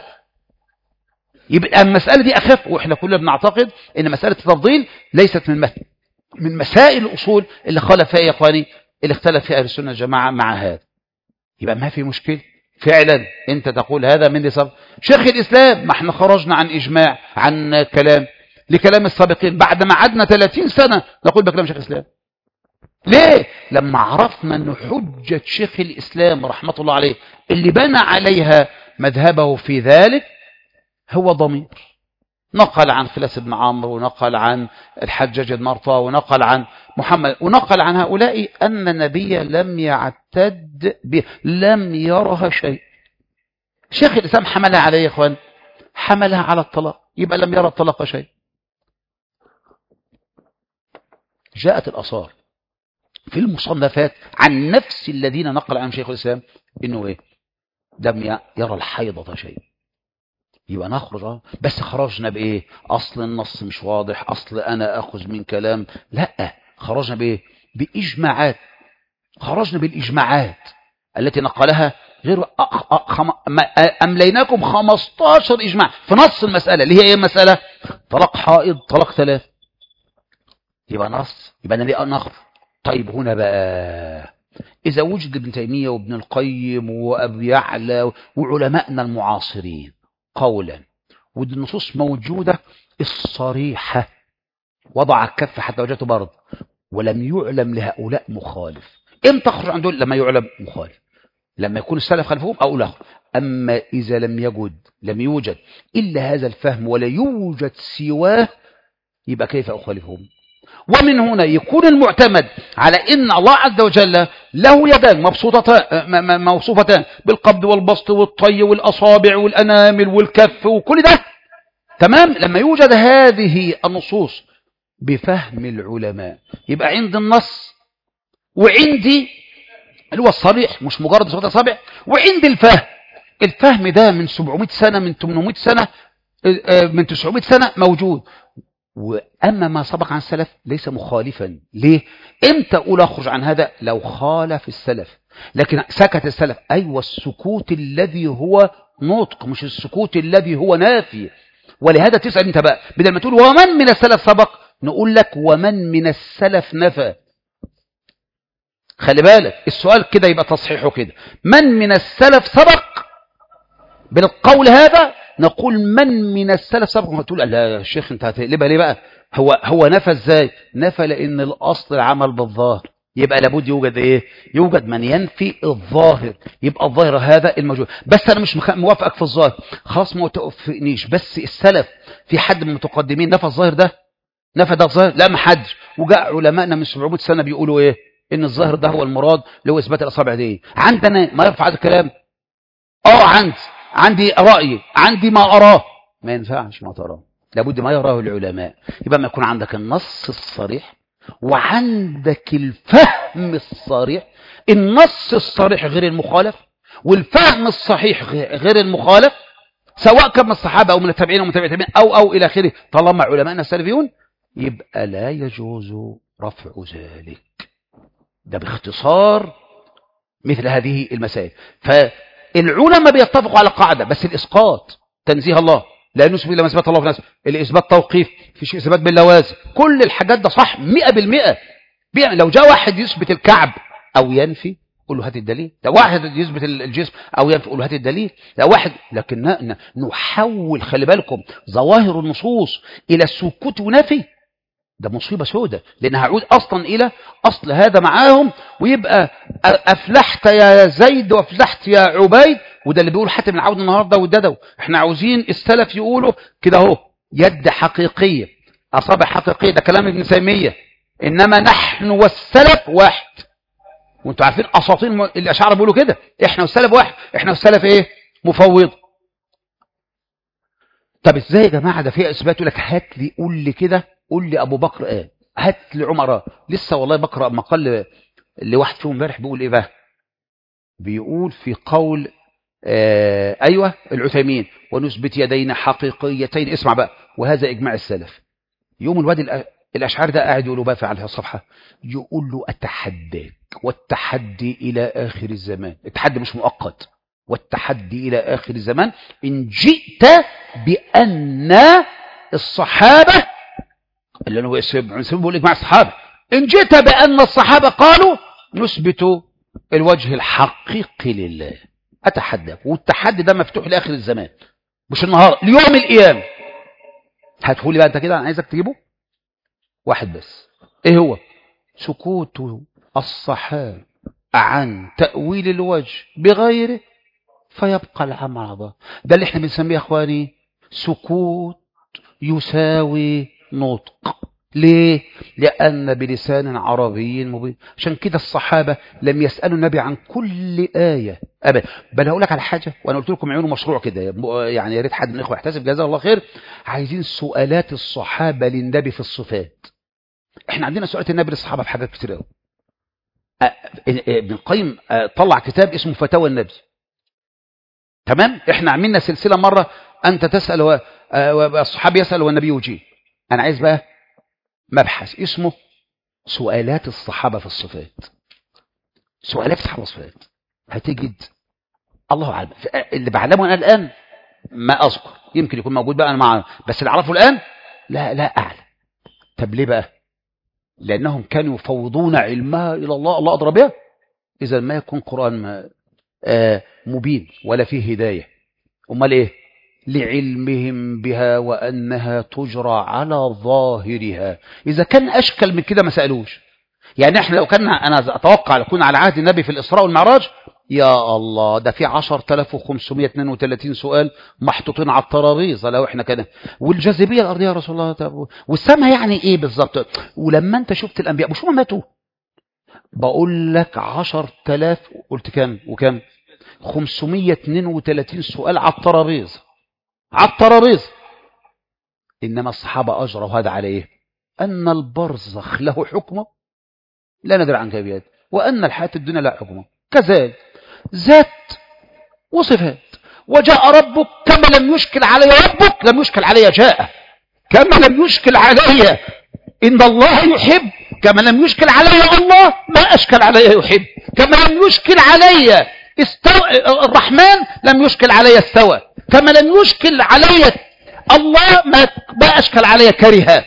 Speaker 1: يبقى المساله دي اخف، واحنا كلنا بنعتقد ان مساله التفضيل ليست من مسائل الأصول اللي خالف فيها يا إخواني، اللي اختلف فيها أهل السنة الجماعة مع هذا. يبقى ما في مشكلة فعلا أنت تقول هذا من لصب شيخ الإسلام. ما احنا خرجنا عن إجماع، عن كلام لكلام السابقين، بعد ما عدنا 30 سنة نقول بكلام شيخ الإسلام. ليه؟ لما عرفنا أن حجة شيخ الإسلام رحمة الله عليه اللي بنى عليها مذهبه في ذلك هو ضمير. نقل عن خلاس بن عمرو، ونقل عن الحجاج بن مرطى، ونقل عن محمد، ونقل عن هؤلاء أن النبي لم يعتد به، لم يرها شيء. شيخ الإسلام حملها عليه يا إخوان، حملها على الطلاق، يبقى لم يرى الطلاق شيء. جاءت الآثار في المصنفات عن نفس الذين نقل عن شيخ الإسلام إنه إيه؟ لم يرى الحيضة شيء. يبقى نخرج بس خرجنا بإيه؟ أصل النص مش واضح، أصل أنا أخذ من كلام، لا، خرجنا بإيه؟ بإجماعات. خرجنا بالإجماعات التي نقلها غير أمليناكم 15 إجماع في نص المسألة اللي هي إيه المسألة؟ طلاق حائض، طلاق 3. يبقى نص، يبقى أنا نخرج. طيب هنا بقى إذا وجد ابن تيمية وابن القيم وأبو يعلى وعلماءنا المعاصرين قولا، ودي النصوص موجودة الصريحة، وضع الكف حتى وجدته برضه، ولم يعلم لهؤلاء مخالف. امتى تخرج عن دول؟ لما يعلم مخالف، لما يكون السلف خلفهم أو له. أما إذا لم يوجد إلا هذا الفهم ولا يوجد سواه، يبقى كيف أخالفهم؟ ومن هنا يكون المعتمد على إن الله عز وجل له يدان موصوفتان بالقبض والبسط والطي والأصابع والأنامل والكف وكل ده تمام. لما يوجد هذه النصوص بفهم العلماء، يبقى عند النص وعندي اللي هو الصريح مش مجرد صوت أصابع، وعند الفهم ده من 700 سنة، من 800 سنة، من 900 سنة موجود. وأما ما سبق عن السلف ليس مخالفا. ليه؟ امتى أقول أخرج عن هذا؟ لو خالف السلف. لكن سكت السلف، أيوة السكوت الذي هو نطق، مش السكوت الذي هو نافي. ولهذا تسأل انت بقى، بدل ما تقول ومن من السلف سبق، نقول لك ومن من السلف نفى. خلي بالك السؤال كده يبقى تصحيحه كده، من من السلف سبق بالقول هذا، نقول من السلف سبق. تقول لا يا شيخ انت هتقلبها ليه بقى؟ هو نفى ازاي؟ نفى لان الاصل العمل بالظاهر، يبقى لابد يوجد ايه؟ يوجد من ينفي الظاهر، يبقى الظاهر هذا الموجود. بس انا مش موافقك في الظاهر، خلاص ما توافقنيش. بس السلف في حد من المتقدمين نفى الظاهر ده؟ نفى ده الظاهر؟ لا، ما حدش. وجاء علماءنا من 700 سنه بيقولوا ايه؟ ان الظاهر ده هو المراد اللي هو اثبات الاصابع دي. عندنا ما يرفع هذا الكلام؟ عندي رايي، عندي ما اراه. ما ينفعش ما تراه، لابد ما يراه العلماء. يبقى ما يكون عندك النص الصريح وعندك الفهم الصريح. النص الصريح غير المخالف، والفهم الصحيح غير المخالف، سواء كان من الصحابه او من التابعين او من تابع التابعين او الى اخره. طالما علماءنا السلفيون يبقى لا يجوز رفع ذلك. ده باختصار مثل هذه المسائل. فالعلماء بيتفقوا على قاعده، بس الاسقاط تنزيه الله، لا نثبت الا ما اثبت الله في نفسه. الاثبات توقيف، فيش اثبات باللوازم. كل الحاجات ده صح 100%. لو جاء واحد يثبت الكعب او ينفي، قول له هات الدليل. لو واحد يثبت الجسم او ينفي، قول له هات الدليل. لو واحد، لكن نحول، خلي بالكم، ظواهر النصوص الى السكوت ونفي، ده مصيبه سوداء، لان هعود اصلا الى اصل هذا معاهم، ويبقى افلحت يا زيد وافلحت يا عبيد. وده اللي بيقول حاتم العود النهارده والددو. احنا عاوزين السلف يقولوا كده اهو، يد حقيقيه، اصابع حقيقيه. ده كلام ابن تيميه. انما نحن والسلف واحد. وانتوا عارفين اساطين الاشاعره بيقولوا كده، احنا والسلف واحد. احنا والسلف ايه؟ مفوض. طب ازاي يا جماعه؟ ده فيها اثبات. يقول لك هات لي، قول لي كده، قول لي ابو بكر ايه، هات لي عمر. لسه والله بقرا مقال لواحد فيهم امبارح بيقول ايه بقى؟ بيقول في قول ايوه العثيمين، ونثبت يدين حقيقيتين. اسمع بقى، وهذا اجماع السلف. يوم الواد الاشعري ده قاعد يقول له بقى على الصفحه، يقول له اتحداك، والتحدي الى اخر الزمان. التحدي مش مؤقت، والتحدي الى اخر الزمان ان جئت بان الصحابه، اللي هو بيقول اجماع الصحابه، ان جئت بان الصحابه قالوا نثبت الوجه الحقيقي لله. اتحداك، والتحدي ده مفتوح لاخر الزمان، مش النهار، ليوم القيامه. هتقول لي بقى انت كده، انا عايزك تجيبه واحد بس. ايه هو؟ سكوت الصحابه عن تأويل الوجه بغيره فيبقى العمل على الله. ده اللي احنا بنسميه يا اخواني سكوت يساوي نطق. ليه؟ لأن بلسان عربي مبين. عشان كده الصحابة لم يسألوا النبي عن كل آية أبدا. بل هقول لك على حاجة، وأنا قلت لكم عيونوا مشروع كده، يعني يا ريت حد من الإخوة يحتسب جزاه الله خير. عايزين سؤالات الصحابة للنبي في الصفات. احنا عندنا سؤالات النبي للصحابة في حاجات كتير قوي. ابن القيم طلع كتاب اسمه فتاوى النبي. تمام؟ احنا عملنا سلسلة مرة أنت تسأل والصحابي يسأل والنبي يجيب. أنا عايز بقى مبحث اسمه سؤالات الصحابة في الصفات. سؤالات الصحابة في الصفات هتجد الله أعلم. اللي بعلمه أنا الآن ما أذكر، يمكن يكون موجود بقى أنا معه، بس اللي أعرفه الآن لا أعلم. طب ليه بقى؟ لأنهم كانوا يفوضون علمها إلى الله، الله أدرى بها. إذا ما يكون قرآن مبين ولا فيه هداية، أمال إيه؟ لعلمهم بها وأنها تجرى على ظاهرها. إذا كان أشكل من كده ما سألوش. يعني إحنا لو كان، أنا أتوقع لكون على عهد النبي في الإسراء والمعراج، يا الله ده في 10,532 سؤال محطوطين على الترابيزة. لو إحنا كده، والجاذبية الأرضية يا رسول الله، والسماء يعني إيه بالظبط؟ ولما أنت شفت الأنبياء مش هم ماتوا؟ بقول لك 10,000 قلت كام وكام؟ 532 سؤال على الترابيزة، على الترابيزة. إنما الصحابة أجروا هذا على إيه؟ أن البرزخ له حكمه لا ندري عن كيفيته، وأن الحياة الدنيا لا حكمه. كذلك ذات وصفات. وجاء ربك كما لم يشكل علي ربك لم يشكل علي جاء، كما لم يشكل علي إن الله يحب، كما لم يشكل علي الله ما أشكل علي يحب، كما لم يشكل علي الرحمن لم يشكل علي استوى، كما لم يشكل علي الله ما أشكل علي كرها.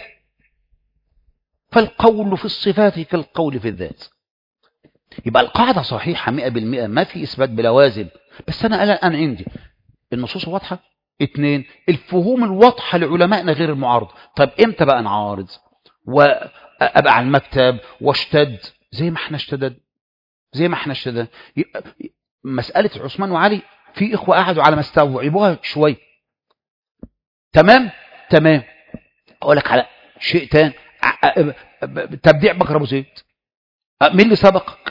Speaker 1: فالقول في الصفات كالقول في الذات. يبقى القاعدة صحيحة 100%، ما في إثبات بلوازم. بس أنا الآن عندي النصوص واضحة، 2 الفهوم الواضحة لعلمائنا غير المعارضة. طيب امتى بقى نعارض وابقى على المكتب واشتد زي ما احنا اشتدد مسألة عثمان وعلي في اخوة قعدوا على ما استوعبوها شوية. تمام اقول لك على شيء تاني، تبديع بكر ابو زيد. مين اللي سبقك؟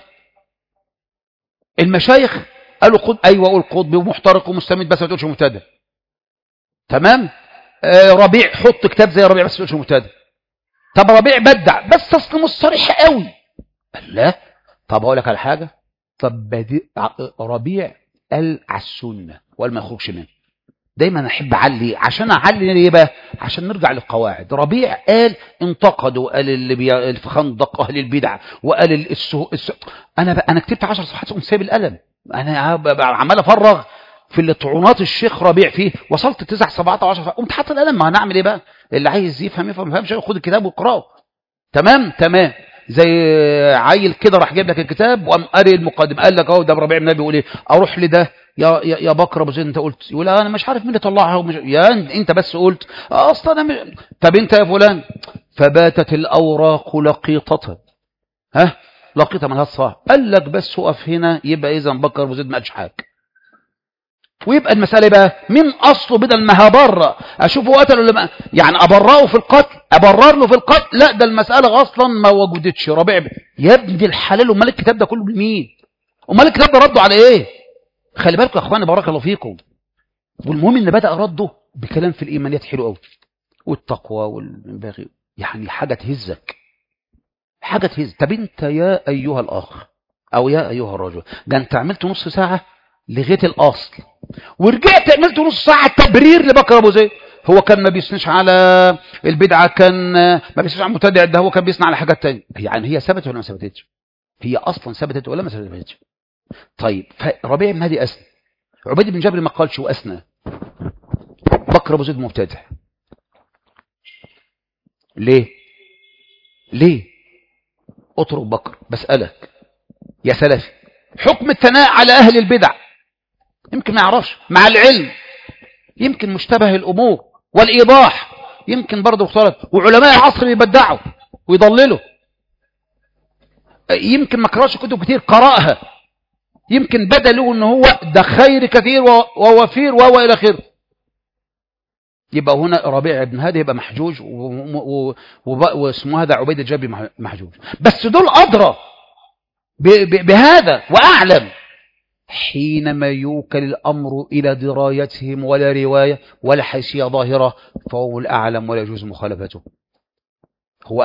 Speaker 1: المشايخ قالوا ايوه قول قطبي ومحترق ومستمد بس ما تقولش مبتدع. تمام. ربيع حط كتاب زي ربيع بس ما تقولش مبتدع. طب ربيع بدع بس اصل مش صريح قوي. لا طب اقول لك على حاجه، طب ربيع قال على السنه وقال ما يخرجش منه. دايما احب اعلي، عشان اعلي ليه بقى؟ عشان نرجع للقواعد. ربيع قال انتقدوا، قال اللي في خندق اهل البدع، وقال انا كتبت 10 صفحات قمت سايب القلم، انا عمال افرغ في اللي طعونات الشيخ ربيع فيه، وصلت 9 7 10 قمت حاطط القلم. ما هنعمل ايه بقى؟ اللي عايز يفهم ما يفهمش خد الكتاب واقراه. تمام زي عيل كده راح جايب لك الكتاب وقام قاري المقدمه، قال لك اهو ده ربيع النبي بيقول ايه، اروح لده يا بكر ابو زيد انت قلت، يقول انا مش عارف مين اللي طلعها يا انت بس قلت اصلا انا طب انت يا فلان. فباتت الاوراق لقيطه لقيطه من هالصاع. قال لك بس وقف هنا، يبقى اذا بكر ابو زيد ما قالش حاجه، ويبقى المساله بقى من اصله بدل ما هبرأ اشوفه قتل ولا ما، يعني ابرأه في القتل، ابرر له في القتل، لا ده المساله اصلا ما وجدتش. ربيع يا ابن الحلال، امال الكتاب ده كله بمين؟ امال الكتاب ده رده على ايه؟ خلي بالكم يا اخواني بارك الله فيكم. والمهم ان بدأ رده بكلام في الايمانيات حلو قوي، والتقوى والباغي، يعني حاجه تهزك. طب انت يا ايها الاخ او يا ايها الرجل، ده انت عملت نص ساعه لغيت الاصل، ورجعت عملت نص ساعه تبرير لبكر ابو زيد. هو كان ما بيسنش على البدعه، كان ما بيسنش على المبتدع، ده هو كان بيسنى على حاجات تانية. يعني هي ثبتت ولا ما ثبتتش؟ هي اصلا ثبتت ولا ما ثبتتش؟ طيب فربيع بن هادي اسنى، عبيد بن جابر ما قالش واسنى، بكر ابو زيد مبتدع. ليه اترك بكر. بسألك يا سلفي، حكم الثناء على اهل البدع يمكن ما يعرفش، مع العلم يمكن مشتبه الامور والايضاح يمكن برضه اختلط، وعلماء العصر بيبدعوا ويضللوا، يمكن ما قراش كتب كتير، قرأها يمكن بدا له ان هو ده خير كثير ووفير وهو الى اخره. يبقى هنا ربيع بن هادي يبقى محجوج، واسمه هذا عبيد الجابي محجوج. بس دول ادرى بهذا واعلم حينما يوكل الامر الى درايتهم، ولا روايه ولا حيثيه ظاهره، فهو الاعلم ولا يجوز مخالفته. هو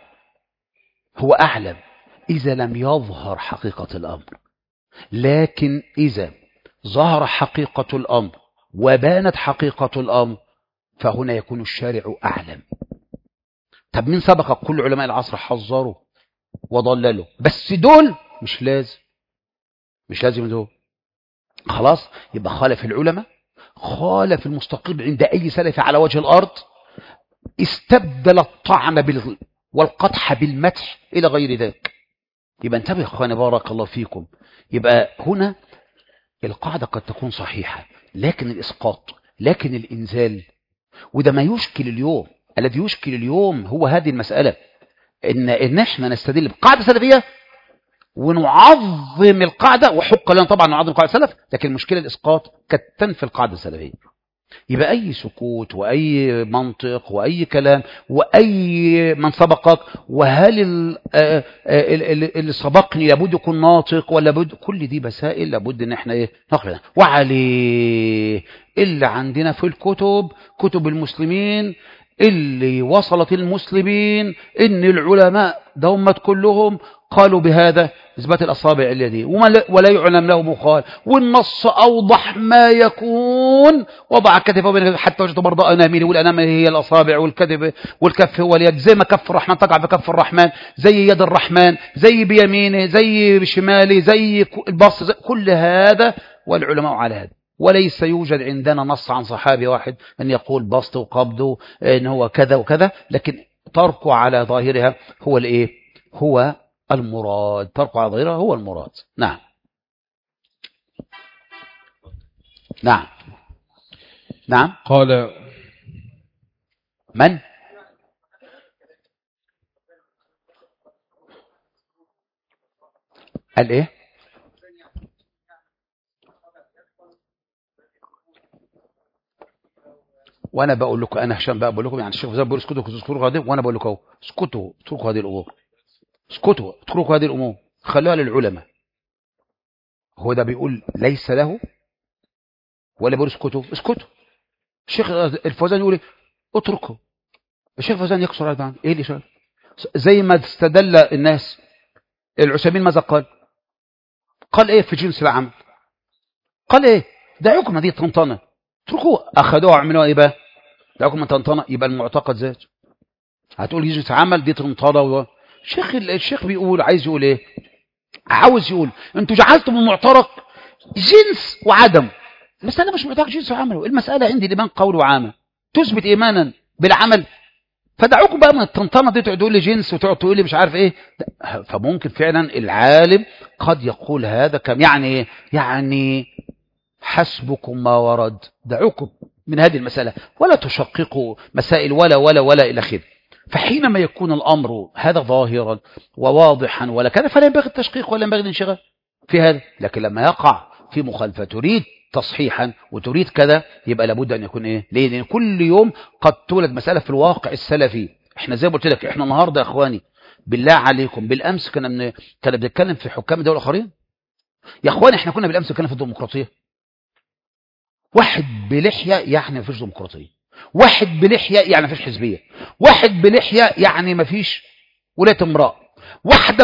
Speaker 1: اعلم اذا لم يظهر حقيقه الامر، لكن اذا ظهر حقيقه الامر وبانت حقيقه الامر فهنا يكون الشارع أعلم. طب مين سبق؟ كل علماء العصر حذروا وضللوا، بس دول مش لازم دول. خلاص يبقى خالف العلماء، خالف المستقيم عند أي سلف على وجه الأرض، استبدل الطعن والقدح بالمدح إلى غير ذلك. يبقى انتبه يا اخواني بارك الله فيكم. يبقى هنا القاعدة قد تكون صحيحة، لكن الإسقاط، لكن الإنزال، وده ما يشكل اليوم. الذي يشكل اليوم هو هذه المسألة، إن احنا نستدل بقاعدة سلفية ونعظم القاعدة، وحق لنا طبعا نعظم قاعدة السلف، لكن المشكلة الإسقاط قد تنفي القاعدة السلفية. يبقى أي سكوت وأي منطق وأي كلام وأي من سبقك، وهل اللي سبقني لابد يكون ناطق ولا بد، كل دي مسائل لابد ان احنا نقرأ. وعليه اللي عندنا في الكتب، كتب المسلمين اللي وصلت المسلمين، ان العلماء دومت كلهم قالوا بهذا إثبات الأصابع اليدين ولا يعلم له مخال، والنص أوضح ما يكون، وضع كتفه بين حتى وجدت برضاء أنامله، والأنامل هي الأصابع والكف هو اليد، زي ما كف الرحمن تقع بكف الرحمن، زي يد الرحمن، زي بيمينه، زي بشماله، زي البسط، كل هذا والعلماء على هذا. وليس يوجد عندنا نص عن صحابي واحد أن يقول بسط وقبضه أن هو كذا وكذا، لكن تركه على ظاهرها هو الإيه؟ هو المراد، تركه على ظاهرها هو المراد. نعم. نعم.
Speaker 2: قال
Speaker 1: من؟ قال ايه؟ وانا بقول لكم، انا هشام بقى بقول لكم، يعني الشيخ فوزان بيقول اسكتوا تذكروا هذه، وانا بقول لكم اهو اسكتوا اتركوا هذه الامور، اسكتوا اتركوا هذه الامور، خلوها للعلماء. هو ده بيقول ليس له، ولا بيقول اسكتوا؟ اسكتوا. الشيخ الفوزان يقول ايه؟ اتركوا. الشيخ فوزان يكسر هذا، ايه اللي شاء؟ زي ما استدل الناس. العثيمين ماذا قال؟ قال ايه في جنس العمل؟ قال ايه؟ دعوكم هذه الطنطنه، اتركوها. اخذوها وعملوها ايه بقى؟ دعوكم الطنطنه، يبقى المعتقد ذات. هتقول جنس عمل دي طنطنه. الشيخ بيقول، عايز يقول ايه؟ عاوز يقول انتوا جعلتم المعترك جنس وعدم. المسألة مش معترك جنس وعمل، المسألة عندي الإيمان قول وعمل، تثبت إيمانا بالعمل. فدعوكم بقى من الطنطنة دي، تقول لي جنس وتقعد تقول لي مش عارف ايه. فممكن فعلا العالم قد يقول هذا كم، يعني ايه؟ يعني حسبكم ما ورد، دعوكم من هذه المسألة ولا تشققوا مسائل ولا إلى آخره. فحينما يكون الأمر هذا ظاهرا وواضحا ولا كذا، فلا ينبغي التشقيق ولا ينبغي الانشغال في هذا. لكن لما يقع في مخالفة تريد تصحيحا وتريد كذا، يبقى لابد أن يكون إيه؟ ليه؟ لأن كل يوم قد تولد مسألة في الواقع السلفي. احنا زي ما قلت لك، احنا النهاردة يا أخواني بالله عليكم، بالأمس كنا بنتكلم في حكام الدولة الآخرين. يا أخواني احنا كنا بالأمس بنتكلم في الديمقراطية. واحد بلحية يعني مفيش ديمقراطية، واحد بلحية يعني مفيش حزبية، واحد بلحية يعني مفيش ولاية امرأة، واحدة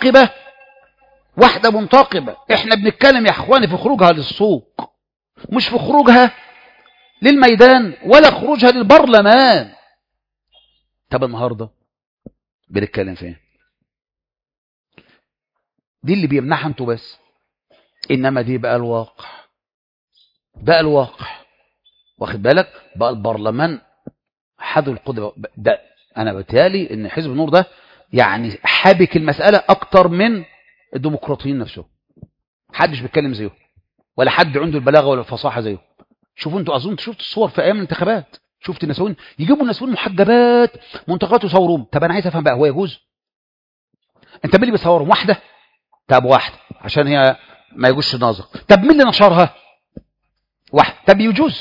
Speaker 1: منتقبة. احنا بنتكلم يا اخواني في خروجها للسوق، مش في خروجها للميدان ولا خروجها للبرلمان. طب النهارده بنتكلم فين؟ دي اللي بيمنعها انتوا بس، انما دي بقى الواقع. واخد بالك؟ بقى البرلمان حذو القدرة ده. انا بتالي ان حزب النور ده يعني حابك المسألة اكتر من الديمقراطيين نفسهم. حدش بيتكلم زيه، ولا حد عنده البلاغة ولا الفصاحة زيه. شوفوا انتوا، اظن شفت الصور في ايام الانتخابات، شفت النسوين يجيبوا النسوين محجبات منتقات وصوروهم. طب انا عايز افهم بقى، هو يجوز؟ انت مين اللي بيصورهم؟ واحدة؟ طب واحدة عشان هي ما يجوزش ناظر. طب مين اللي نشرها؟ واحد. طب يجوز؟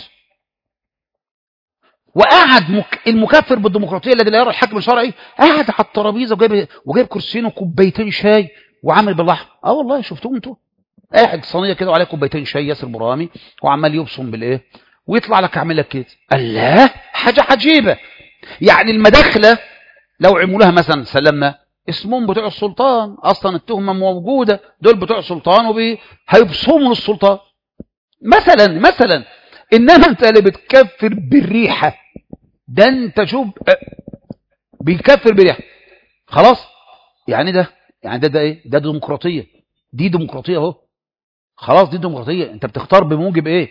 Speaker 1: وقعد المكفر بالديمقراطيه الذي لا يرى الحكم الشرعي، قاعد على الترابيزه وجايب كرسيين وكوبايتين شاي وعامل باللحم. والله شفتوه انتوا، قاعد صينيه كده وعليه كوبايتين شاي ياسر برامي، وعمال يبصم بالايه، ويطلع لك عامل لك كده. الله، حاجه عجيبه. يعني المداخله لو عملوها مثلا سلمنا، اسمهم بتوع السلطان، اصلا التهمه موجوده، دول بتوع السلطان هيبصموا للسلطان مثلا. انما انت اللي بتكفر بالريحه ده، انت شوف بيكفر بريحه خلاص. يعني ده ايه؟ ده ديمقراطيه. دي ديمقراطيه اهو، خلاص دي ديمقراطيه. انت بتختار بموجب ايه؟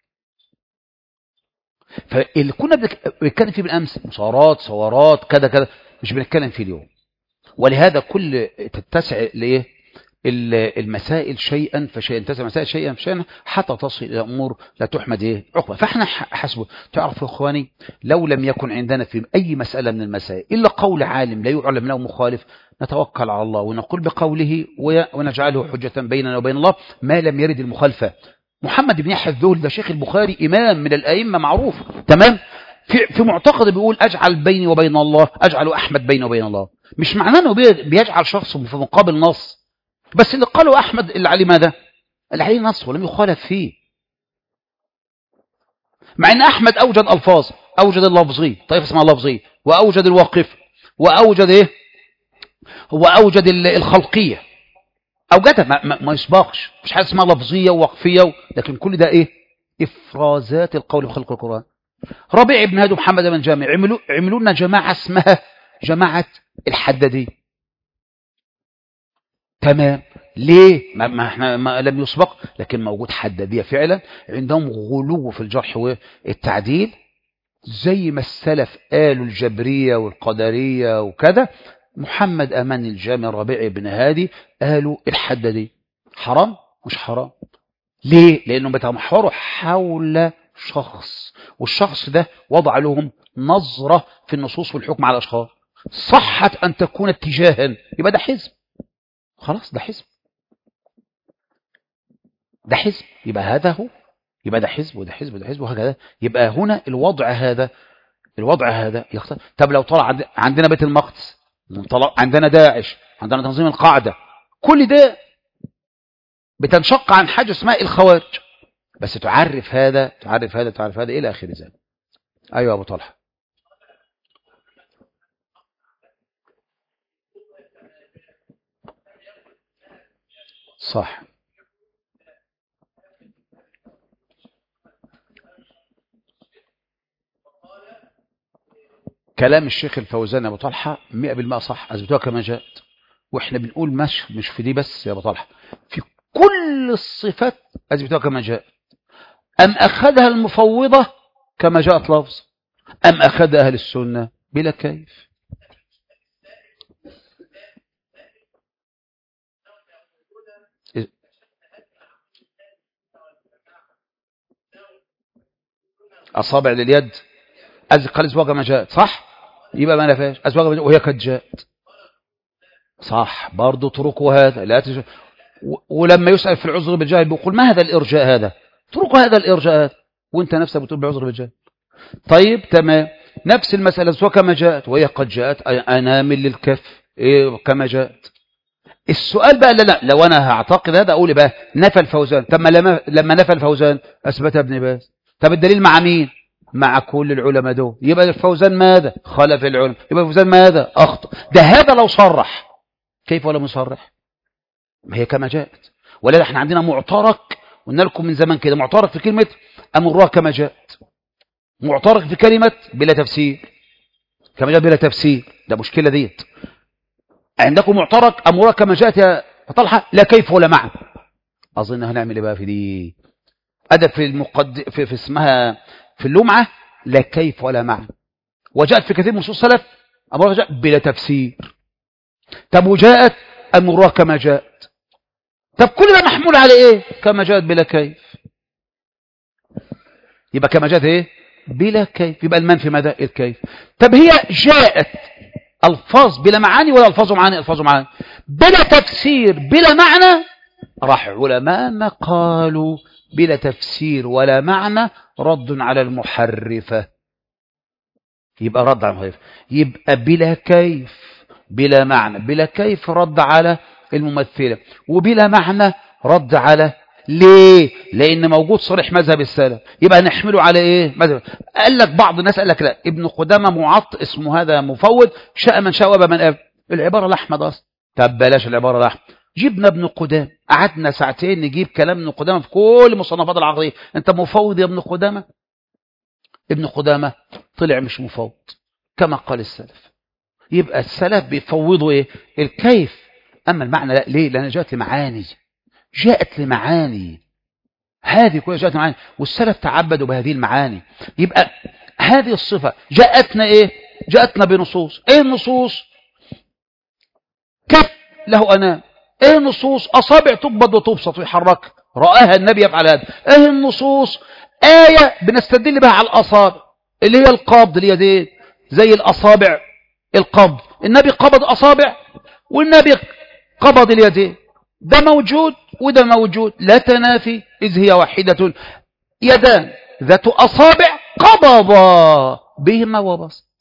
Speaker 1: فاللي كنا بنتكلم فيه بالامس مصارات ثورات كذا مش بنتكلم فيه اليوم. ولهذا كل تتسع لايه المسائل شيئا فشيئا، تسع مسائل شيئا فشيئا حتى تصل الى امور لا تحمد ايه عقبه. فاحنا حسبه. تعرفوا يا اخواني، لو لم يكن عندنا في اي مساله من المسائل الا قول عالم لا يعلم له مخالف، نتوكل على الله ونقول بقوله ونجعله حجه بيننا وبين الله ما لم يرد المخالفه. محمد بن يحيى الذهلي ده شيخ البخاري، امام من الائمه معروف تمام، في معتقد بيقول اجعل بيني وبين الله، اجعل احمد بيني وبين الله. مش معناه انه بيجعل شخص في مقابل نص، بس اللي قاله أحمد اللي عليه ماذا؟ اللي عليه نص ولم يخالف فيه. مع أن أحمد أوجد ألفاظ، أوجد اللفظي، طيب اسمها لفظي، وأوجد الواقف، وأوجد إيه؟ هو أوجد الخلقية، أوجدها ما يسبقش. مش حاجة اسمها لفظية ووقفية، لكن كل ده إيه؟ إفرازات القول بخلق القرآن. ربيع بن هادي ومحمد بن جامع عملوا لنا جماعة اسمها جماعة الحدادية. تمام. ليه؟ ما احنا ما لم يسبق، لكن موجود حدادية فعلا عندهم غلو في الجرح والتعديل، زي ما السلف قالوا الجبرية والقدرية وكذا. محمد أمان الجامع ربيع بن هادي قالوا الحدادية. حرام؟ مش حرام. ليه؟ لأنهم بيتمحوروا حول شخص، والشخص ده وضع لهم نظرة في النصوص والحكم على الأشخاص صحت أن تكون اتجاها، يبقى ده حزب. خلاص ده حزب، ده حزب، يبقى هذا هو، يبقى ده حزب وده حزب وده حزب وهكذا. يبقى هنا الوضع هذا يختلف. طب لو طلع عندنا بيت المقدس، عندنا داعش، عندنا تنظيم القاعدة، كل ده بتنشق عن حاجة اسمها الخوارج، بس تعرف هذا تعرف هذا تعرف هذا إلى آخر ذلك. أيوة أبو طلحة. صح. كلام الشيخ الفوزان يا أبو طلحة 100% صح، أثبتوها كما جاءت. وإحنا بنقول مش في دي بس يا أبو طلحة، في كل الصفات أثبتوها كما جاءت. أم أخذها المفوضة كما جاءت لفظ، أم أخذ أهل السنة بلا كيف. أصابع لليد قال أزواج كما جاءت، صح، يبقى ما نفاش أزواج وهي قد جاءت، صح برضه طرقه هذا لا ولما يسأل في العذر بالجهل بيقول ما هذا الإرجاء هذا، طرق هذا الإرجاء هذا، وانت نفسك بتقول بعذر بالجهل. طيب تمام، نفس المسألة سواء كما جاءت وهي قد جاءت، أنامل للكف إيه كما جاءت. السؤال بقى لا لو أنا هعتقد هذا أقول بقى نفى الفوزان، طب لما نفى الفوزان أثبت ابن باز، طب الدليل مع مين؟ مع كل العلماء دول، يبقى الفوزان ماذا؟ خالف العلماء، يبقى الفوزان ماذا؟ أخطأ. ده هذا لو صرح، كيف ولا مصرح؟ ما هي كما جاءت. ولا احنا عندنا معترك، قلنا لكم من زمان كده، معترك في كلمة أمرها كما جاءت، معترك في كلمة بلا تفسير كما جاءت بلا تفسير، ده مشكلة ديت. عندكم معترك أمرها كما جاءت يا طلحة لا كيف ولا معنى. أظن هنعمل ايه بقى في دي؟ أدب في اسمها في اللمعة لا كيف ولا معنى، وجاءت في كثير من نصوص السلف أمرها جاء بلا تفسير. طب وجاءت أمرها كما جاءت، طب كل ده محمول على ايه؟ كما جاءت بلا كيف، يبقى كما جاءت ايه؟ بلا كيف، يبقى المنفي ماذا؟ الكيف. طب هي جاءت الفاظ بلا معاني ولا الفاظ معاني؟ الفاظ معاني بلا تفسير بلا معنى. راح علماءنا قالوا بلا تفسير ولا معنى رد على المحرفة، يبقى رد على المحرفة. يبقى بلا كيف بلا معنى، بلا كيف رد على الممثلة، وبلا معنى رد على ليه؟ لأن موجود صريح مذهب السلف، يبقى نحمله على إيه؟ مذهب. قال لك بعض الناس قال لك لا، ابن قدامة معط اسمه هذا مفوض، شاء من شاء وابى من أبى، العبارة الأحمد أصلا. طب بلاش العبارة الأحمد، جبنا ابن قدامة قعدنا ساعتين نجيب كلام ابن قدامة في كل مصنفات العقدية، أنت مفوض يا ابن قدامة؟ ابن قدامة طلع مش مفوض كما قال السلف. يبقى السلف بيفوضوا إيه؟ الكيف، أما المعنى لا. ليه؟ لأن جاءت لمعاني، جاءت لمعاني، هذه كلها جاءت لمعاني، والسلف تعبدوا بهذه المعاني. يبقى هذه الصفة جاءتنا إيه؟ جاءتنا بنصوص. إيه النصوص؟ كف له أنام. إيه النصوص؟ أصابع تقبض وتبسط ويحرك، رآها النبي يفعل هذا. إيه النصوص؟ آية بنستدل بها على الأصابع اللي هي القبض اليدين، زي الأصابع القبض، النبي قبض أصابع والنبي قبض اليدين، ده موجود وده موجود، لا تنافي إذ هي واحدة، يدان ذات أصابع قبض بهما وبسط.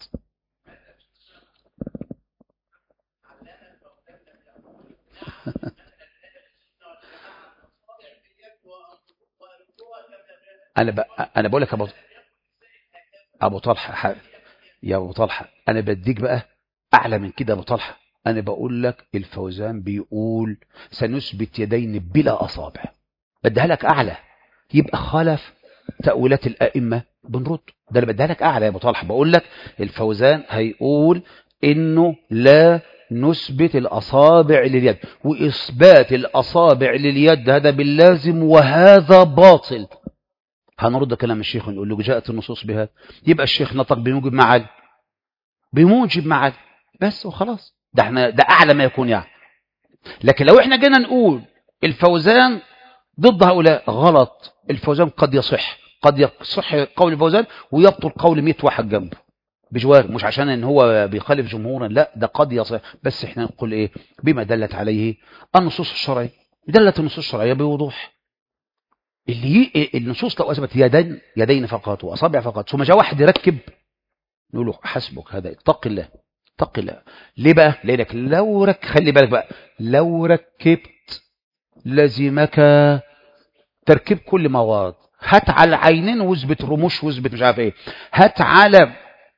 Speaker 1: أنا بقول لك أبو طلحة يا أبو طلحة، أنا بديك بقى أعلى من كده. أبو طلحة أنا بقول لك الفوزان بيقول سنثبت يدين بلا أصابع، بديها لك أعلى، يبقى خالف تأويلات الأئمة بنرد. ده اللي بديها لك أعلى يا أبو طلحة. بقول لك الفوزان هيقول إنه لا نثبت الأصابع لليد، وإثبات الأصابع لليد هذا باللازم وهذا باطل. هنرد كلام الشيخ ونقول له جاءت النصوص بهذا، يبقى الشيخ نطق بموجب معالي، بموجب معالي بس وخلاص. ده أعلى ما يكون يعني. لكن لو احنا جينا نقول الفوزان ضد هؤلاء غلط، الفوزان قد يصح قد يصح قول الفوزان ويبطل قول 100 واحد جنبه بجوار، مش عشان ان هو بيخالف جمهورا، لا ده قد يصح، بس احنا نقول ايه بما دلت عليه النصوص الشرعيه. دلت النصوص الشرعيه بوضوح. النصوص لو اثبت يدين فقط واصابع فقط ثم جاء واحد يركب، نقول له حسبك هذا، اتق الله اتق الله. ليه بقى؟ لانك لو خلي بالك بقى، لو ركبت لزمك تركيب كل مواد. هات على العينين واثبت رموش واثبت مش عارف ايه، هات على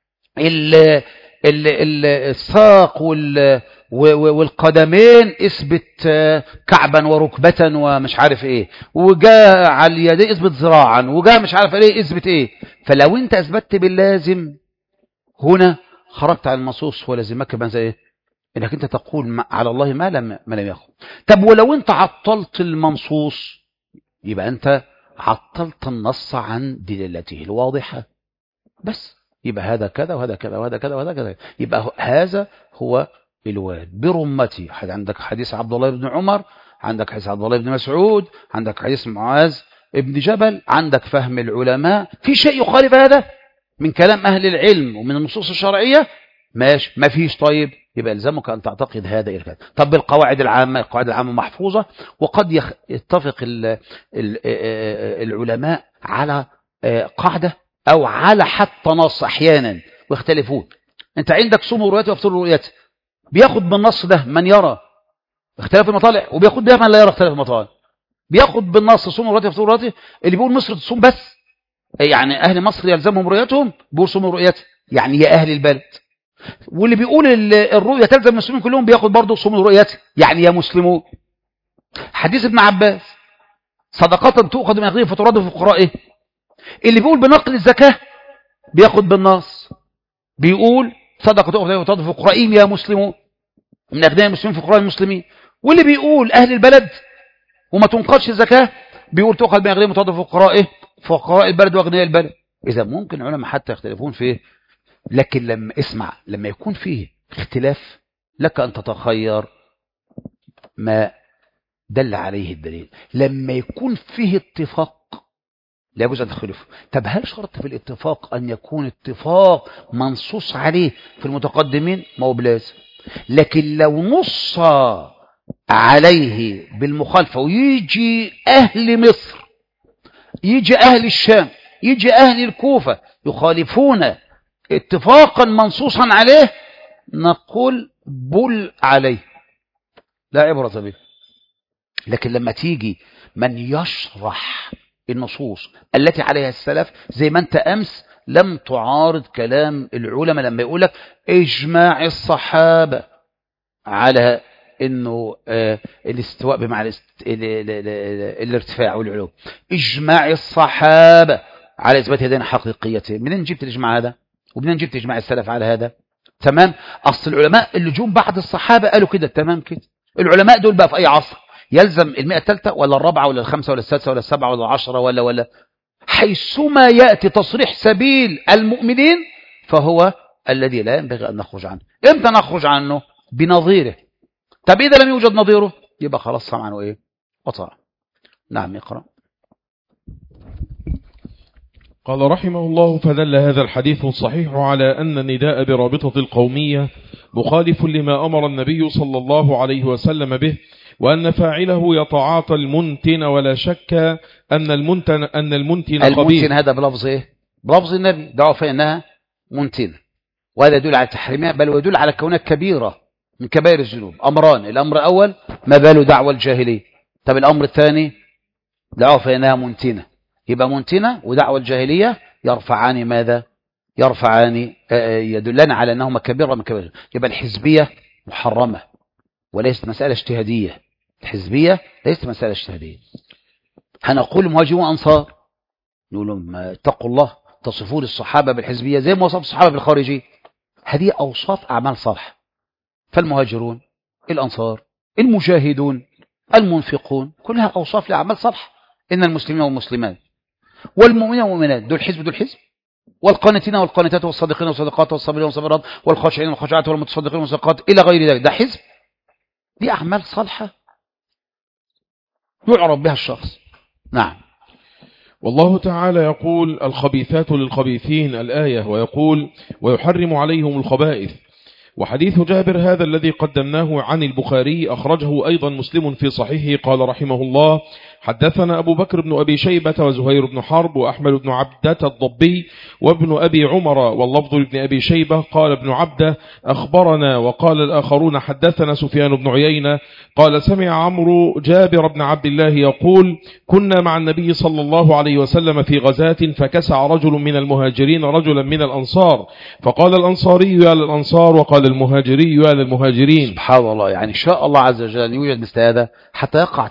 Speaker 1: الساق والقدمين اثبت كعبا وركبة ومش عارف ايه، وجاء على اليدين اثبت ذراعا، وجاء مش عارف ايه اثبت ايه. فلو انت اثبتت باللازم هنا خرجت عن النصوص، ولازمك بقى زي ايه؟ انك انت تقول على الله ما لم يقل. طب ولو انت عطلت المنصوص يبقى انت عطلت النص عن دلالته الواضحة بس، يبقى هذا كذا وهذا كذا وهذا كذا وهذا كذا، يبقى هذا هو الواد برمتي. عندك حديث عبد الله بن عمر، عندك حديث عبد الله بن مسعود، عندك حديث معاذ ابن جبل، عندك فهم العلماء. في شيء يخالف هذا من كلام أهل العلم ومن النصوص الشرعية؟ ماشي، ما فيش. طيب يبقى يلزمك أن تعتقد هذا إلى كذا. طب القواعد العامة، القواعد العامة محفوظة، وقد يتفق العلماء على قاعدة أو على حتى نص أحيانا ويختلفون. أنت عندك صوم رؤيته وافطر رؤيته، بياخد بالنص ده من يرى اختلاف المطالع، وبياخد بها من لا يرى اختلاف المطالع. بياخد بالنص صوم رؤيته وافطر رؤيته، اللي بيقول مصر تصوم بس، يعني أهل مصر يلزمهم رؤيتهم، بيقول صوموا رؤيته يعني يا أهل البلد. واللي بيقول الرؤية تلزم المسلمين كلهم، بياخد برضه صوموا رؤيته يعني يا مسلمون. حديث ابن عباس صدقة تؤخذ من أغنيائهم فترد في فقرائهم. اللي بيقول بنقل الزكاة بياخد بالنص، بيقول صدقة تؤخذ من أغنيائهم في فقرائهم يا مسلمون، من أغنياء المسلمين في فقراء المسلمين. واللي بيقول أهل البلد وما تنقلش الزكاة بيقول تؤخذ من أغنيائهم وترد في فقرائهم، فقراء البلد وأغنياء البلد. إذا ممكن العلماء حتى يختلفون فيه، لكن لما اسمع، لما يكون فيه اختلاف لك أن تتخير ما دل عليه الدليل. لما يكون فيه اتفاق لا يجوز أن تخلفه. طب هل شرط في الاتفاق أن يكون اتفاق منصوص عليه في المتقدمين؟ ما هو بلازم. لكن لو نص عليه بالمخالفة ويجي أهل مصر، يجي أهل الشام، يجي أهل الكوفة يخالفون اتفاقا منصوصا عليه، نقول بل عليه لا عبرة به. لكن لما تيجي من يشرح النصوص التي عليها السلف، زي ما انت أمس لم تعارض كلام العلماء لما يقولك اجماع الصحابة على انه الاستواء بمعنى الارتفاع والعلو، اجماع الصحابة على اثبات هذين حقيقيتين. منين جبت الاجماع هذا؟ ومنين جبت اجماع السلف على هذا؟ تمام. اصل العلماء اللي جم بعد الصحابة قالوا كده، تمام كده. العلماء دول بقى في اي عصر؟ يلزم المئة الثالثة ولا الرابعة ولا الخامسة ولا السادسة ولا السابعة ولا العشرة ولا حيثما يأتي تصريح سبيل المؤمنين فهو الذي لا ينبغي أن نخرج عنه. امتى نخرج عنه؟ بنظيره. طب إذا لم يوجد نظيره يبقى خلاص سمعنا إيه وطاعة. نعم اقرأ.
Speaker 2: قال رحمه الله: فدل هذا الحديث الصحيح على أن النداء برابطة القومية مخالف لما أمر النبي صلى الله عليه وسلم به، وأن فاعله يتعاطى المنتن، ولا شك أن المنتن خبيث.
Speaker 1: المنتن هذا بلفظ إيه؟ بلفظ النبي دعوا فإنها منتنة، وهذا يدل على تحريمها، بل ويدل على كونها كبيرة من كبائر الذنوب. أمران: الأمر الأول ما بال دعوة الجاهلية. طب الأمر الثاني دعوا فإنها منتنة، يبقى منتنة ودعوة الجاهلية يرفعان ماذا؟ يرفعان يدلنا على أنهما كبيرة من كبائر. يبقى الحزبية محرمة وليست مسألة اجتهادية. الحزبية ليست مسألة اجتهادية. هنقول مهاجرون أنصار، نقول لهم اتقوا الله، تصفون الصحابة بالحزبية زي ما وصف الصحابة بالخارجية. هذه أوصاف أعمال صالحة. فالمهاجرون، الأنصار، المجاهدون، المنفقون، كلها أوصاف لأعمال صالحة. إن المسلمين والمسلمات والمؤمنين والمؤمنات دول حزب دول حزب، والقانتين والقانتات والصادقين والصادقات والصابرين والصابرات والخاشعين والخاشعات والمتصدقين والمتصدقات إلى غير ذلك، ده حزب. دي أعمال صالحة يعرف بها الشخص. نعم.
Speaker 2: والله تعالى يقول الخبيثات للخبيثين الآية، ويقول ويحرم عليهم الخبائث. وحديث جابر هذا الذي قدمناه عن البخاري أخرجه أيضا مسلم في صحيحه. قال رحمه الله حدثنا أبو بكر بن أبي شيبة وزهير بن حرب وأحمد بن عبدة الضبي وابن أبي عمر، واللفظ لابن أبي شيبة قال ابن عبدة أخبرنا، وقال الآخرون حدثنا سفيان بن عيينة قال سمع عمرو جابر بن عبد الله يقول كنا مع النبي صلى الله عليه وسلم في غزاة فكسع رجل من المهاجرين رجلا من الأنصار، فقال الأنصاري يا للأنصار وقال المهاجري يا للمهاجرين.
Speaker 1: سبحان الله، يعني شاء الله عز وجل أن يوجد مثل هذا حتى يقع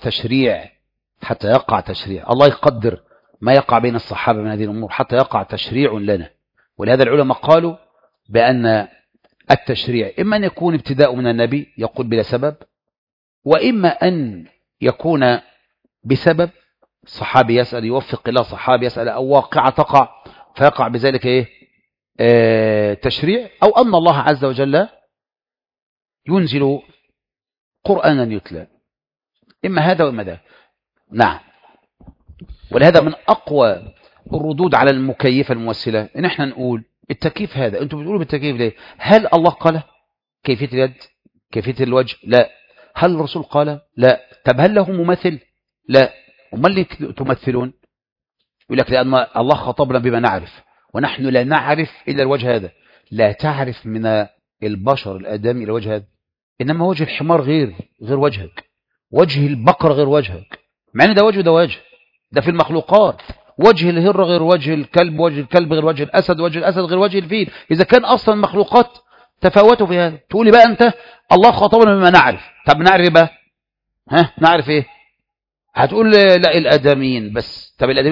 Speaker 1: تشريع الله يقدر ما يقع بين الصحابة من هذه الأمور حتى يقع تشريع لنا. ولهذا العلماء قالوا بأن التشريع إما أن يكون ابتداء من النبي يقول بلا سبب، وإما أن يكون بسبب صحابي يسأل يوفق الله صحابي يسأل أو واقعة تقع فيقع بذلك تشريع، أو أن الله عز وجل ينزل قرآنا يتلى، إما هذا وإما ذا. نعم. ولهذا من أقوى الردود على المكيفة الممثلة إن احنا نقول التكييف هذا أنتم بتقولوا بالتكييف ليه؟ هل الله قال كيفية اليد كيفية الوجه؟ لا. هل الرسول قال؟ لا. طب هل له ممثل؟ لا. وما اللي تمثلون؟ يقول لك لأن الله خطبنا بما نعرف ونحن لا نعرف إلا الوجه هذا. لا تعرف من البشر الآدمي إلى وجه هذا، إنما وجه الحمار غير وجهك، وجه البقر غير وجهك، مع ان ده وجه ده وجه، ده في المخلوقات. وجه الهر غير وجه الكلب، وجه الكلب غير وجه الأسد، وجه الأسد غير وجه الفيل. إذا كان أصلا المخلوقات تفاوتوا في هذا، تقولي بقى أنت الله خاطبنا بما نعرف. طب نعرف إيه بقى؟ نعرف إيه؟ هتقول لا الآدميين بس. طب الآدميين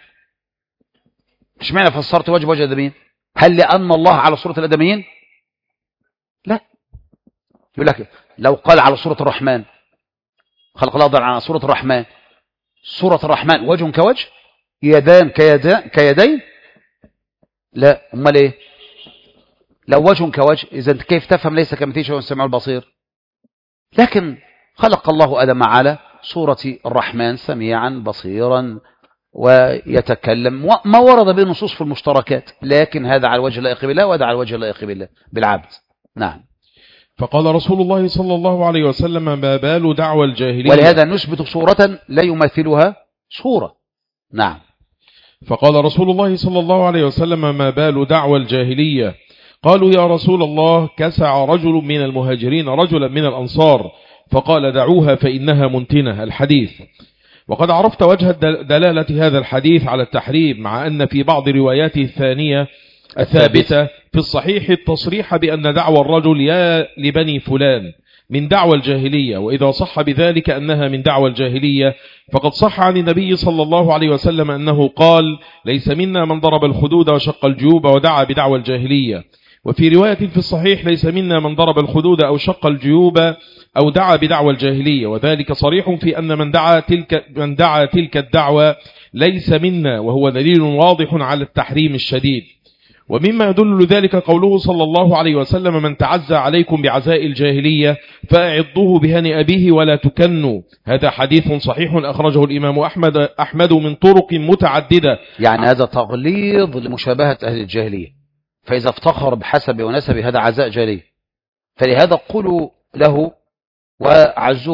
Speaker 1: اشمعنى فسرت وجه الآدميين؟ هل لأن الله على صورة الآدميين؟ لا. يقول لك لو قال على صورة الرحمن، خلق الله على صورة الرحمن، صورة الرحمن وجه كوجه، يدان كيدين، لا. امال ايه؟ لو وجه كوجه اذا كيف تفهم ليس كمثله شيء السميع البصير؟ لكن خلق الله آدم على صورة الرحمن سميعا بصيرا ويتكلم، ما ورد به نصوص في المشتركات، لكن هذا على وجه لائق بالله وهذا على وجه لائق بالعبد. نعم.
Speaker 2: فقال رسول الله صلى الله عليه وسلم ما بال دعوى الجاهلية،
Speaker 1: ولهذا نثبت صورة لا يمثلها صورة. نعم.
Speaker 2: فقال رسول الله صلى الله عليه وسلم ما بال دعوى الجاهلية؟ قالوا يا رسول الله كسع رجل من المهاجرين رجلا من الأنصار، فقال دعوها فإنها منتنة. الحديث. وقد عرفت وجه دلالة هذا الحديث على التحريم، مع أن في بعض رواياته الثانية الثابتة في الصحيح التصريح بأن دعوى الرجل يا لبني فلان من دعوى الجاهلية، وإذا صح بذلك أنها من دعوى الجاهلية فقد صح عن النبي صلى الله عليه وسلم أنه قال ليس منا من ضرب الخدود وشق الجيوب ودعا بدعوى الجاهلية. وفي رواية في الصحيح ليس منا من ضرب الخدود أو شق الجيوب أو دعا بدعوى الجاهلية، وذلك صريح في أن من دعا تلك الدعوة ليس منا، وهو دليل واضح على التحريم الشديد. ومما يدل ذلك قوله صلى الله عليه وسلم من تعزى عليكم بعزاء الجاهلية فأعضوه بهن أبيه ولا تكنوا. هذا حديث صحيح أخرجه الإمام أحمد من طرق متعددة.
Speaker 1: يعني هذا تغليظ لمشابهة أهل الجاهلية، فإذا افتخر بحسب ونسب هذا عزاء جاهلية، فلهذا قلوا له وعزوه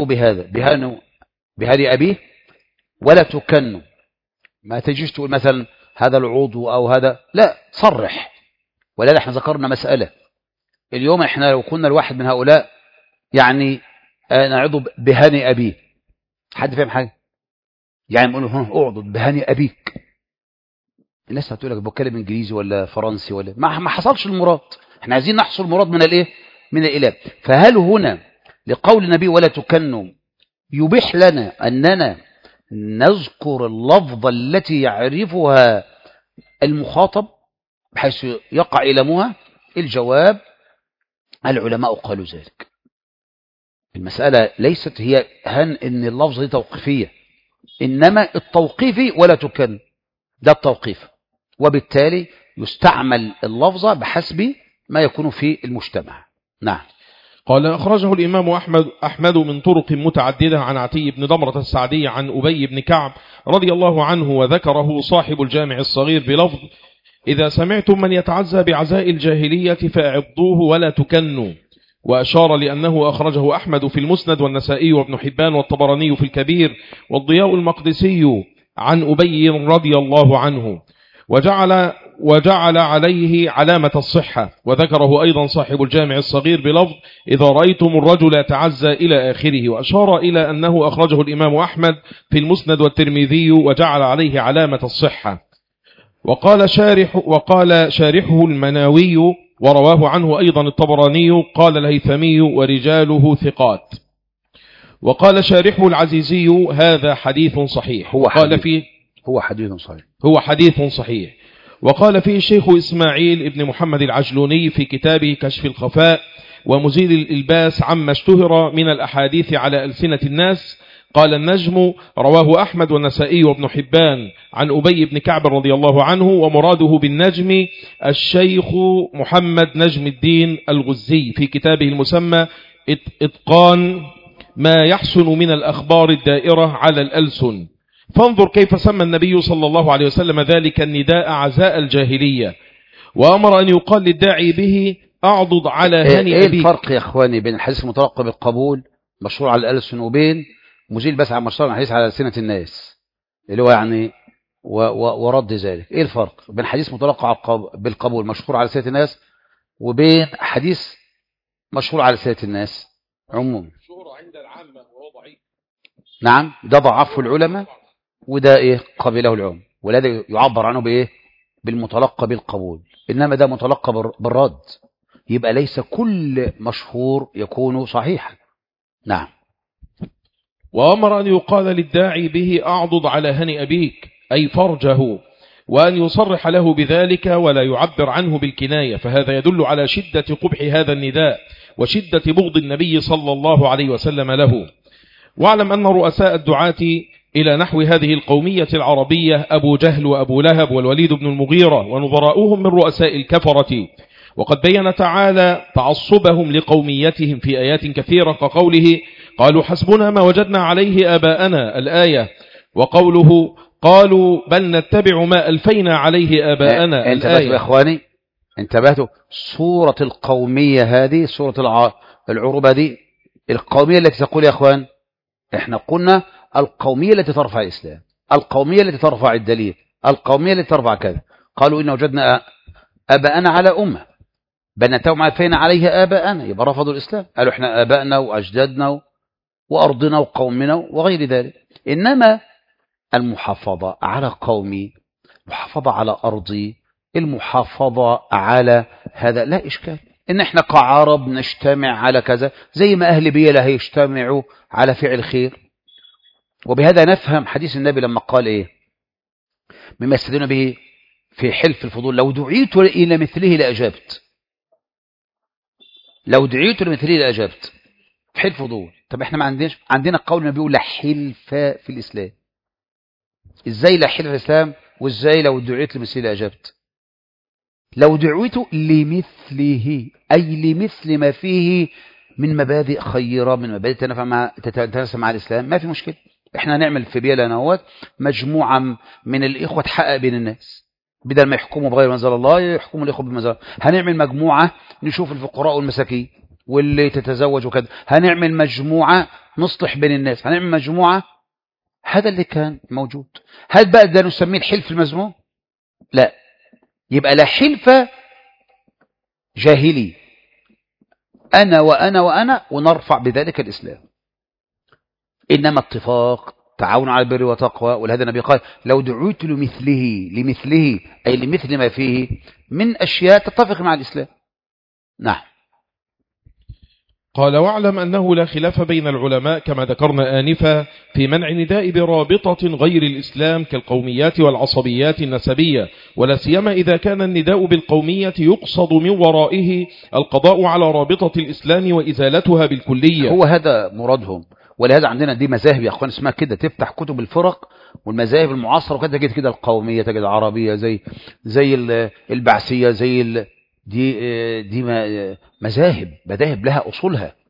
Speaker 1: بهن أبيه ولا تكنوا. ما تجيش تقول مثلا هذا العضو أو هذا، لا، صرح. ولذا احنا ذكرنا مسألة اليوم، احنا لو كنا الواحد من هؤلاء يعني نعضو بهني أبيه، حد فاهم حاجة؟ يعني نقول له اعضد بهني أبيك، الناس هتقول لك بتكلم انجليزي ولا فرنسي ولا ما حصلش المراد. احنا عايزين نحصل المراد من الإله. فهل هنا لقول النبي ولا تكنوا يبيح لنا أننا نذكر اللفظة التي يعرفها المخاطب بحيث يقع إلمها؟ الجواب العلماء قالوا ذلك. المسألة ليست هي إن اللفظة دي توقيفية، إنما التوقيفي ولا تكن ده التوقيف، وبالتالي يستعمل اللفظة بحسب ما يكون في المجتمع. نعم.
Speaker 2: قال أخرجه الإمام أحمد من طرق متعددة عن عتي بن ضمرة السعدي عن أبي بن كعب رضي الله عنه، وذكره صاحب الجامع الصغير بلفظ: إذا سمعتم من يتعزى بعزاء الجاهلية فأعضوه ولا تكنوا. وأشار لأنه أخرجه أحمد في المسند والنسائي وابن حبان والطبراني في الكبير والضياء المقدسي عن أبي رضي الله عنه، وجعل عليه علامة الصحة. وذكره أيضا صاحب الجامع الصغير بلفظ: إذا رأيتم الرجل يتعزى إلى آخره. وأشار إلى أنه أخرجه الإمام أحمد في المسند والترمذي وجعل عليه علامة الصحة. وقال شارحه المناوي ورواه عنه أيضا الطبراني، قال الهيثمي ورجاله ثقات. وقال شارحه العزيزي: هذا حديث صحيح. هو حديث صحيح. وقال فيه الشيخ إسماعيل ابن محمد العجلوني في كتابه كشف الخفاء ومزيل الإلباس عما اشتهر من الأحاديث على ألسنة الناس. قال النجم: رواه أحمد والنسائي وابن حبان عن أبي بن كعب رضي الله عنه، ومراده بالنجم الشيخ محمد نجم الدين الغزي في كتابه المسمى إتقان ما يحسن من الأخبار الدائرة على الألسن. فانظر كيف سمى النبي صلى الله عليه وسلم ذلك النداء عزاء الجاهلية، وأمر أن يقال للداعي به: أعضد على هني أبيك.
Speaker 1: إيه الفرق يا أخواني بين الحديث المتلقى بالقبول مشهور على الألسن وبين مزيل بس عن مشهور الحديث على ألسنة الناس اللي هو يعني ورد ذلك؟ إيه الفرق بين حديث متلقى بالقبول مشهور على ألسنة الناس وبين حديث مشهور على ألسنة الناس عموما؟
Speaker 2: عند العامة وهو ضعيف.
Speaker 1: نعم، ده ضعفه العلماء وده إيه قبله العلماء، ولا يعبر عنه بإيه؟ بالمتلقى بالقبول، إنما ده متلقى بالرد، يبقى ليس كل مشهور يكون صحيحا. نعم.
Speaker 2: وأمر أن يقال للداعي به: أعضد على هني أبيك، أي فرجه، وأن يصرح له بذلك ولا يعبر عنه بالكناية، فهذا يدل على شدة قبح هذا النداء وشدة بغض النبي صلى الله عليه وسلم له. واعلم أن رؤساء الدعاة إلى نحو هذه القومية العربية أبو جهل وأبو لهب والوليد بن المغيرة ونظراؤهم من رؤساء الكفرة، وقد بين تعالى تعصبهم لقوميتهم في آيات كثيرة كقوله: قالوا حسبنا ما وجدنا عليه آباءنا، الآية، وقوله: قالوا بل نتبع ما ألفينا عليه آباءنا،
Speaker 1: الآية. يا إخواني انتبهتوا، سورة القومية هذه، سورة العروبة دي، القومية التي تقول يا إخوان، احنا قلنا القومية التي ترفع الإسلام، القومية التي ترفع الدليل، القومية التي ترفع كذا. قالوا إن وجدنا آباءنا على أمة بل نتبع ما ألفينا عليه آباءنا، يبقى رفضوا الإسلام، قالوا احنا آباءنا وأجدادنا وأرضنا وقومنا وغير ذلك. إنما المحافظة على قومي، المحافظة على أرضي، المحافظة على هذا لا إشكال، إن إحنا كعرب نجتمع على كذا زي ما أهل بيلا هيجتمعوا على فعل خير. وبهذا نفهم حديث النبي لما قال إيه مما يستدلون به في حلف الفضول: لو دعيت إلى مثله لأجبت، لو دعيت لمثله لأجبت، في حلف فضول. طب إحنا ما عندنا قول النبي بيقول لا حلف في الإسلام، إزاي لا حلف في الإسلام؟ وإزاي لو دعيت لمثله لأجبت؟ لو دعيت لمثله أي لمثل ما فيه من مبادئ خيرة، من مبادئ تتناسب مع الإسلام، ما في مشكلة. احنا نعمل في بيلا نوات مجموعة من الإخوة تحقق بين الناس، بدل ما يحكموا بغير ما أنزل الله يحكموا الإخوة بما أنزل الله. هنعمل مجموعة نشوف الفقراء والمساكين واللي تتزوج وكذا، هنعمل مجموعة نصلح بين الناس، هنعمل مجموعة. هذا اللي كان موجود. هل بقى ده نسميه الحلف المذموم؟ لا، يبقى لا حلف جاهلي أنا وأنا وأنا ونرفع بذلك الإسلام، إنما اتفاق تعاون على البر والتقوى. ولهذا النبي قال: لو دعوت لمثله أي لمثل ما فيه من أشياء تتفق مع الإسلام. نعم.
Speaker 2: قال: واعلم أنه لا خلاف بين العلماء كما ذكرنا آنفا في منع نداء برابطة غير الإسلام كالقوميات والعصبيات النسبية، ولا سيما إذا كان النداء بالقومية يقصد من ورائه القضاء على رابطة الإسلام وإزالتها بالكلية.
Speaker 1: هو هذا مرادهم. ولهذا عندنا دي مذاهب يا أخوان اسمها كده، تفتح كتب الفرق والمذاهب المعاصرة وكده تجد كده القومية، تجد العربية، زي البعثية، دي مذاهب لها أصولها.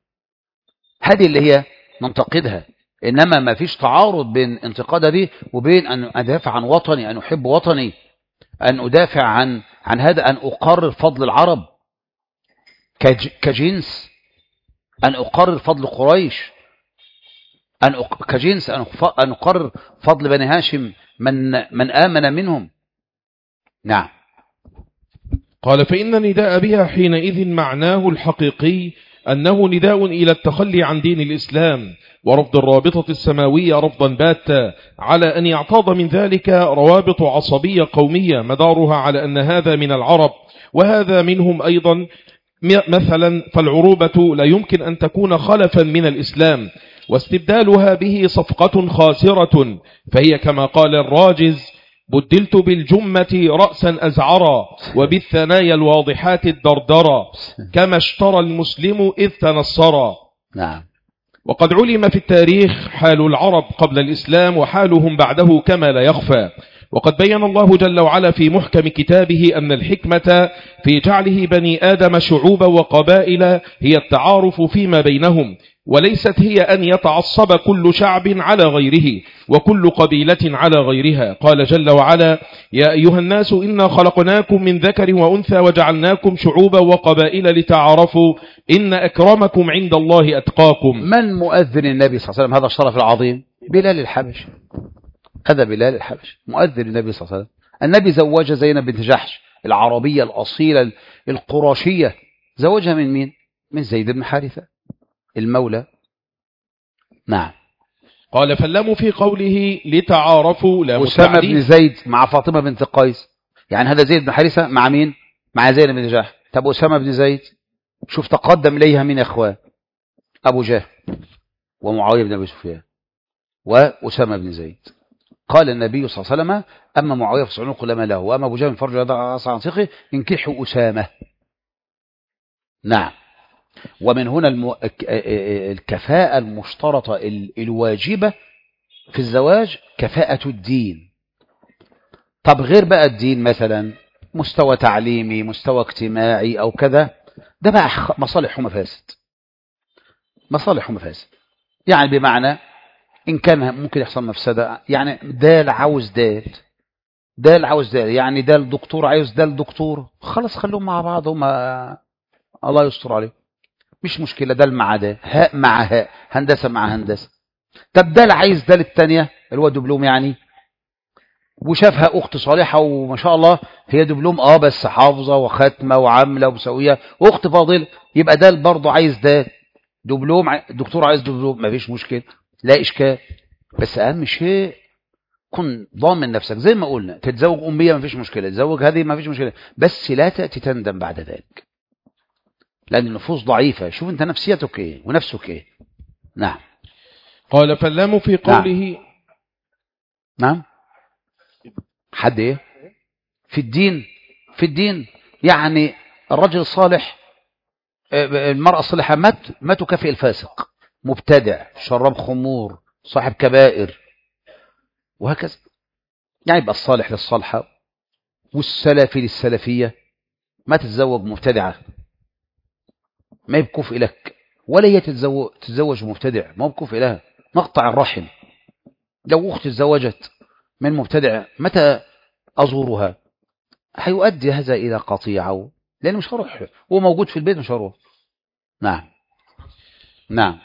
Speaker 1: هذه اللي هي ننتقدها. إنما ما فيش تعارض بين انتقادها دي وبين أن أدافع عن وطني، أن أحب وطني، أن أدافع عن هذا، أن أقرر فضل العرب كجنس، أن أقرر فضل قريش، كجنس، أن أقرر فضل بني هاشم من آمن منهم. نعم.
Speaker 2: قال فإن النداء بها حينئذ معناه الحقيقي أنه نداء إلى التخلي عن دين الإسلام ورفض الرابطة السماوية رفضا باتا، على أن يعتاض من ذلك روابط عصبية قومية مدارها على أن هذا من العرب وهذا منهم أيضا. مثلا فالعروبة لا يمكن أن تكون خلفا من الإسلام، واستبدالها به صفقة خاسرة، فهي كما قال الراجز: بدلت بالجمة رأسا أزعرا وبالثنايا الواضحات الدردرا، كما اشترى المسلم إذ تنصرا.
Speaker 1: نعم.
Speaker 2: وقد علم في التاريخ حال العرب قبل الإسلام وحالهم بعده كما لا يخفى، وقد بين الله جل وعلا في محكم كتابه أن الحكمة في جعله بني آدم شعوبا وقبائل هي التعارف فيما بينهم، وليست هي أن يتعصب كل شعب على غيره وكل قبيلة على غيرها. قال جل وعلا: يا أيها الناس إنا خلقناكم من ذكر وأنثى وجعلناكم شعوبا وقبائل لتعارفوا إن أكرمكم عند الله أتقاكم.
Speaker 1: من مؤذن النبي صلى الله عليه وسلم هذا الشرف العظيم؟ بلال الحبشي. هذا بلال الحبشي مؤذن النبي صلى الله عليه وسلم. النبي زوج زينب بنت جحش العربية الأصيلة القرشية، زوجها من مين؟ من زيد بن حارثة المولى. نعم.
Speaker 2: قال فاللام في قوله لتعارفوا لا
Speaker 1: أسامة بن زيد مع فاطمة بنت قيس، يعني هذا زيد بن حارثة مع مين؟ مع زينب بن جحش. طب أسامة بن زيد شوف تقدم إليها من أخواه أبو جهل ومعاوية بن أبي سفيان وأسامة بن زيد. قال النبي صلى الله عليه وسلم: أما معاوية فصعنوق لما له، وأما أبو جهل فرج يضع عن ثقه انكحوا أسامة. نعم. ومن هنا الكفاءة المشترطة الواجبة في الزواج كفاءة الدين. طب غير بقى الدين، مثلا مستوى تعليمي، مستوى اجتماعي أو كذا، ده بقى مصالح ومفاسد. مصالح ومفاسد يعني بمعنى إن كان ممكن يحصل مفسدة، يعني دال عاوز دال عاوز دال، يعني دال دكتور عاوز دال دكتور، خلاص خلوهم مع بعض، هم الله يستر عليه، مش مشكلة. دال مع دال، هاء مع هاء، هندسة مع هندسة. طب دال عايز دال التانية اللي هو دبلوم يعني، وشافها أخت صالحة وما شاء الله هي دبلوم بس حافظة وختمة وعاملة ومسوية وأخت فاضلة، يبقى دال برضه عايز دال دبلوم، دكتور عايز دبلوم، ما فيش مشكلة، لا إشكال. بس أهم شيء كن ضامن نفسك، زي ما قلنا تتزوج أمية ما فيش مشكلة، تتزوج هذه ما فيش مشكلة، بس لا تأتي تندم بعد ذلك، لأن النفوس ضعيفة. شوف أنت نفسيتك إيه ونفسك إيه. نعم.
Speaker 2: قال فاللام في قوله
Speaker 1: نعم. حد إيه في الدين؟ في الدين يعني الرجل الصالح، المرأة الصالحة ما تكافئ الفاسق، مبتدع، شراب خمور، صاحب كبائر، وهكذا. يعني يبقى الصالح للصالحة والسلفي للسلفية. ما تتزوج مبتدعة، ما يبكف لك، ولا هي تتزوج مبتدع، ما يبكف لها، مقطع الرحم. لو أخت تزوجت من مبتدع متى أزورها؟ هيؤدي هذا إلى قطيعة، لأنه مش هروح، هو موجود في البيت مش هروح. نعم. نعم.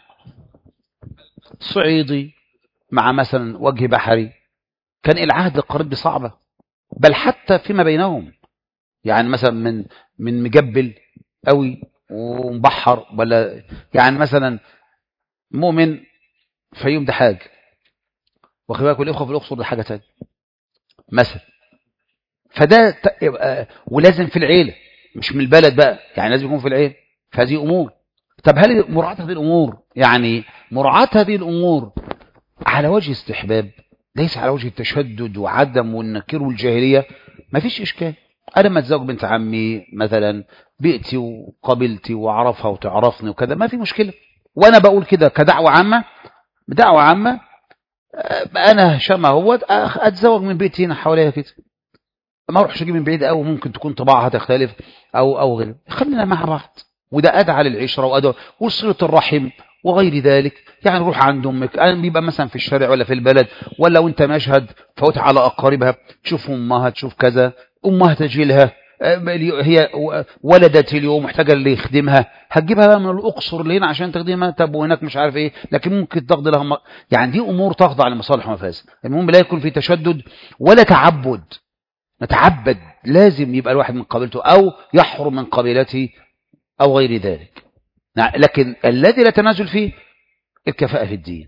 Speaker 1: صعيدي مع مثلا وجه بحري، كان العهد القريب صعبة، بل حتى فيما بينهم، يعني مثلا من مجبل قوي ومبحر، ولا يعني مثلا مؤمن فيوم ده حاجة، واخد بالك، والإخوة في الأقصر ده حاجة تانية مثلا. فده ولازم في العيلة مش من البلد بقى، يعني لازم يكون في العيلة. فهذه أمور. طب هل مراعاة هذه الأمور، يعني مراعاة هذه الأمور على وجه استحباب، ليس على وجه التشدد وعدم والنكير والجاهلية، ما فيش إشكال. أنا ما أتزوج بنت عمي مثلا، بيئتي وقبيلتي وأعرفها وتعرفني وكذا، ما في مشكلة. وأنا بقول كده كدعوة عامة، بدعوة عامة، أنا هشام هو أتزوج من بيتي هنا حواليها كده، ما أروحش أجيب من بعيد أو ممكن تكون طباعها تختلف أو غيره، خلينا مع بعض، وده أدعى للعشرة وأدعى وصلة الرحم وغير ذلك. يعني روح عند أمك، بيبقى مثلا في الشارع ولا في البلد، ولا وانت مشهد فوت على أقاربها، تشوف أمها، تشوف كذا، أمها تجيلها، هي ولدت اليوم محتاجة اللي يخدمها، هتجيبها بقى من الأقصر اللي هنا عشان تخدمها، طب وهناك مش عارف ايه، لكن ممكن تقضي لها يعني دي أمور تخضع لمصالح ومفاسد. المهم لا يكون في تشدد ولا تعبد، نتعبد لازم يبقى الواحد من قبيلته أو يحرم من قبيلته أو غير ذلك. لكن الذي لا تنازل فيه الكفاءة في الدين.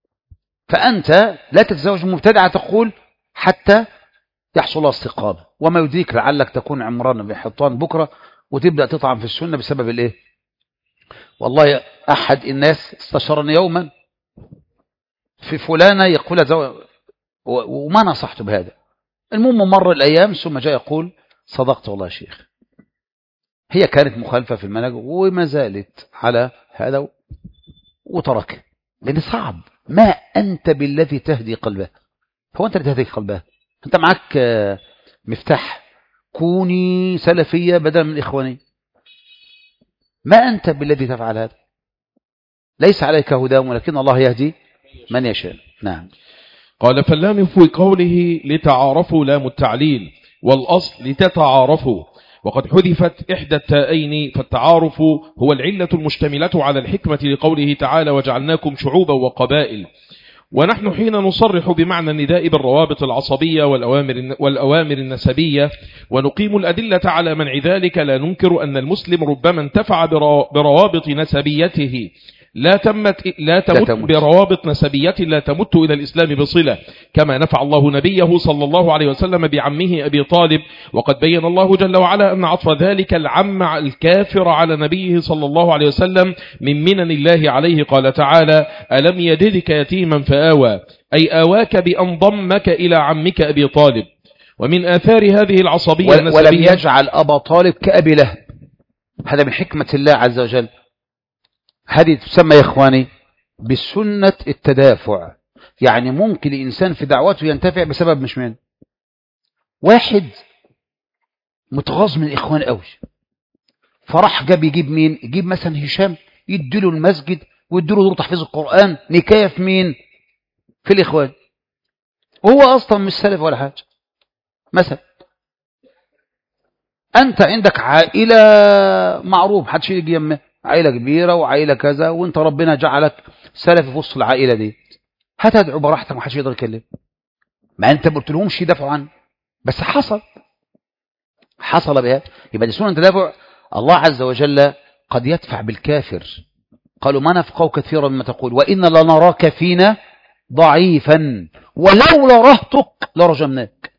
Speaker 1: فأنت لا تتزوج مبتدعة تقول حتى يحصل استقامة، وما يدريك لعلك تكون عمران بن حطان بكرة وتبدأ تطعن في السنة بسبب الايه. والله أحد الناس استشارني يوما في فلانة يقول وما نصحت بهذا. المهم مر الأيام ثم جاء يقول صدقت والله يا شيخ، هي كانت مخالفة في المنهج وما زالت على هذا وترك، لأن صعب. ما أنت بالذي تهدي قلبه، هو أنت اللي تهدي قلبه. أنت معك مفتاح، كوني سلفية بدلا من إخواني، ما أنت بالذي تفعل هذا. ليس عليك هداهم ولكن الله يهدي من يشاء. نعم.
Speaker 2: قال فاللام في قوله لتعارفوا لام التعليل، والأصل لتتعارفوا، وقد حذفت إحدى التائين، فالتعارف هو العلة المشتملة على الحكمة لقوله تعالى وجعلناكم شعوبا وقبائل. ونحن حين نصرح بمعنى النداء بالروابط العصبية والأوامر النسبية ونقيم الأدلة على منع ذلك، لا ننكر أن المسلم ربما انتفع بروابط نسبيته لا تمت بروابط نسبية لا تمت إلى الإسلام بصلة، كما نفع الله نبيه صلى الله عليه وسلم بعمه أبي طالب. وقد بين الله جل وعلا أن عطف ذلك العم الكافر على نبيه صلى الله عليه وسلم من منن الله عليه. قال تعالى ألم يجدك يتيما فآوى، أي آواك بأن ضمك إلى عمك أبي طالب. ومن آثار هذه العصبية النسبية
Speaker 1: ولم يجعل أبا طالب كأبي لهب، هذا من حكمة الله عز وجل. هذه تسمى يا إخواني بسنة التدافع. يعني ممكن الإنسان في دعوته ينتفع بسبب مش من واحد متغاظ من الإخوان قوي، فراح جاب يجيب مين، يجيب مثلا هشام يديله المسجد ويديله دور تحفيظ القرآن، نكاية في مين، في الإخوان، وهو أصلا مش سلف ولا حاجة. مثلا أنت عندك عائلة معروف حدش يجي يمه، عائلة كبيرة وعائلة كذا، وانت ربنا جعلك سلف في وسط العائلة دي، هتدعو براحتك ومحدش يقدر يكلم، ما انت ما قلتلهمش يدافعوا عنه، بس حصل بها. يبقى دي سنة تدافع. الله عز وجل قد يدفع بالكافر، قالوا ما نفقه كثيرا مما تقول وإن لنراك فينا ضعيفا ولولا رهتك لرجمناك،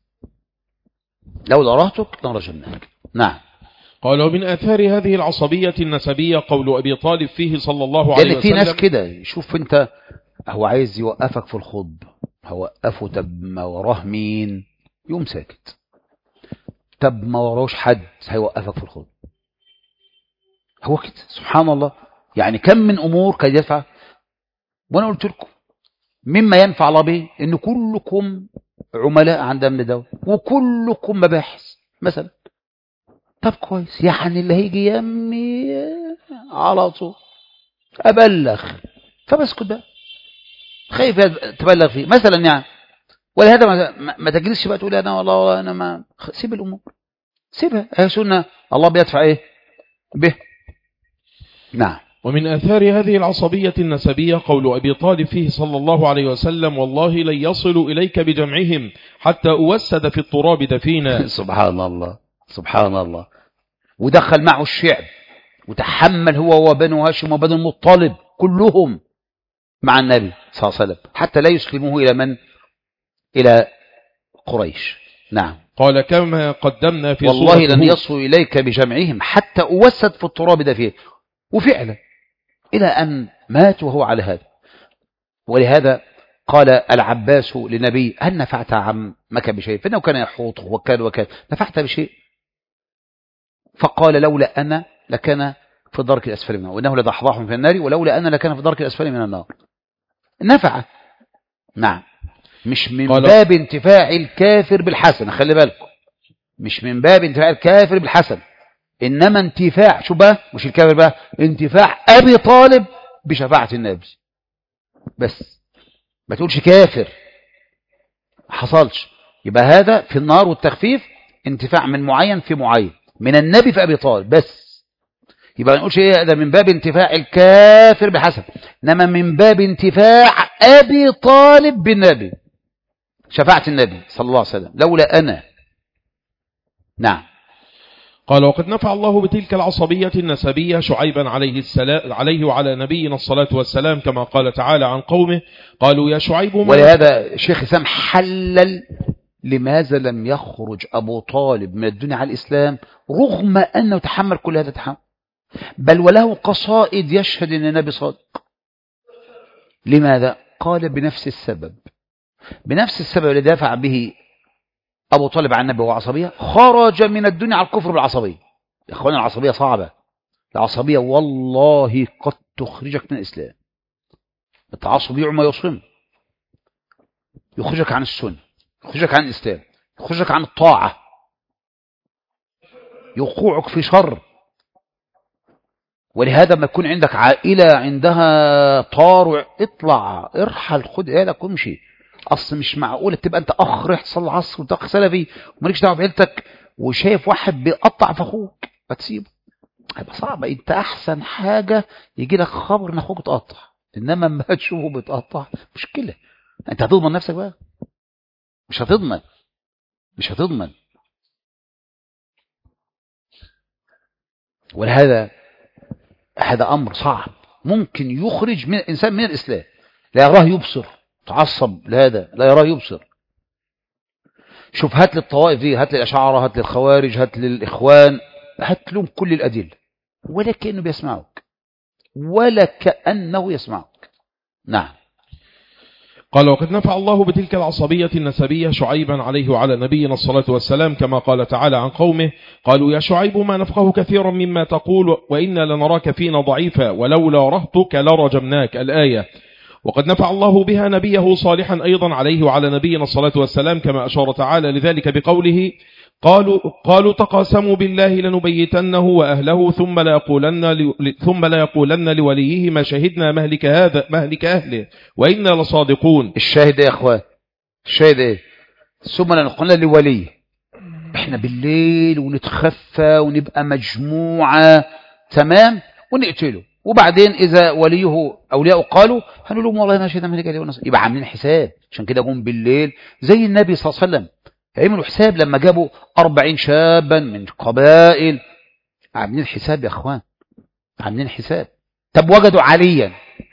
Speaker 1: لولا رهتك لرجمناك. نعم.
Speaker 2: قال ومن آثار هذه العصبية النسبية قول أبي طالب فيه صلى الله عليه وسلم،
Speaker 1: لأن في ناس كده، شوف انت هو عايز يوقفك في الخض، هوقفه، طب ما وراه مين، يوم ساكت، طب ما وراهوش حد هيوقفك في الخض. هو كده سبحان الله. يعني كم من أمور قد يدفع. وأنا قلت لكم مما ينفع الله به إن كلكم عملاء عند أمن الدولة وكلكم مباحث مثلا. طب كويس، يعني اللي هيجي يمي على طول أبلغ، فبسكت بقى، خايف تبلغ فيه مثلا يعني. ولهذا ما تجلسش بقى تقول أنا والله أنا ما، سيب الأمور، سيبها، هي سنة الله بيدفع إيه به. نعم.
Speaker 2: ومن آثار هذه العصبية النسبية قول أبي طالب فيه صلى الله عليه وسلم والله لن يصلوا إليك بجمعهم حتى أوسد في التراب دفينا.
Speaker 1: سبحان الله سبحان الله. ودخل معه الشعب وتحمل هو وبنو هاشم وبنو المطلب كلهم مع النبي صلى الله عليه وسلم حتى لا يسلموه إلى من؟ إلى قريش. نعم.
Speaker 2: قال كما قدمنا في
Speaker 1: والله لن يصلوا إليك بجمعهم حتى أوسد في التراب دفينا، وفعلا إلى أن مات وهو على هذا. ولهذا قال العباس لنبي هل نفعت عمك بشيء؟ فإنه كان يحوطه وكان نفعت بشيء؟ فقال لولا أنا لكان في الدرك الأسفل من النار، وإنه لضحضاح في النار ولولا أنا لكان في الدرك الأسفل من النار. نفع. نعم. مش من باب انتفاع الكافر بالحسن، خلي بالكم، مش من باب انتفاع الكافر بالحسن، إنما انتفاع شو بقى، مش الكافر بقى، انتفاع أبي طالب بشفاعة النبي بس، ما تقولش كافر، حصلش. يبقى هذا في النار والتخفيف انتفاع من معين في معين، من النبي في أبي طالب بس. يبقى ما نقولش ايه ده من باب انتفاع الكافر بحسب، انما من باب انتفاع أبي طالب بالنبي، شفاعة النبي صلى الله عليه وسلم لولا أنا. نعم.
Speaker 2: قال وقد نفع الله بتلك العصبية النسبية شعيبا عليه وعلى نبينا الصلاة والسلام، كما قال تعالى عن قومه قالوا يا شعيب
Speaker 1: ولهذا الشيخ إسلام حلل لماذا لم يخرج أبو طالب من الدنيا على الإسلام رغم أنه تحمل كل هذا التحمل، بل وله قصائد يشهد أن النبي صادق. لماذا؟ قال بنفس السبب، بنفس السبب الذي دافع به أبو طالب عن النبي وعصبية، خرج من الدنيا على الكفر بالعصبية. يا أخوان العصبية صعبة، العصبية والله قد تخرجك من الإسلام. التعصب يعمى يصم، يخرجك عن السنة، يخرجك عن الإسلام، يخرجك عن الطاعة، يوقعك في شر. ولهذا ما يكون عندك عائلة عندها طار، اطلع ارحل، خد ايدك وامشي. اصل مش معقولة تبقى انت اخ رحت تصلي العصر وانت اخ سلفي ومالكش دعوه بعيلتك، وشايف واحد بيقطع في اخوك فتسيبه، هيبقى صعب. انت احسن حاجة يجي لك خبر ان اخوك اتقطع، انما ما تشوفه بيتقطع مشكلة. انت هتضمن نفسك بقى؟ مش هتضمن، مش هتضمن. ولهذا هذا أمر صعب ممكن يخرج من الإنسان من الإسلام. لا يراه يبصر، تعصب لهذا، لا يراه يبصر. شوف هات للطوائف دي، هات للأشاعرة، هات للخوارج، هات للإخوان، هات لهم كل الأدلة ولا كأنه بيسمعك، ولا كأنه يسمعك. نعم.
Speaker 2: قال وقد نفع الله بتلك العصبية النسبية شعيبا عليه وعلى نبينا الصلاة والسلام، كما قال تعالى عن قومه قالوا يا شعيب ما نفقه كثيرا مما تقول وإنا لنراك فينا ضعيفا ولولا رهتك لرجمناك، الآية. وقد نفع الله بها نبيه صالحا أيضا عليه وعلى نبينا الصلاة والسلام، كما أشار تعالى لذلك بقوله قالوا تقاسموا بالله لنبيتنه وأهله ثم لا يقولن لوليه ما شهدنا مهلك أهله وإنا لصادقون.
Speaker 1: الشاهد يا أخوان، الشاهد إيه؟ ثم لا نقولن لوليه. إحنا بالليل ونتخفى ونبقى مجموعة تمام ونقتله، وبعدين إذا وليه أولياء قالوا هنقول لهم والله ما شهدنا مهلك أهله ونصر، يبقى عاملين حساب. عشان كده قوم بالليل زي النبي صلى الله عليه وسلم عملوا حساب لما جابوا 40 شابا من قبائل، عاملين حساب يا اخوان، عاملين حساب. طب وجدوا عليا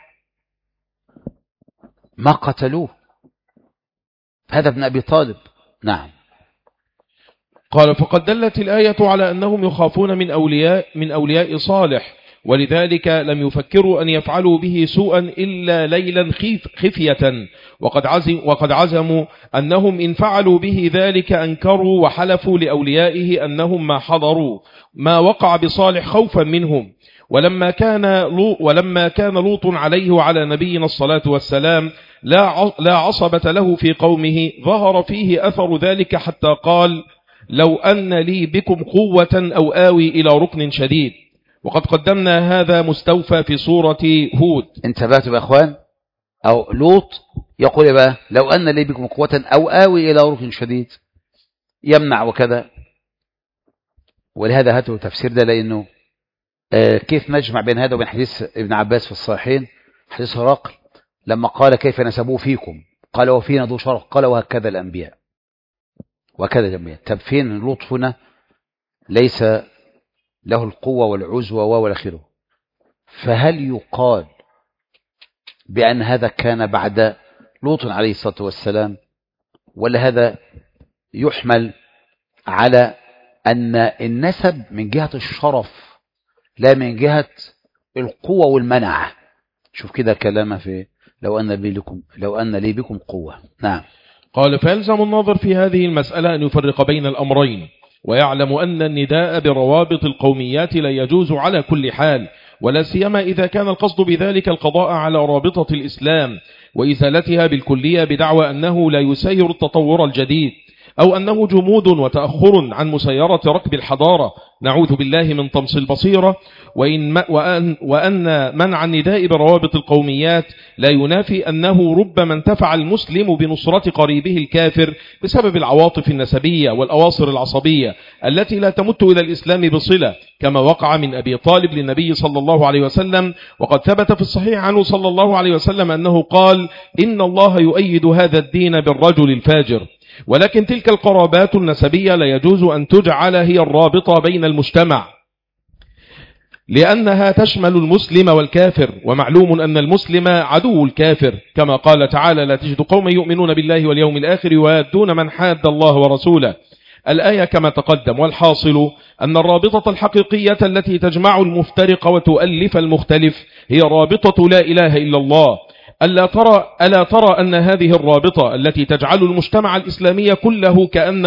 Speaker 1: ما قتلوه، هذا ابن أبي طالب. نعم.
Speaker 2: قال فقد دلت الآية على أنهم يخافون من أولياء صالح، ولذلك لم يفكروا أن يفعلوا به سوءا إلا ليلا خفية، وقد عزموا أنهم إن فعلوا به ذلك أنكروا وحلفوا لأوليائه أنهم ما حضروا ما وقع بصالح خوفا منهم. ولما كان لوط عليه وعلى نبينا الصلاة والسلام لا عصبة له في قومه، ظهر فيه أثر ذلك حتى قال لو أن لي بكم قوة أو آوي إلى ركن شديد. وقد قدمنا هذا مستوفى في سورة هود.
Speaker 1: انتبهتوا يا أخوان؟ أو لوط يقول إيه بقى؟ لو أن لي بكم قوة أو آوي إلى ركن شديد، يمنع وكذا. ولهذا هاتوا تفسير ده، لأنه كيف نجمع بين هذا وبين حديث ابن عباس في الصحيحين، حديث هرقل لما قال كيف نسبوه فيكم، قال وفينا ذو شرف، قال وهكذا الأنبياء وكذا الأنبياء. طب فين لوط هنا؟ ليس له القوة والعزوة والآخره. فهل يقال بأن هذا كان بعد لوط عليه الصلاة والسلام، ولا هذا يحمل على أن النسب من جهة الشرف لا من جهة القوة والمنع؟ شوف كده كلامه في لو أن لي بكم قوة. نعم.
Speaker 2: قال فيلزم الناظر في هذه المسألة أن يفرق بين الأمرين، ويعلم أن النداء بروابط القوميات لا يجوز على كل حال، ولا سيما إذا كان القصد بذلك القضاء على رابطة الإسلام وإزالتها بالكلية بدعوى أنه لا يسير التطور الجديد. أو أنه جمود وتأخر عن مسيرة ركب الحضارة، نعوذ بالله من طمس البصيرة. وأن منع النداء بروابط القوميات لا ينافي أنه ربما انتفع المسلم بنصرة قريبه الكافر بسبب العواطف النسبية والأواصر العصبية التي لا تمت إلى الإسلام بصلة، كما وقع من أبي طالب للنبي صلى الله عليه وسلم. وقد ثبت في الصحيح عنه صلى الله عليه وسلم أنه قال: إن الله يؤيد هذا الدين بالرجل الفاجر. ولكن تلك القرابات النسبية لا يجوز أن تجعل هي الرابطة بين المجتمع، لأنها تشمل المسلم والكافر، ومعلوم أن المسلم عدو الكافر، كما قال تعالى: لا تجد قوما يؤمنون بالله واليوم الآخر يوادون من حاد الله ورسوله، الآية كما تقدم. والحاصل أن الرابطة الحقيقية التي تجمع المفترق وتؤلف المختلف هي رابطة لا إله إلا الله. ألا ترى أن هذه الرابطة التي تجعل المجتمع الإسلامي كله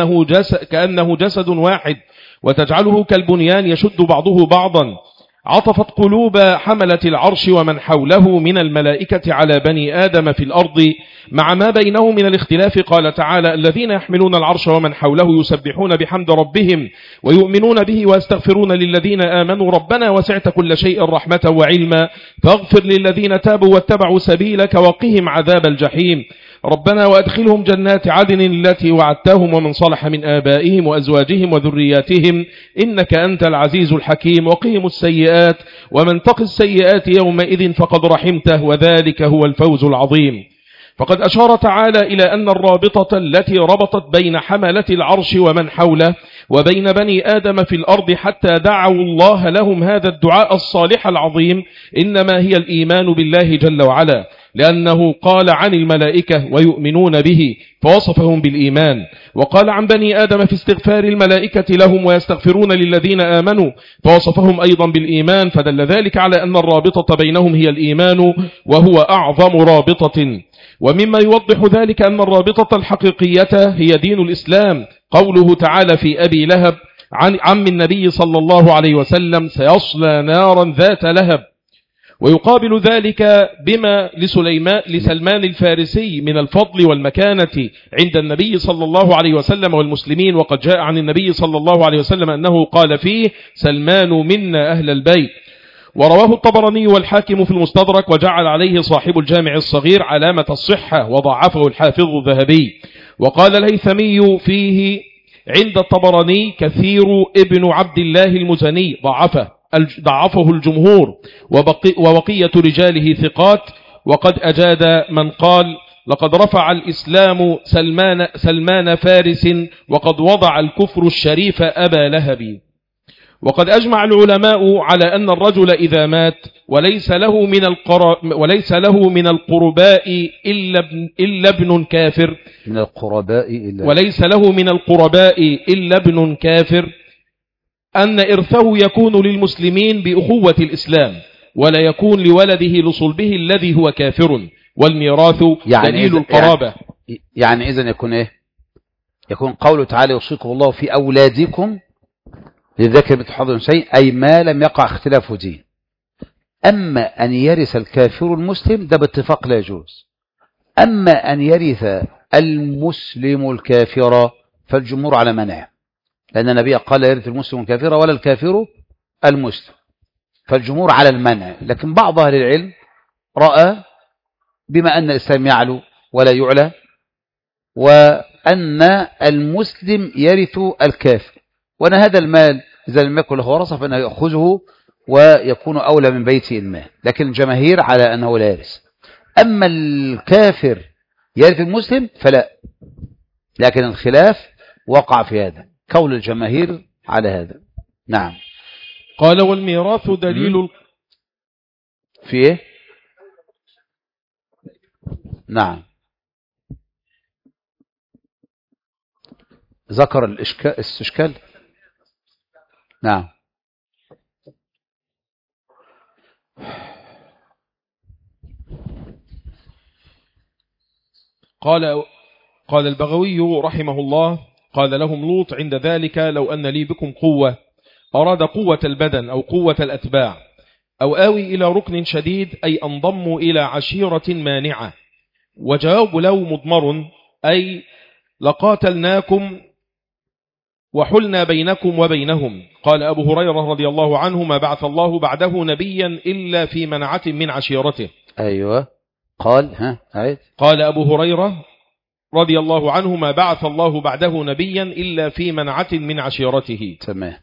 Speaker 2: كأنه جسد واحد، وتجعله كالبنيان يشد بعضه بعضا، عطفت قلوب حملة العرش ومن حوله من الملائكة على بني آدم في الأرض مع ما بينهم من الاختلاف. قال تعالى: الذين يحملون العرش ومن حوله يسبحون بحمد ربهم ويؤمنون به ويستغفرون للذين آمنوا ربنا وسعت كل شيء رحمة وعلما فاغفر للذين تابوا واتبعوا سبيلك وقهم عذاب الجحيم ربنا وأدخلهم جنات عدن التي وعدتهم ومن صلح من آبائهم وأزواجهم وذرياتهم إنك أنت العزيز الحكيم وقهم السيئات ومن تق السيئات يومئذ فقد رحمته وذلك هو الفوز العظيم. فقد أشار تعالى إلى أن الرابطة التي ربطت بين حملة العرش ومن حوله وبين بني آدم في الأرض حتى دعوا الله لهم هذا الدعاء الصالح العظيم إنما هي الإيمان بالله جل وعلا، لأنه قال عن الملائكة ويؤمنون به فوصفهم بالإيمان، وقال عن بني آدم في استغفار الملائكة لهم ويستغفرون للذين آمنوا فوصفهم أيضا بالإيمان، فدل ذلك على أن الرابطة بينهم هي الإيمان وهو أعظم رابطة. ومما يوضح ذلك أن الرابطة الحقيقية هي دين الإسلام، قوله تعالى في أبي لهب عن عم النبي صلى الله عليه وسلم: سيصلى نارا ذات لهب. ويقابل ذلك بما لسلمان الفارسي من الفضل والمكانة عند النبي صلى الله عليه وسلم والمسلمين، وقد جاء عن النبي صلى الله عليه وسلم أنه قال فيه: سلمان منا أهل البيت. ورواه الطبراني والحاكم في المستدرك، وجعل عليه صاحب الجامع الصغير علامة الصحة، وضعفه الحافظ الذهبي. وقال الهيثمي فيه عند الطبراني: كثير ابن عبد الله المزني ضعفه الجمهور، وبقية رجاله ثقات. وقد أجاد من قال: لقد رفع الإسلام سلمان فارس وقد وضع الكفر الشريف أبا لهب. وقد أجمع العلماء على أن الرجل إذا مات وليس له من القرباء إلا ابن كافر، وليس له من القرباء إلا ابن كافر، أن إرثه يكون للمسلمين بأخوة الإسلام، ولا يكون لولده لصلبه الذي هو كافر، والميراث دليل القرابة.
Speaker 1: يعني إذن يكون إيه؟ يكون قوله تعالى: يوصيكم الله في أولادكم للذكر مثل حظ الأنثيين، أي ما لم يقع اختلاف دين. أما أن يرث الكافر المسلم ده باتفاق لا يجوز. أما أن يرث المسلم الكافر فالجمهور على منعه، لأن النبي قال: لا يرث المسلم الكافر ولا الكافر المسلم، فالجمهور على المنع. لكن بعض أهل العلم رأى بما أن الإسلام يعلو ولا يعلى، وأن المسلم يرث الكافر، وأن هذا المال إذا لم يكن له ورثة فإنه يأخذه ويكون أولى من بيته المال، لكن الجماهير على أنه لا يرث. أما الكافر يرث المسلم فلا، لكن الخلاف وقع في هذا، قول الجماهير على هذا. نعم.
Speaker 2: قال: والميراث دليل
Speaker 1: في إيه؟ نعم، ذكر الاستشكال. نعم.
Speaker 2: قال البغوي رحمه الله: قال لهم لوط عند ذلك: لو أن لي بكم قوة، أراد قوة البدن أو قوة الأتباع، أو آوي إلى ركن شديد، أي أنضم إلى عشيرة مانعة. وجواب لو مضمر، أي لقاتلناكم وحلنا بينكم وبينهم. قال أبو هريرة رضي الله عنه: ما بعث الله بعده نبيا إلا في منعة من عشيرته.
Speaker 1: أيوة. قال عيد.
Speaker 2: قال أبو هريرة رضي الله عنه: ما بعث الله بعده نبيا إلا في منعة من عشيرته.
Speaker 1: تمام.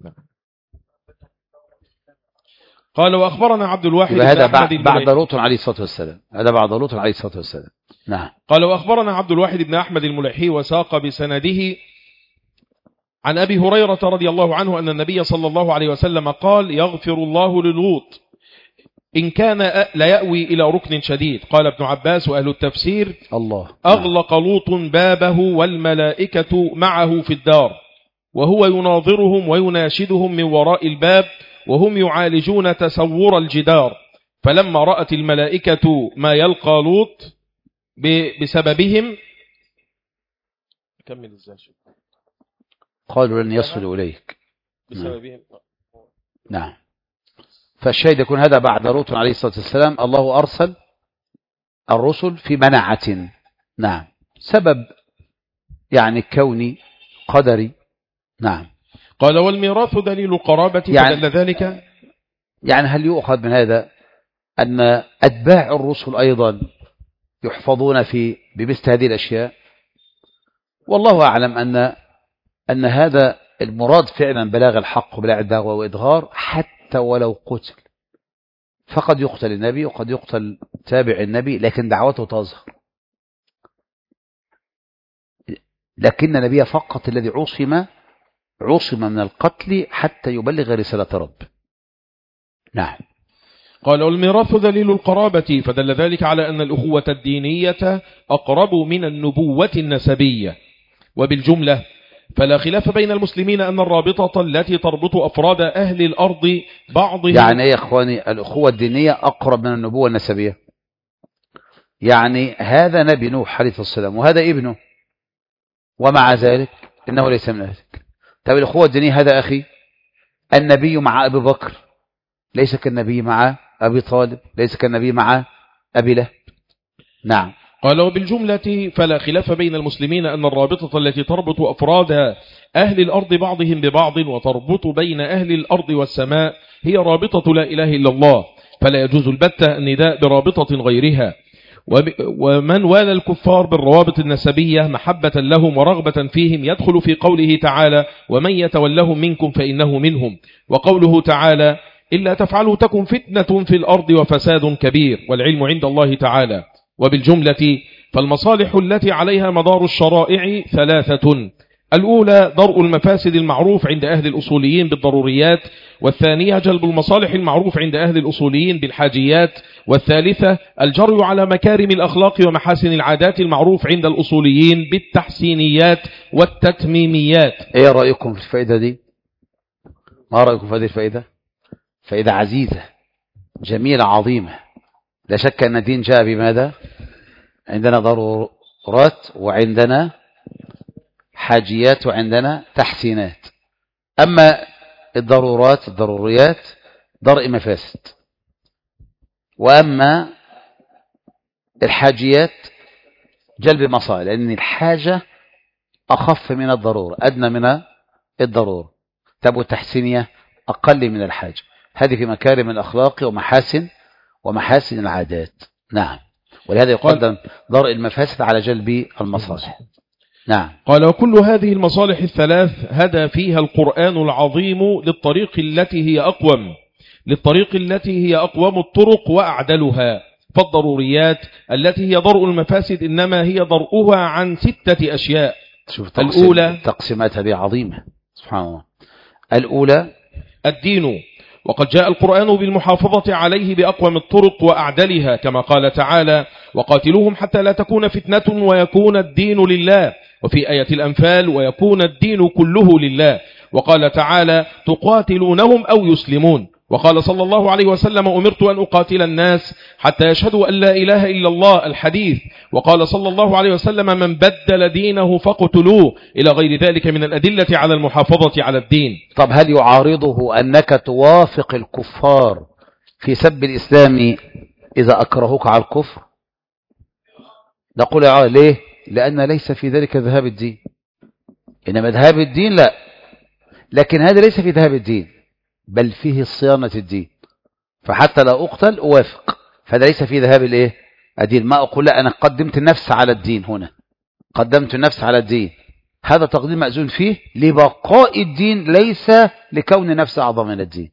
Speaker 2: قال: وأخبرنا عبد الواحد بن
Speaker 1: هذا
Speaker 2: أحمد
Speaker 1: بعد لوط عليه الصلاة والسلام. هذا بعد لوط عليه الصلاة والسلام. نعم.
Speaker 2: قال: وأخبرنا عبد الواحد بن أحمد المليحي وساق بسنده عن أبي هريرة رضي الله عنه أن النبي صلى الله عليه وسلم قال: يغفر الله للوط إن كان ليأوي إلى ركن شديد. قال ابن عباس وأهل التفسير:
Speaker 1: الله.
Speaker 2: أغلق لوط بابه والملائكة معه في الدار، وهو يناظرهم ويناشدهم من وراء الباب وهم يعالجون تسور الجدار. فلما رأت الملائكة ما يلقى لوط بسببهم كمل ازاي
Speaker 1: قالوا لن يصلوا إليك
Speaker 2: بسببهم.
Speaker 1: نعم. فالشاهد يكون هذا بعد لوط عليه الصلاة والسلام. الله أرسل الرسل في منعة. نعم. سبب يعني كوني قدري. نعم.
Speaker 2: قال: والميراث دليل القرابة فدل ذلك.
Speaker 1: يعني هل يؤخذ من هذا أن أتباع الرسل أيضا يحفظون بمثل هذه الأشياء؟ والله أعلم أن هذا المراد فعلا بلاغ الحق وبلاغ الدعوة وإظهار، حتى ولو قتل. فقد يقتل النبي وقد يقتل تابع النبي، لكن دعوته تظهر. لكن النبي فقط الذي عصم من القتل حتى يبلغ رسالة رب. نعم.
Speaker 2: قال: والميراث دليل القرابة فدل ذلك على أن الأخوة الدينية أقرب من النبوة النسبية. وبالجملة فلا خلاف بين المسلمين أن الرابطة التي تربط أفراد أهل الأرض بعضهم.
Speaker 1: يعني يا إخواني الأخوة الدينية أقرب من النبوة النسبية؟ يعني هذا نبي نوح عليه السلام وهذا ابنه، ومع ذلك إنه ليس من أهلك. طب الأخوة الدينية هذا أخي، النبي مع أبي بكر ليس كالنبي مع أبي طالب، ليس كالنبي مع أبي لهب. نعم.
Speaker 2: قال: وبالجملة فلا خلاف بين المسلمين أن الرابطة التي تربط أفراد أهل الأرض بعضهم ببعض وتربط بين أهل الأرض والسماء هي رابطة لا إله إلا الله، فلا يجوز البتة النداء برابطة غيرها. ومن والى الكفار بالروابط النسبية محبة لهم ورغبة فيهم يدخل في قوله تعالى: ومن يتولهم منكم فإنه منهم. وقوله تعالى: إلا تفعلوا تكن فتنة في الأرض وفساد كبير، والعلم عند الله تعالى. وبالجملة فالمصالح التي عليها مدار الشرائع ثلاثة: الأولى درء المفاسد المعروف عند أهل الأصوليين بالضروريات، والثانية جلب المصالح المعروف عند أهل الأصوليين بالحاجيات، والثالثة الجري على مكارم الأخلاق ومحاسن العادات المعروف عند الأصوليين بالتحسينيات والتتميميات.
Speaker 1: ايه رأيكم في الفائدة دي؟ ما رأيكم في هذه الفائدة؟ فائدة عزيزة جميلة عظيمة. لا شك أن الدين جاء بماذا؟ عندنا ضرورات وعندنا حاجيات وعندنا تحسينات. أما الضروريات درء مفاسد، وأما الحاجيات جلب مصالح، لأن الحاجة أخف من الضرورة، أدنى من الضرورة. طب التحسينية أقل من الحاجة. هذه في مكارم الأخلاق ومحاسن العادات. نعم. ولهذا يقدم درء المفاسد على جلب المصالح. نعم.
Speaker 2: قال: وكل هذه المصالح الثلاث هدى فيها القرآن العظيم للطريق التي هي أقوم الطرق وأعدلها. فالضروريات التي هي درء المفاسد إنما هي درءها عن 6 أشياء.
Speaker 1: شوف الأولى تقسيمات هذه عظيمة سبحان الله. الأولى
Speaker 2: الدين، وقد جاء القرآن بالمحافظة عليه بأقوم الطرق وأعدلها، كما قال تعالى: وقاتلوهم حتى لا تكون فتنة ويكون الدين لله. وفي آية الأنفال: ويكون الدين كله لله. وقال تعالى: تقاتلونهم أو يسلمون. وقال صلى الله عليه وسلم: أمرت أن أقاتل الناس حتى يشهدوا أن لا إله إلا الله، الحديث. وقال صلى الله عليه وسلم: من بدل دينه فاقتلوه، إلى غير ذلك من الأدلة على المحافظة على الدين.
Speaker 1: طب هل يعارضه أنك توافق الكفار في سب الإسلام إذا أكرهوك على الكفر؟ نقول ليه؟ لأن ليس في ذلك ذهاب الدين، إنما ذهاب الدين لا، لكن هذا ليس في ذهاب الدين بل فيه صيانة الدين، فحتى لا أقتل أوافق، فهذا ليس في ذهاب الإيه الدين. ما أقول لا أنا قدمت النفس على الدين، هنا قدمت النفس على الدين، هذا تقديم مأذون فيه لبقاء الدين ليس لكون نفس أعظم من الدين.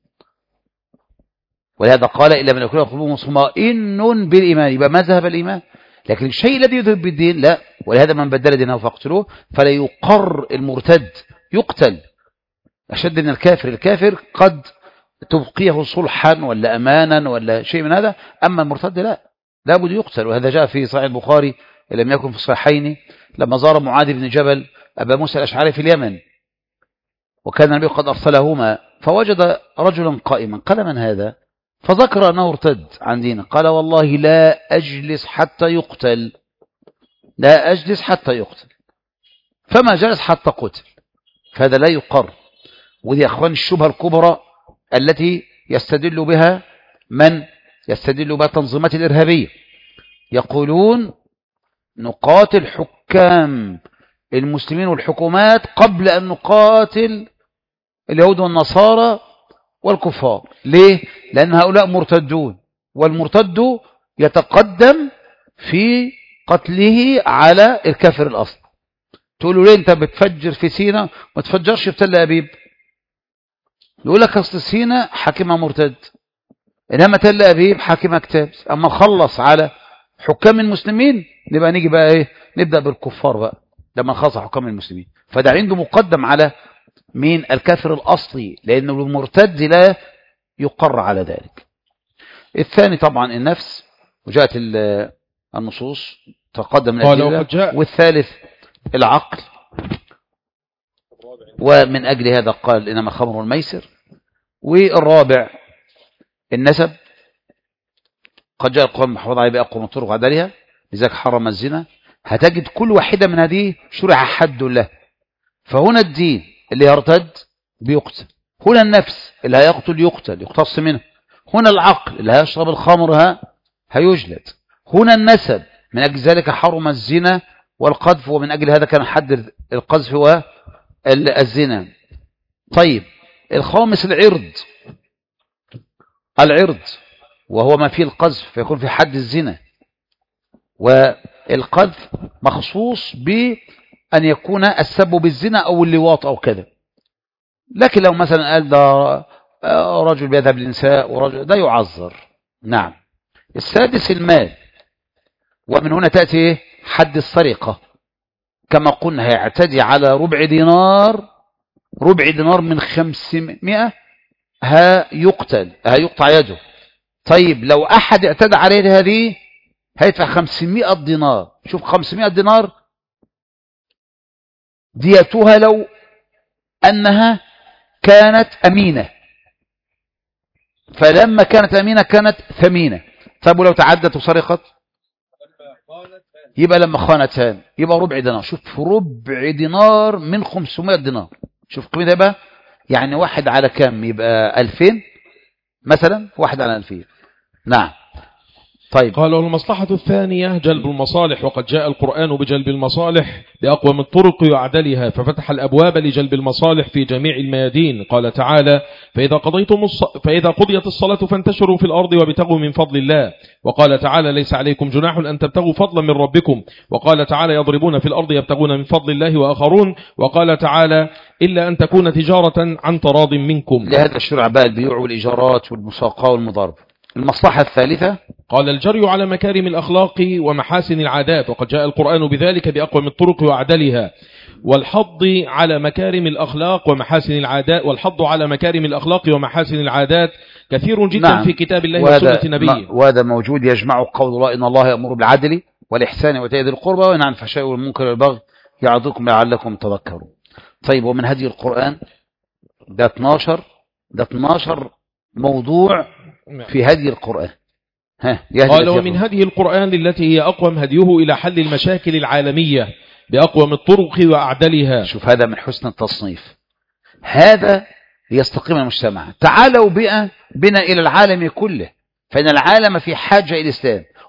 Speaker 1: ولهذا قال إلا من يكون قلوبهم مطمئن بالإيمان، يبقى ما ذهب الإيمان، لكن الشيء الذي يذهب بالدين لا. ولهذا من بدل دينه فاقتلوه، فلا يقر المرتد، يقتل أشد من الكافر. الكافر قد تبقيه صلحا ولا أمانا ولا شيء من هذا، أما المرتد لا، لابد يقتل. وهذا جاء في صحيح البخاري لم يكن في الصحيحين لما زار معاذ بن جبل أبا موسى الأشعري في اليمن، وكان النبي قد أرسلهما، فوجد رجلا قائما، قال من هذا؟ فذكر أنه ارتد عن دينه، قال والله لا أجلس حتى يقتل، لا أجلس حتى يقتل، فما جلس حتى قتل، فهذا لا يقر. ودي أخوان الشبهة الكبرى التي يستدل بها من يستدل بها التنظيمات الإرهابية، يقولون نقاتل حكام المسلمين والحكومات قبل أن نقاتل اليهود والنصارى والكفار. ليه؟ لأن هؤلاء مرتدون، والمرتد يتقدم في قتله على الكافر الأصل. تقولوا ليه أنت بتفجر في سينا ما تفجرش في تل أبيب؟ يقول لك أصل سينا حاكمها مرتد، إنما تل أبيب حاكمها كتاب. أما نخلص على حكام المسلمين نبقى نيجي بقى إيه، نبدأ بالكفار بقى لما نخلص حكام المسلمين. فده عنده مقدم على مين؟ الكافر الأصلي، لأنه المرتد لا يقر على ذلك. الثاني طبعا النفس، وجاءت النصوص تقدم من الأدلة. والثالث العقل، ومن أجل هذا قال إنما الخمر والميسر. والرابع النسب، قد جاء القرآن محفوظ عليه بأقوى من الطرق وعدلها، لذلك حرم الزنا. هتجد كل واحدة من هذه شرع حد له، فهنا الدين اللي يرتد بيقتل، هنا النفس اللي هيقتل يقتص منه، هنا العقل اللي هيشرب الخمر هيجلد، هنا النسب من أجل ذلك حرم الزنا والقذف، ومن أجل هذا كان حد القذف والزنا. طيب الخامس العرض وهو ما فيه القذف، فيكون في حد الزنا، والقذف مخصوص بأن يكون السب بالزنا أو اللواط أو كذا. لكن لو مثلا قال ده رجل بيذهب للنساء ورجل، ده يعذر. نعم. السادس المال، ومن هنا تأتي حد السرقة، كما قلنا هيعتدي على ربع دينار من 500 هيقطع يده. طيب لو أحد اعتدى عليه هذه هيدفع 500 دينار. شوف 500 دينار ديتها لو أنها كانت أمينة، فلما كانت أمينة كانت ثمينة. طيب ولو تعدت وسرقت يبقى لما خانتان يبقى ربع دينار. شوف ربع دينار من 500 دينار، شوف قيمة يبقى يعني واحد على كام؟ يبقى 2000 مثلا، واحد على 2000. نعم. طيب
Speaker 2: قال والمصلحة الثانية جلب المصالح، وقد جاء القرآن بجلب المصالح بأقوم الطرق وأعدلها، ففتح الأبواب لجلب المصالح في جميع الميادين. قال تعالى فإذا قضيت الصلاة فانتشروا في الأرض وابتغوا من فضل الله. وقال تعالى ليس عليكم جناح أن تبتغوا فضلا من ربكم. وقال تعالى يضربون في الأرض يبتغون من فضل الله وآخرون. وقال تعالى إلا أن تكون تجارة عن تراض منكم.
Speaker 1: لهذا الشرع بقى البيوع والإيجارات والمساقات والمضاربة. المصلحة الثالثة
Speaker 2: قال الجري على مكارم الأخلاق ومحاسن العادات، وقد جاء القرآن بذلك بأقوم الطرق وأعدلها. والحض على مكارم الأخلاق ومحاسن العادات كثير جدا. نعم. في كتاب الله وسنة نبيه،
Speaker 1: وهذا موجود يجمع قول الله إن الله يأمر بالعدل والإحسان وإيتاء ذي القربى وينهى عن الفحشاء والمنكر والبغي يعظكم لعلكم تذكرون. طيب ومن هدي القرآن ده 12 موضوع في هدي القرآن.
Speaker 2: قال ومن هدي القرآن التي هي أقوم هديه إلى حل المشاكل العالمية بأقوم الطرق وأعدلها.
Speaker 1: شوف هذا من حسن التصنيف، هذا ليستقيم المجتمع. تعالوا بنا إلى العالم كله، فإن العالم في حاجة إلى الإسلام،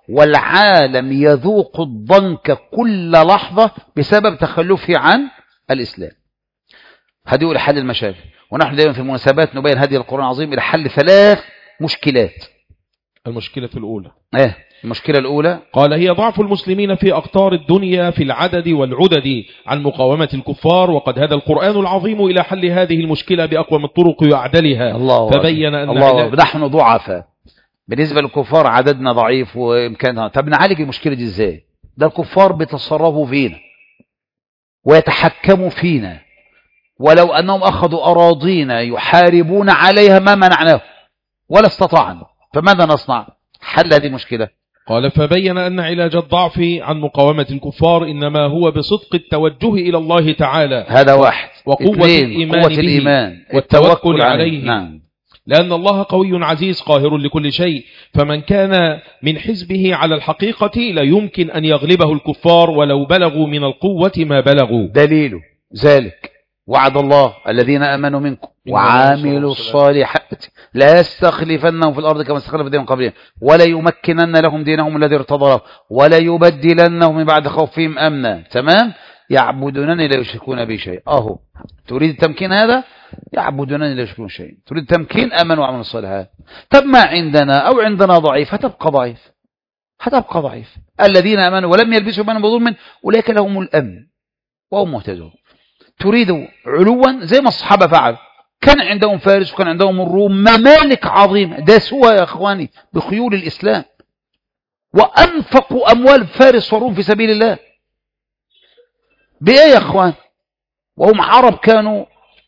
Speaker 1: والعالم يذوق الضنك كل لحظة بسبب تخلفه عن الإسلام. هذه هو حل المشاكل. ونحن دائما في المناسبات نبين هدي القرآن العظيم إلى حل 3 مشكلات.
Speaker 2: المشكلة الأولى
Speaker 1: المشكلة الأولى
Speaker 2: قال هي ضعف المسلمين في أقطار الدنيا في العدد والعدد عن مقاومة الكفار، وقد هدى القرآن العظيم إلى حل هذه المشكلة بأقوم الطرق وأعدلها. فبين أن
Speaker 1: نحن ضعفاء بالنسبة للكفار، عددنا ضعيف وإمكاننا. طب نعالج المشكلة دي إزاي؟ ده الكفار بيتصرفوا فينا ويتحكموا فينا، ولو أنهم أخذوا أراضينا يحاربون عليها ما منعناه ولا استطعنا، فماذا نصنع؟ حل هذه المشكلة.
Speaker 2: قال فبين أن علاج الضعف عن مقاومة الكفار إنما هو بصدق التوجه إلى الله تعالى،
Speaker 1: هذا واحد.
Speaker 2: وقوة الإيمان والتوكل عليه. نعم. لأن الله قوي عزيز قاهر لكل شيء، فمن كان من حزبه على الحقيقة لا يمكن أن يغلبه الكفار ولو بلغوا من القوة ما بلغوا.
Speaker 1: دليل ذلك وعد الله الذين آمنوا منكم وعاملوا الصالحات لا يستخلفنهم في الأرض كما استخلف الذين من قبلهم ولا يمكنن لهم دينهم الذي ارتضى لهم ولا يبدلنهم من بعد خوفهم أمنا. تمام. يعبدونني لا يشركون بي شيء. تريد التمكين هذا؟ يعبدونني لا يشركون شيء. تريد التمكين؟ آمنوا وعملوا الصالحات. طب ما عندنا أو عندنا ضعيف، هتبقى ضعيف. الذين آمنوا ولم يلبسوا بينهم بظلم أولئك لهم الأمن وهم مهتدون. تريد علوا زي ما الصحابة فعلوا، كان عندهم فارس وكان عندهم الروم، ممالك عظيمة داسوها يا أخواني بخيول الإسلام، وأنفقوا أموال فارس والروم في سبيل الله. بإيه يا أخوان؟ وهم عرب كانوا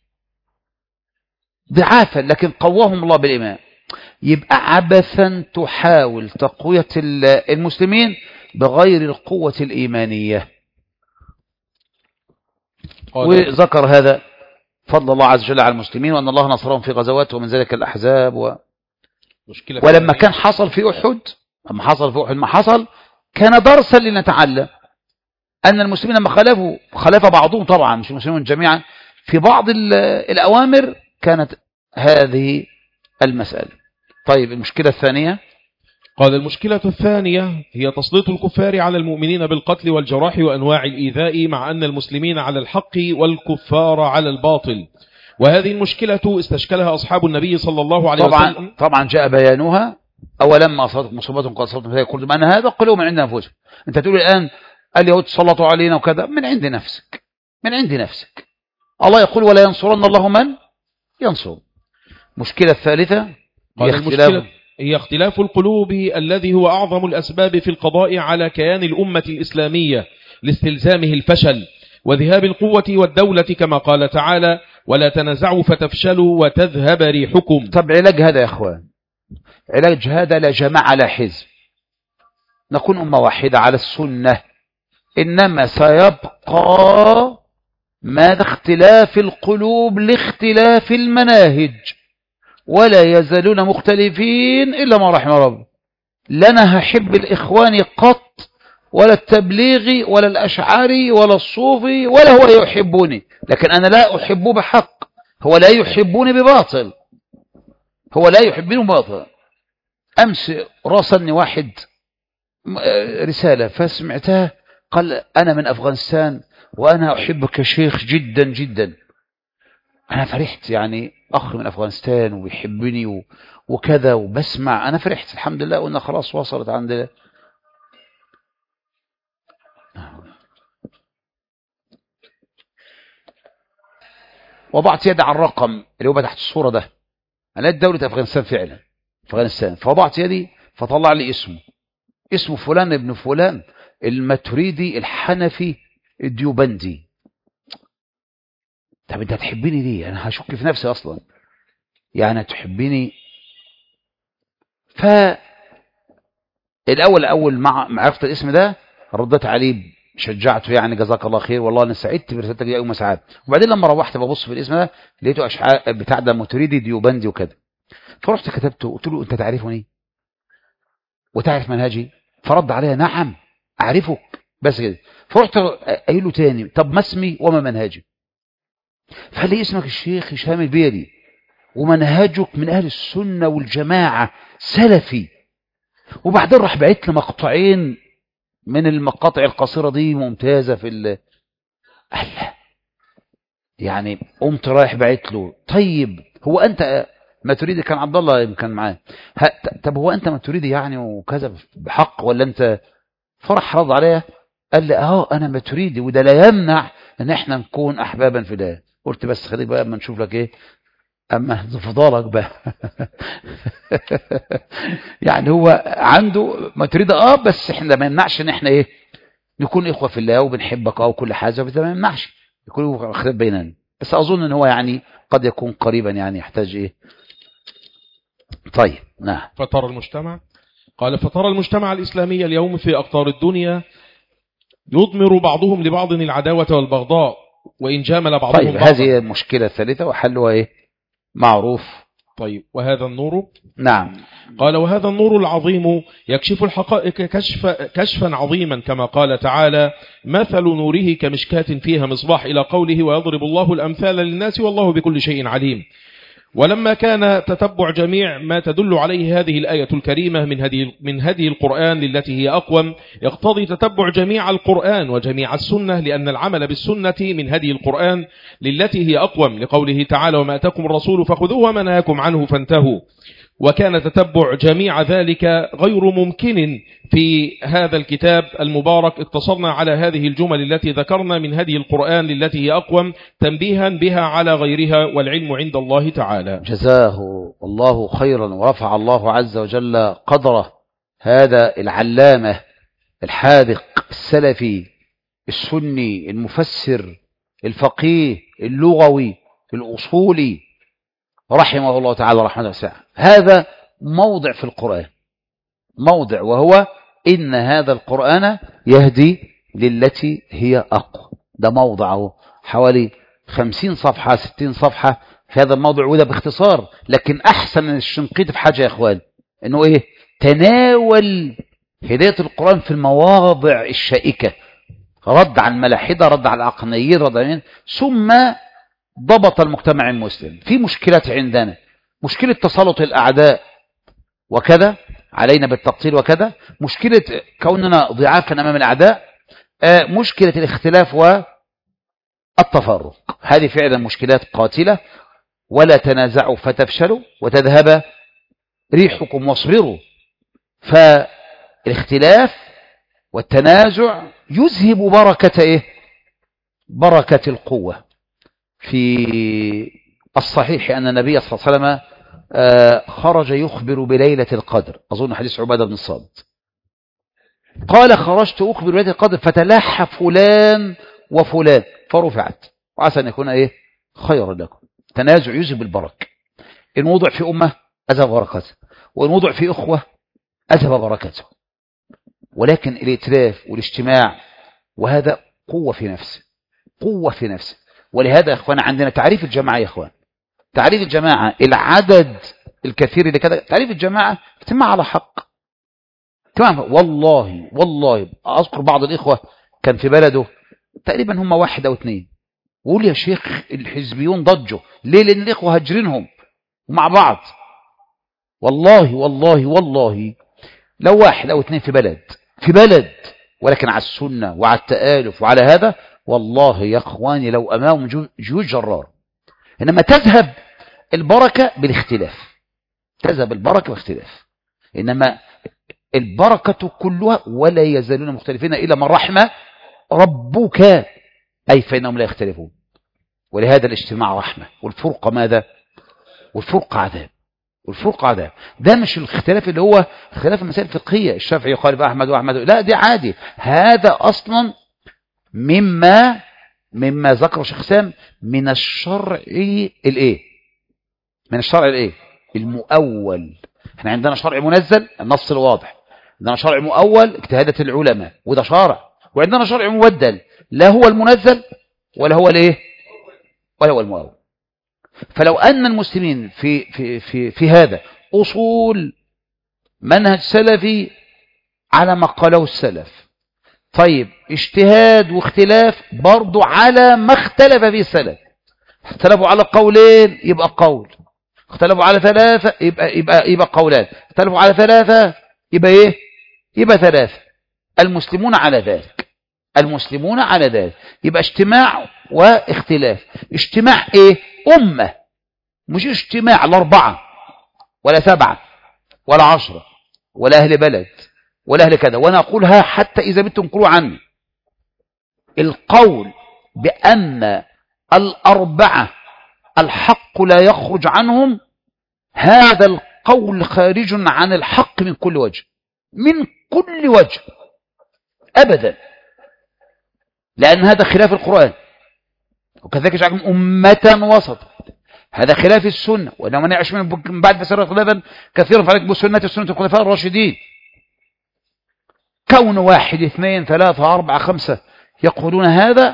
Speaker 1: ضعافا لكن قواهم الله بالإيمان. يبقى عبثا تحاول تقوية المسلمين بغير القوة الإيمانية. وذكر هذا فضل الله عز وجل على المسلمين وأن الله نصرهم في غزوات ومن ذلك الأحزاب ولما كان حصل في أحد، ما حصل كان درسا لنتعلم أن المسلمين لما خالف بعضهم، طبعا مش المسلمين جميعا، في بعض الأوامر كانت هذه المسألة. طيب المشكلة الثانية
Speaker 2: قال المشكلة الثانية هي تسليط الكفار على المؤمنين بالقتل والجراح وأنواع الإيذاء، مع أن المسلمين على الحق والكفار على الباطل. وهذه المشكلة استشكلها أصحاب النبي صلى الله عليه وسلم.
Speaker 1: طبعا جاء بيانها أولما أصابتكم مصيبة قد أصابتكم فيها قلتم أن هذا قلوا من عند أنفسهم. أنت تقول الآن اليهود سلطوا علينا وكذا، من عند نفسك. الله يقول ولا ينصرن الله من ينصر. المشكلة الثالثة
Speaker 2: هي اختلاف القلوب الذي هو أعظم الأسباب في القضاء على كيان الأمة الإسلامية لاستلزامه الفشل وذهاب القوة والدولة، كما قال تعالى ولا تنازعوا فتفشلوا وتذهب ريحكم.
Speaker 1: طب علاج هذا يا أخوان، علاج هذا لا جماعة لا حزب، نكون أمة واحدة على السنة. إنما سيبقى ماذا؟ اختلاف القلوب لاختلاف المناهج، ولا يزالون مختلفين إلا ما رحم رب. لنا هحب الإخوان قط، ولا التبليغي ولا الأشعري ولا الصوفي ولا هو يحبني، لكن أنا لا أحبه بحق، هو لا يحبني بباطل، أمس راسلني واحد رسالة فسمعتها قال أنا من أفغانستان وأنا أحبك يا شيخ جدا جدا. أنا فرحت، يعني أخ من أفغانستان ويحبني وكذا وبسمع، أنا فرحت الحمد لله وأنا خلاص وصلت عندنا. وضعت يدي على الرقم اللي هو تحت الصورة ده، أنا لقيت دولة أفغانستان فعلا، فوضعت يدي فطلع لي اسمه فلان ابن فلان الماتريدي الحنفي الديوبندي. طب انت هتحبني ليه؟ انا هشك في نفسي اصلا، يعني تحبني. اول مع عرفت الاسم ده ردت عليه شجعته، يعني جزاك الله خير والله انا سعدت برسالتك دي يوم سعاد. وبعدين لما روحت ببص في الاسم ده لقيته اشعار بتاع ده ماتريدي ديوبندي وكده، فرحت كتبته قلت له انت تعرفني وتعرف منهجي؟ فرد عليها نعم اعرفك، بس كده. فرحت قايل له تاني طب ما اسمي وما منهجي؟ فقال لي اسمك الشيخ هشام البيلي ومنهجك من أهل السنة والجماعة سلفي. وبعدين راح بعت لي مقطعين من المقاطع القصيرة دي ممتازة في الله، يعني قمت رايح بعت له طيب هو أنت ما تريد، كان عبد الله كان معاه، طب هو أنت ما تريد يعني وكذا بحق ولا أنت؟ فرح رضى عليها قال لي أنا ما تريدي، وده لا يمنع أن احنا نكون أحبابا في الله. قلت بس خليك بقى اما نشوف لك إيه، أما فضالك بقى يعني هو عنده ما تريد بس احنا ما يمنعش ان احنا ايه نكون اخوه في الله وبنحبك وكل حاجه، بس ما يمنعش يكون خلاف بيننا. بس اظن ان هو يعني قد يكون قريبا يعني يحتاج ايه. طيب نعم.
Speaker 2: فترى المجتمع، قال فترى المجتمع الإسلامي اليوم في أقطار الدنيا يضمر بعضهم لبعض العداوة والبغضاء وإن جامل بعضهم
Speaker 1: طيب
Speaker 2: بعضا.
Speaker 1: هذه المشكلة الثالثة وحلها ايه معروف.
Speaker 2: طيب وهذا النور،
Speaker 1: نعم،
Speaker 2: قال وهذا النور العظيم يكشف الحقائق كشفا عظيما، كما قال تعالى مثل نوره كمشكاة فيها مصباح، إلى قوله ويضرب الله الأمثال للناس والله بكل شيء عليم. ولما كان تتبع جميع ما تدل عليه هذه الآية الكريمة من هدي القرآن للتي هي أقوم، يقتضي تتبع جميع القرآن وجميع السنة، لأن العمل بالسنة من هدي القرآن للتي هي أقوم، لقوله تعالى وما أتاكم الرسول فخذوه وما نهاكم عنه فانتهوا. وكان تتبع جميع ذلك غير ممكن في هذا الكتاب المبارك. اقتصرنا على هذه الجمل التي ذكرنا من هدي القرآن للتي هي أقوم تنبيها بها على غيرها، والعلم عند الله تعالى.
Speaker 1: جزاه الله خيرا ورفع الله عز وجل قدره هذا العلامة الحاذق السلفي السني المفسر الفقيه اللغوي الأصولي رحمه الله تعالى رحمة واسعة. هذا موضع في القرآن، موضع، وهو إن هذا القرآن يهدي للتي هي أقوى. ده موضعه حوالي 50 صفحة 60 صفحة في هذا الموضوع، وده باختصار. لكن أحسن من الشنقيط في حاجة يا إخوان، إنه إيه تناول هداية القرآن في المواضع الشائكة، رد على الملاحدة، رد على العقنيين، رد على ثم ضبط المجتمع المسلم في مشكلات عندنا، مشكلة تسلط الأعداء وكذا علينا بالتقتيل وكذا، مشكلة كوننا ضعافا أمام الأعداء، مشكلة الاختلاف والتفرق. هذه فعلا مشكلات قاتلة. ولا تنازعوا فتفشلوا وتذهب ريحكم واصبروا. فالاختلاف والتنازع يذهب بركة إيه؟ بركة القوة. في الصحيح أن النبي صلى الله عليه وسلم خرج يخبر بليلة القدر، أظن حديث عبادة بن الصامت، قال خرجت أخبر بليلة القدر فتلاح فلان وفلان فرفعت، وعسى أن يكون إيه خيرا لكم. تنازع يذهب البركة. إن وضع في أمة أذهب بركته، وإن وضع في أخوة أذهب بركته. ولكن الائتلاف والاجتماع وهذا قوة في نفسه، قوة في نفسه. ولهذا يا إخوان عندنا تعريف الجماعة يا إخوان، تعريف الجماعة العدد الكثير اللي كذا، تعريف الجماعة اجتماع على حق. تمام. والله أذكر بعض الإخوة كان في بلده تقريبا هم 1 أو 2، وقول يا شيخ الحزبيون ضجوا ليه؟ لأن الإخوة هجرينهم ومع بعض. والله لو 1 أو 2 في بلد ولكن على السنة وعلى التآلف وعلى هذا، والله يا أخواني لو أمامهم جيوش جرار. إنما تذهب البركة بالاختلاف، تذهب البركة بالاختلاف. إنما البركة كلها ولا يزالون مختلفين إلا من رحم ربك، أي فإنهم لا يختلفون. ولهذا الاجتماع رحمة، والفرقة ماذا؟ والفرقة عذاب، والفرقة عذاب. ده مش الاختلاف اللي هو اختلاف المسائل الفقهية، الشافعي يخالف أحمد وأحمد، لا دي عادي. هذا أصلا مما ذكر شيخ حسام من الشرع الايه، من الشرع الايه المؤول. احنا عندنا شرع منزل النص الواضح، عندنا شرع مؤول اجتهادات العلماء وده شرع، وعندنا شرع مبدل لا هو المنزل ولا هو الايه ولا هو المؤول. فلو ان المسلمين في هذا اصول منهج سلفي على ما قاله السلف، طيب اجتهاد واختلاف برضو على ما اختلف فيه السلف. اختلفوا على قولين يبقى قول، اختلفوا على 3 يبقى قولان، اختلفوا على 3 يبقى ايه؟ يبقى 3. المسلمون على ذلك، المسلمون على ذلك. يبقى اجتماع واختلاف. اجتماع ايه؟ أمة، مش اجتماع ال4 ولا 7 ولا 10 ولا أهل بلد ولا أهل كذا. وأنا أقولها حتى إذا بدتم تنقلوا عني، القول بأن ال4 الحق لا يخرج عنهم، هذا القول خارج عن الحق من كل وجه، من كل وجه أبدا، لأن هذا خلاف القرآن. وكذلك جعلكم أمة وسط، هذا خلاف السنة. وإنما من يعش من بعد فسيرى خلافا كثيرا فعليكم بسنة سنة الخلفاء الراشدين. كون 1 2 3 4 5 يقولون هذا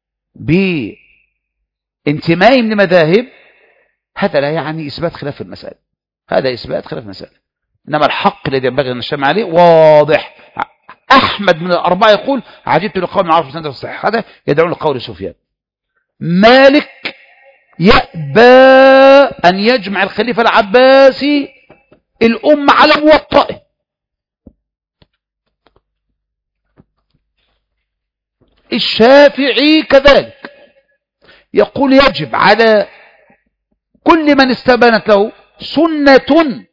Speaker 1: بانتمائهم لمذاهب، هذا لا يعني إثبات خلاف المسألة، هذا إثبات خلاف المسألة. إنما الحق الذي ينبغي أن نجتمع عليه واضح. أحمد من ال4 يقول عجبت لقوم عرفوا سنة الصحيح، هذا يدعون لقول سفيان. مالك يأبى أن يجمع الخليفة العباسي الأمة على موطئه. الشافعي كذلك يقول يجب على كل من استبانت له سنة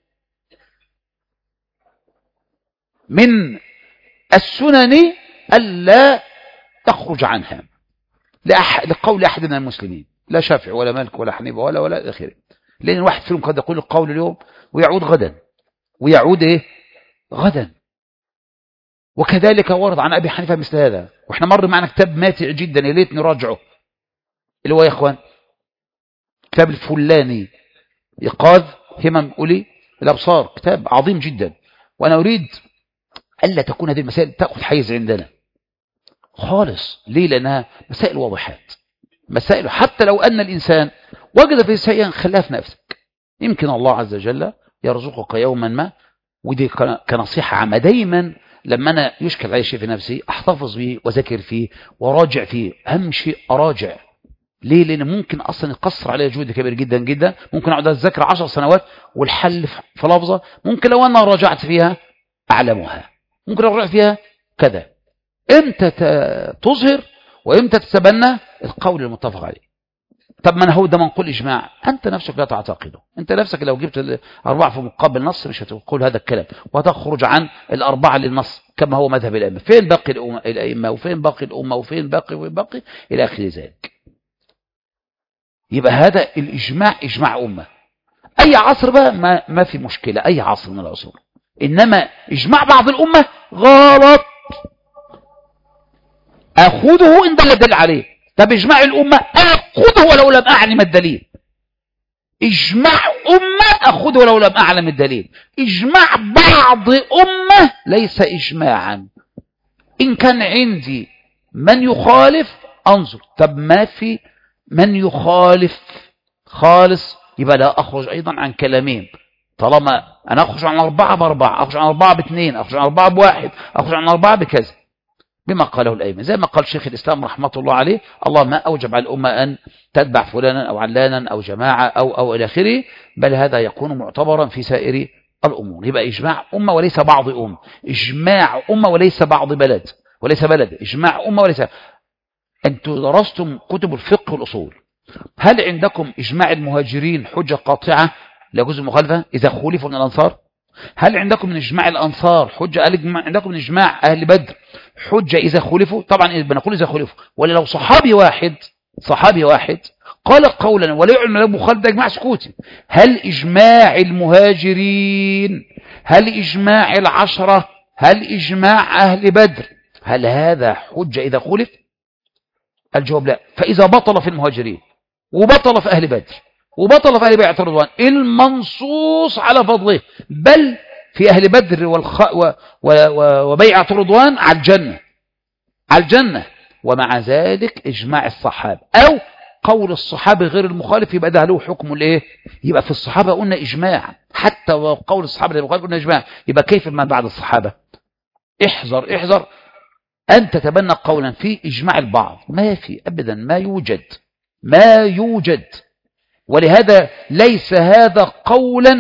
Speaker 1: من السنن ألا تخرج عنها، لقول أحد من المسلمين، لا شافعي ولا مالك ولا حنيفة ولا آخره. لأن الواحد فيهم قد يقول القول اليوم ويعود غدا، ويعود إيه؟ غدا. وكذلك ورد عن أبي حنيفة مثل هذا. وإحنا مر معنا كتاب ماتع جدا، يا ريت نراجعه، اللي هو يا إخوان كتاب الفلاني إيقاظ همم أولي الأبصار، كتاب عظيم جدا. وأنا أريد ألا تكون هذه المسائل تأخذ حيز عندنا خالص. ليه؟ لأنها مسائل واضحات، مسائل حتى لو أن الإنسان وجد في شيئا خلاف في نفسك، يمكن الله عز وجل يرزقك يوما ما. ودي كنصيحة عامة، دايما لما أنا يشكل علي شيء في نفسي أحتفظ به وذاكر فيه وراجع فيه. أهم شيء أراجع. ليه؟ لأن ممكن أصلا يقصر علي جهد كبير جدا جدا. ممكن أقعد أذاكر 10 سنوات والحل في لفظة، ممكن لو أنا راجعت فيها أعلمها، ممكن لو راجعت فيها كذا. إمتى تظهر وإمتى تتبنى القول المتفق عليه؟ طب من هو ده منقول إجماع؟ أنت نفسك لا تعتقده. أنت نفسك لو جبت 4 في مقابل نص مش هتقول هذا الكلام، وهتخرج عن 4 للنص كما هو مذهب الأئمة. فين باقي الأئمة وفين باقي الأمة وفين باقي إلى آخر ذلك. يبقى هذا الإجماع إجماع أمة. أي عصر بقى ما في مشكلة، أي عصر من العصور. إنما إجماع بعض الأمة غلط، أخذه إن دل عليه. طب إجماع الأمة أخذه ولو لم أعلم الدليل. إجماع أمة أخذه ولو لم أعلم الدليل. إجماع بعض أمة ليس إجماعا. إن كان عندي من يخالف أنظر، طب ما في من يخالف خالص، يبقى لا أخرج أيضا عن كلامين. طالما أنا أخرج عن 4 ب4، أخرج عن 4 ب2، أخرج عن 4 ب1، أخرج عن 4 بكذا، بما قاله الأئمة. زي ما قال شيخ الإسلام رحمة الله عليه: الله ما أوجب على الأمة أن تتبع فلانا أو علانا أو جماعة أو إلى آخره، بل هذا يكون معتبرا في سائر الأمور. يبقى إجماع أمة وليس بعض أمة، إجماع أمة وليس بعض بلد وليس بلد، إجماع أمة وليس. أنتم درستم كتب الفقه والأصول، هل عندكم إجماع المهاجرين حجة قاطعة لا يجوز المخالفة إذا خولفوا من الأنصار؟ هل عندكم من إجماع الأنصار حجة؟ هل عندكم من إجماع أهل بدر حجة إذا خولفوا؟ طبعا بنقول إذا خولفوا. ولا لو صحابي واحد قال قولا ولا يعلم له مخالف، ده إجماع سكوتي. هل إجماع المهاجرين، هل إجماع ال10، هل إجماع أهل بدر، هل هذا حجة إذا خولف؟ الجواب لا. فإذا بطل في المهاجرين وبطل في أهل بدر وبطل في أهل بيعة الرضوان المنصوص على فضله، بل في أهل بدر وبيعة الرضوان على الجنة، ومع ذلك إجماع الصحابة أو قول الصحابة غير المخالف، يبقى ده له حكم الإيه؟ يبقى في الصحابة قلنا إجماع، حتى وقول الصحابة غير المخالف قلنا إجماع، يبقى كيف ما بعد الصحابة؟ احذر أن تتبنى قولا في إجماع البعض. ما في أبدا، ما يوجد. ولهذا ليس هذا قولا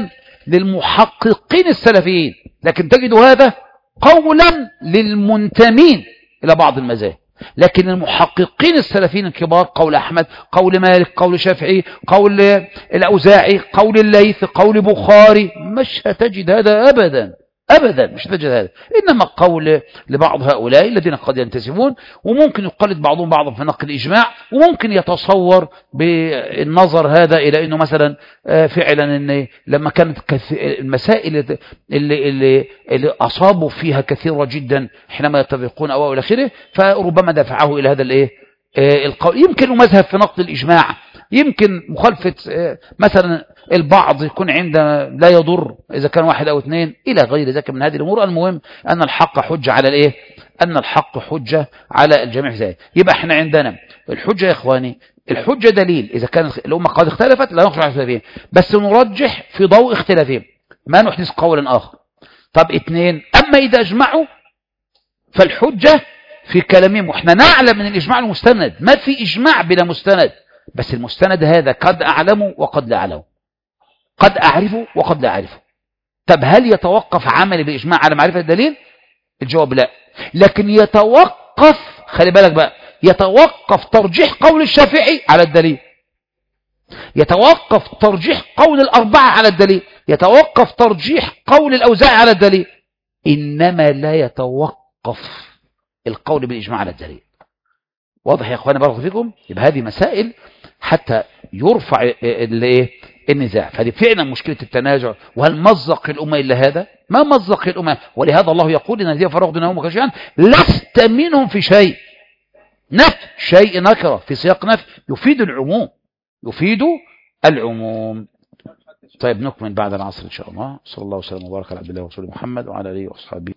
Speaker 1: للمحققين السلفيين، لكن تجد هذا قولا للمنتمين إلى بعض المذاهب. لكن المحققين السلفيين الكبار، قول أحمد، قول مالك، قول شافعي، قول الأوزاعي، قول الليث، قول بخاري، مش هتجد هذا أبدا أبدا، مش هتجد هذا. إنما قول لبعض هؤلاء الذين قد ينتسبون، وممكن يقلد بعضهم بعضا في نقل الإجماع، وممكن يتصور بالنظر هذا إلى أنه مثلا فعلا إن لما كانت المسائل اللي أصابوا فيها كثيرة جدا حينما يتفقون أو إلى آخره، فربما دفعه إلى هذا القول. يمكن مذهب في نقد الإجماع، يمكن مخالفة مثلا البعض يكون عندما لا يضر إذا كان واحد أو اثنين إلى غير ذلك من هذه الأمور. المهم أن الحق حجة على أن الحق حجة على الجميع في ذلك. يبقى احنا عندنا الحجة يا إخواني، الحجة دليل إذا كان الأمة قد اختلفت لا نخرج على اختلافهم، بس نرجح في ضوء اختلافهم، ما نحدث قولا آخر. طب اثنين، أما إذا أجمعوا فالحجة في كلامهم، واحنا نعلم من الإجماع المستند، ما في إجماع بلا مستند، بس المستند هذا قد أعلمه وقد لا أعلمه، قد أعرفه وقد لا أعرفه. طب هل يتوقف عملي بالإجماع على معرفة الدليل؟ الجواب لا. لكن يتوقف، خلي بالك بقى، يتوقف ترجيح قول الشافعي على الدليل، يتوقف ترجيح قول الأربعة على الدليل، يتوقف ترجيح قول الأوزاعي على الدليل، إنما لا يتوقف القول بالإجماع على الدليل. واضح يا أخواني بارك فيكم؟ يبقى هذه مسائل حتى يرفع النزاع. فهذه فعلا مشكلة التنازع. وهل مزق الأمة إلا هذا؟ ما مزق الأمة. ولهذا الله يقول إن الذين فرغوا دينهم وخشيان لست منهم في شيء. نفي شيء نكرة في سياق نفي يفيد العموم، يفيد العموم. طيب نكمل بعد العصر إن شاء الله. صلى الله وسلم وبارك على عبد الله ورسوله محمد وعلى آله وأصحابه.